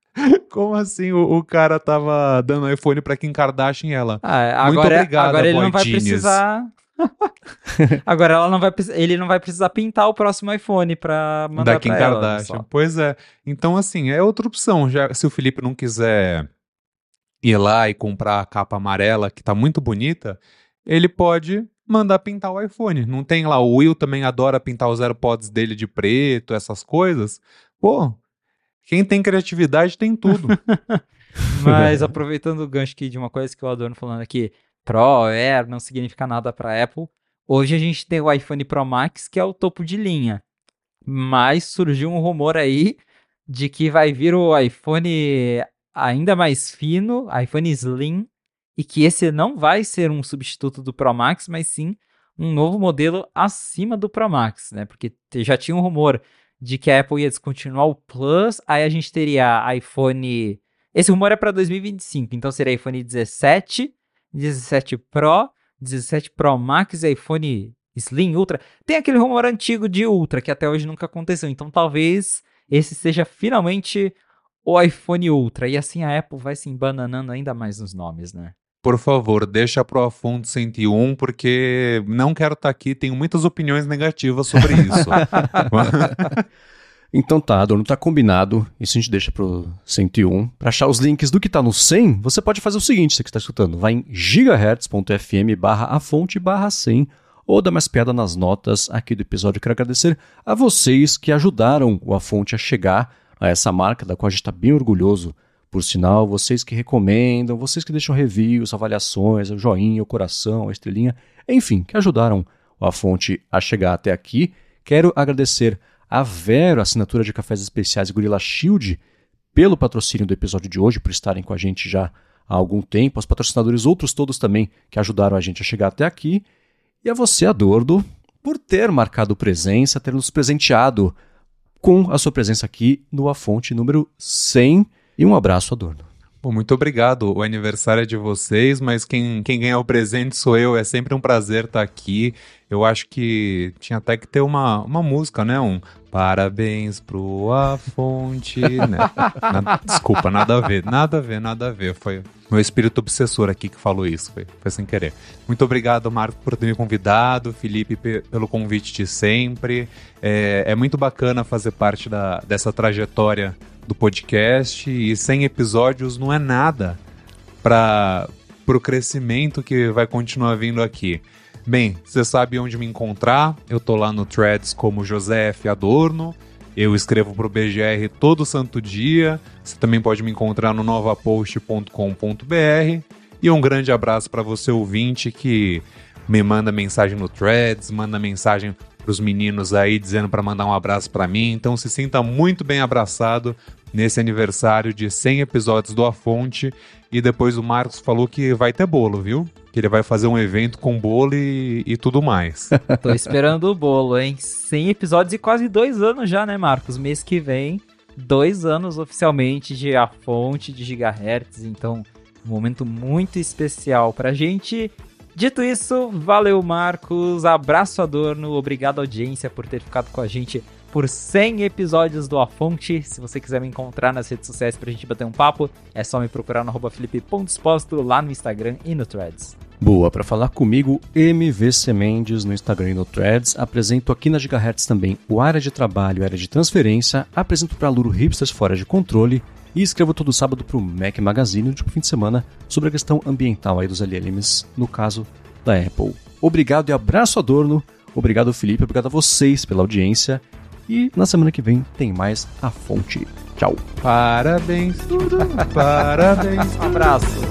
Como assim o, o cara tava dando iPhone pra Kim Kardashian e ela? Ah, Muito agora, obrigado, agora ele Boy não vai Genius. precisar. Agora ela não vai, ele não vai precisar pintar o próximo iPhone pra mandar da Kim pra Kardashian. ela. Pois é. Então, assim, é outra opção. Já, se o Felipe não quiser ir lá e comprar a capa amarela, que tá muito bonita, ele pode mandar pintar o iPhone. Não tem lá, o Will também adora pintar os AirPods dele de preto, essas coisas. Pô, quem tem criatividade tem tudo. Mas aproveitando o gancho aqui de uma coisa que o Adorno falando aqui, Pro, Air, não significa nada para Apple. Hoje a gente tem o iPhone Pro Max, que é o topo de linha. Mas surgiu um rumor aí de que vai vir o iPhone ainda mais fino, iPhone Slim, e que esse não vai ser um substituto do Pro Max, mas sim um novo modelo acima do Pro Max, né? Porque já tinha um rumor de que a Apple ia descontinuar o Plus, aí a gente teria iPhone... Esse rumor é para dois mil e vinte e cinco, então seria iPhone dezessete, dezessete Pro, dezessete Pro Max e iPhone Slim Ultra. Tem aquele rumor antigo de Ultra, que até hoje nunca aconteceu, então talvez esse seja finalmente o iPhone Ultra, e assim a Apple vai se embananando ainda mais nos nomes, né? Por favor, deixa pro Afonso cento e um, porque não quero estar aqui, tenho muitas opiniões negativas sobre isso. Então tá, Adorno, tá combinado. Isso a gente deixa pro cento e um. Para achar os links do que tá no cem, você pode fazer o seguinte, você que está escutando, vai em gigahertz.fm barra a fonte barra cem ou dá mais piada nas notas aqui do episódio. Eu quero agradecer a vocês que ajudaram o A Fonte a chegar a essa marca, da qual a gente está bem orgulhoso. Por sinal, vocês que recomendam, vocês que deixam reviews, avaliações, o joinha, o coração, a estrelinha, enfim, que ajudaram o A Fonte a chegar até aqui. Quero agradecer a Vero, assinatura de cafés especiais e Gorilla Shield, pelo patrocínio do episódio de hoje, por estarem com a gente já há algum tempo, aos patrocinadores outros todos também que ajudaram a gente a chegar até aqui, e a você, Adorno, por ter marcado presença, ter nos presenteado com a sua presença aqui no A Fonte número cem. E um abraço, Adorno. Bom, muito obrigado. O aniversário é de vocês, mas quem, quem ganha o presente sou eu. É sempre um prazer estar aqui. Eu acho que tinha até que ter uma, uma música, né? Um parabéns pro A Fonte, né? Na, desculpa, nada a ver, nada a ver, nada a ver. Foi meu espírito obsessor aqui que falou isso, foi, foi sem querer. Muito obrigado, Marco, por ter me convidado, Felipe, pe- pelo convite de sempre. É, é muito bacana fazer parte da, dessa trajetória do podcast, e cem episódios não é nada para o crescimento que vai continuar vindo aqui. Bem, você sabe onde me encontrar, eu tô lá no Threads como José F. Adorno, eu escrevo pro B G R todo santo dia, você também pode me encontrar no novapost ponto com ponto b r, e um grande abraço para você ouvinte que me manda mensagem no Threads, manda mensagem pros meninos aí dizendo para mandar um abraço para mim, então se sinta muito bem abraçado nesse aniversário de cem episódios do A Fonte. E depois o Marcos falou que vai ter bolo, viu? Que ele vai fazer um evento com bolo e, e tudo mais. Tô esperando o bolo, hein? cem episódios e quase dois anos já, né, Marcos? Mês que vem, dois anos oficialmente de A Fonte, de Gigahertz. Então, um momento muito especial pra gente. Dito isso, valeu, Marcos. Abraço, Adorno. Obrigado, audiência, por ter ficado com a gente por cem episódios do A Fonte. Se você quiser me encontrar nas redes sociais pra gente bater um papo, é só me procurar no arroba felipe ponto exposto lá no Instagram e no Threads. Boa, para falar comigo, M V C Mendes no Instagram e no Threads. Apresento aqui na Gigahertz também o Área de Trabalho, Área de Transferência. Apresento para Luro Hipsters Fora de Controle. E escrevo todo sábado para o Mac Magazine, no último fim de semana, sobre a questão ambiental aí dos L L Ms, no caso da Apple. Obrigado e abraço, Adorno. Obrigado, Felipe. Obrigado a vocês pela audiência. E na semana que vem tem mais A Fonte. Tchau. Parabéns, tudo. Parabéns. Um abraço.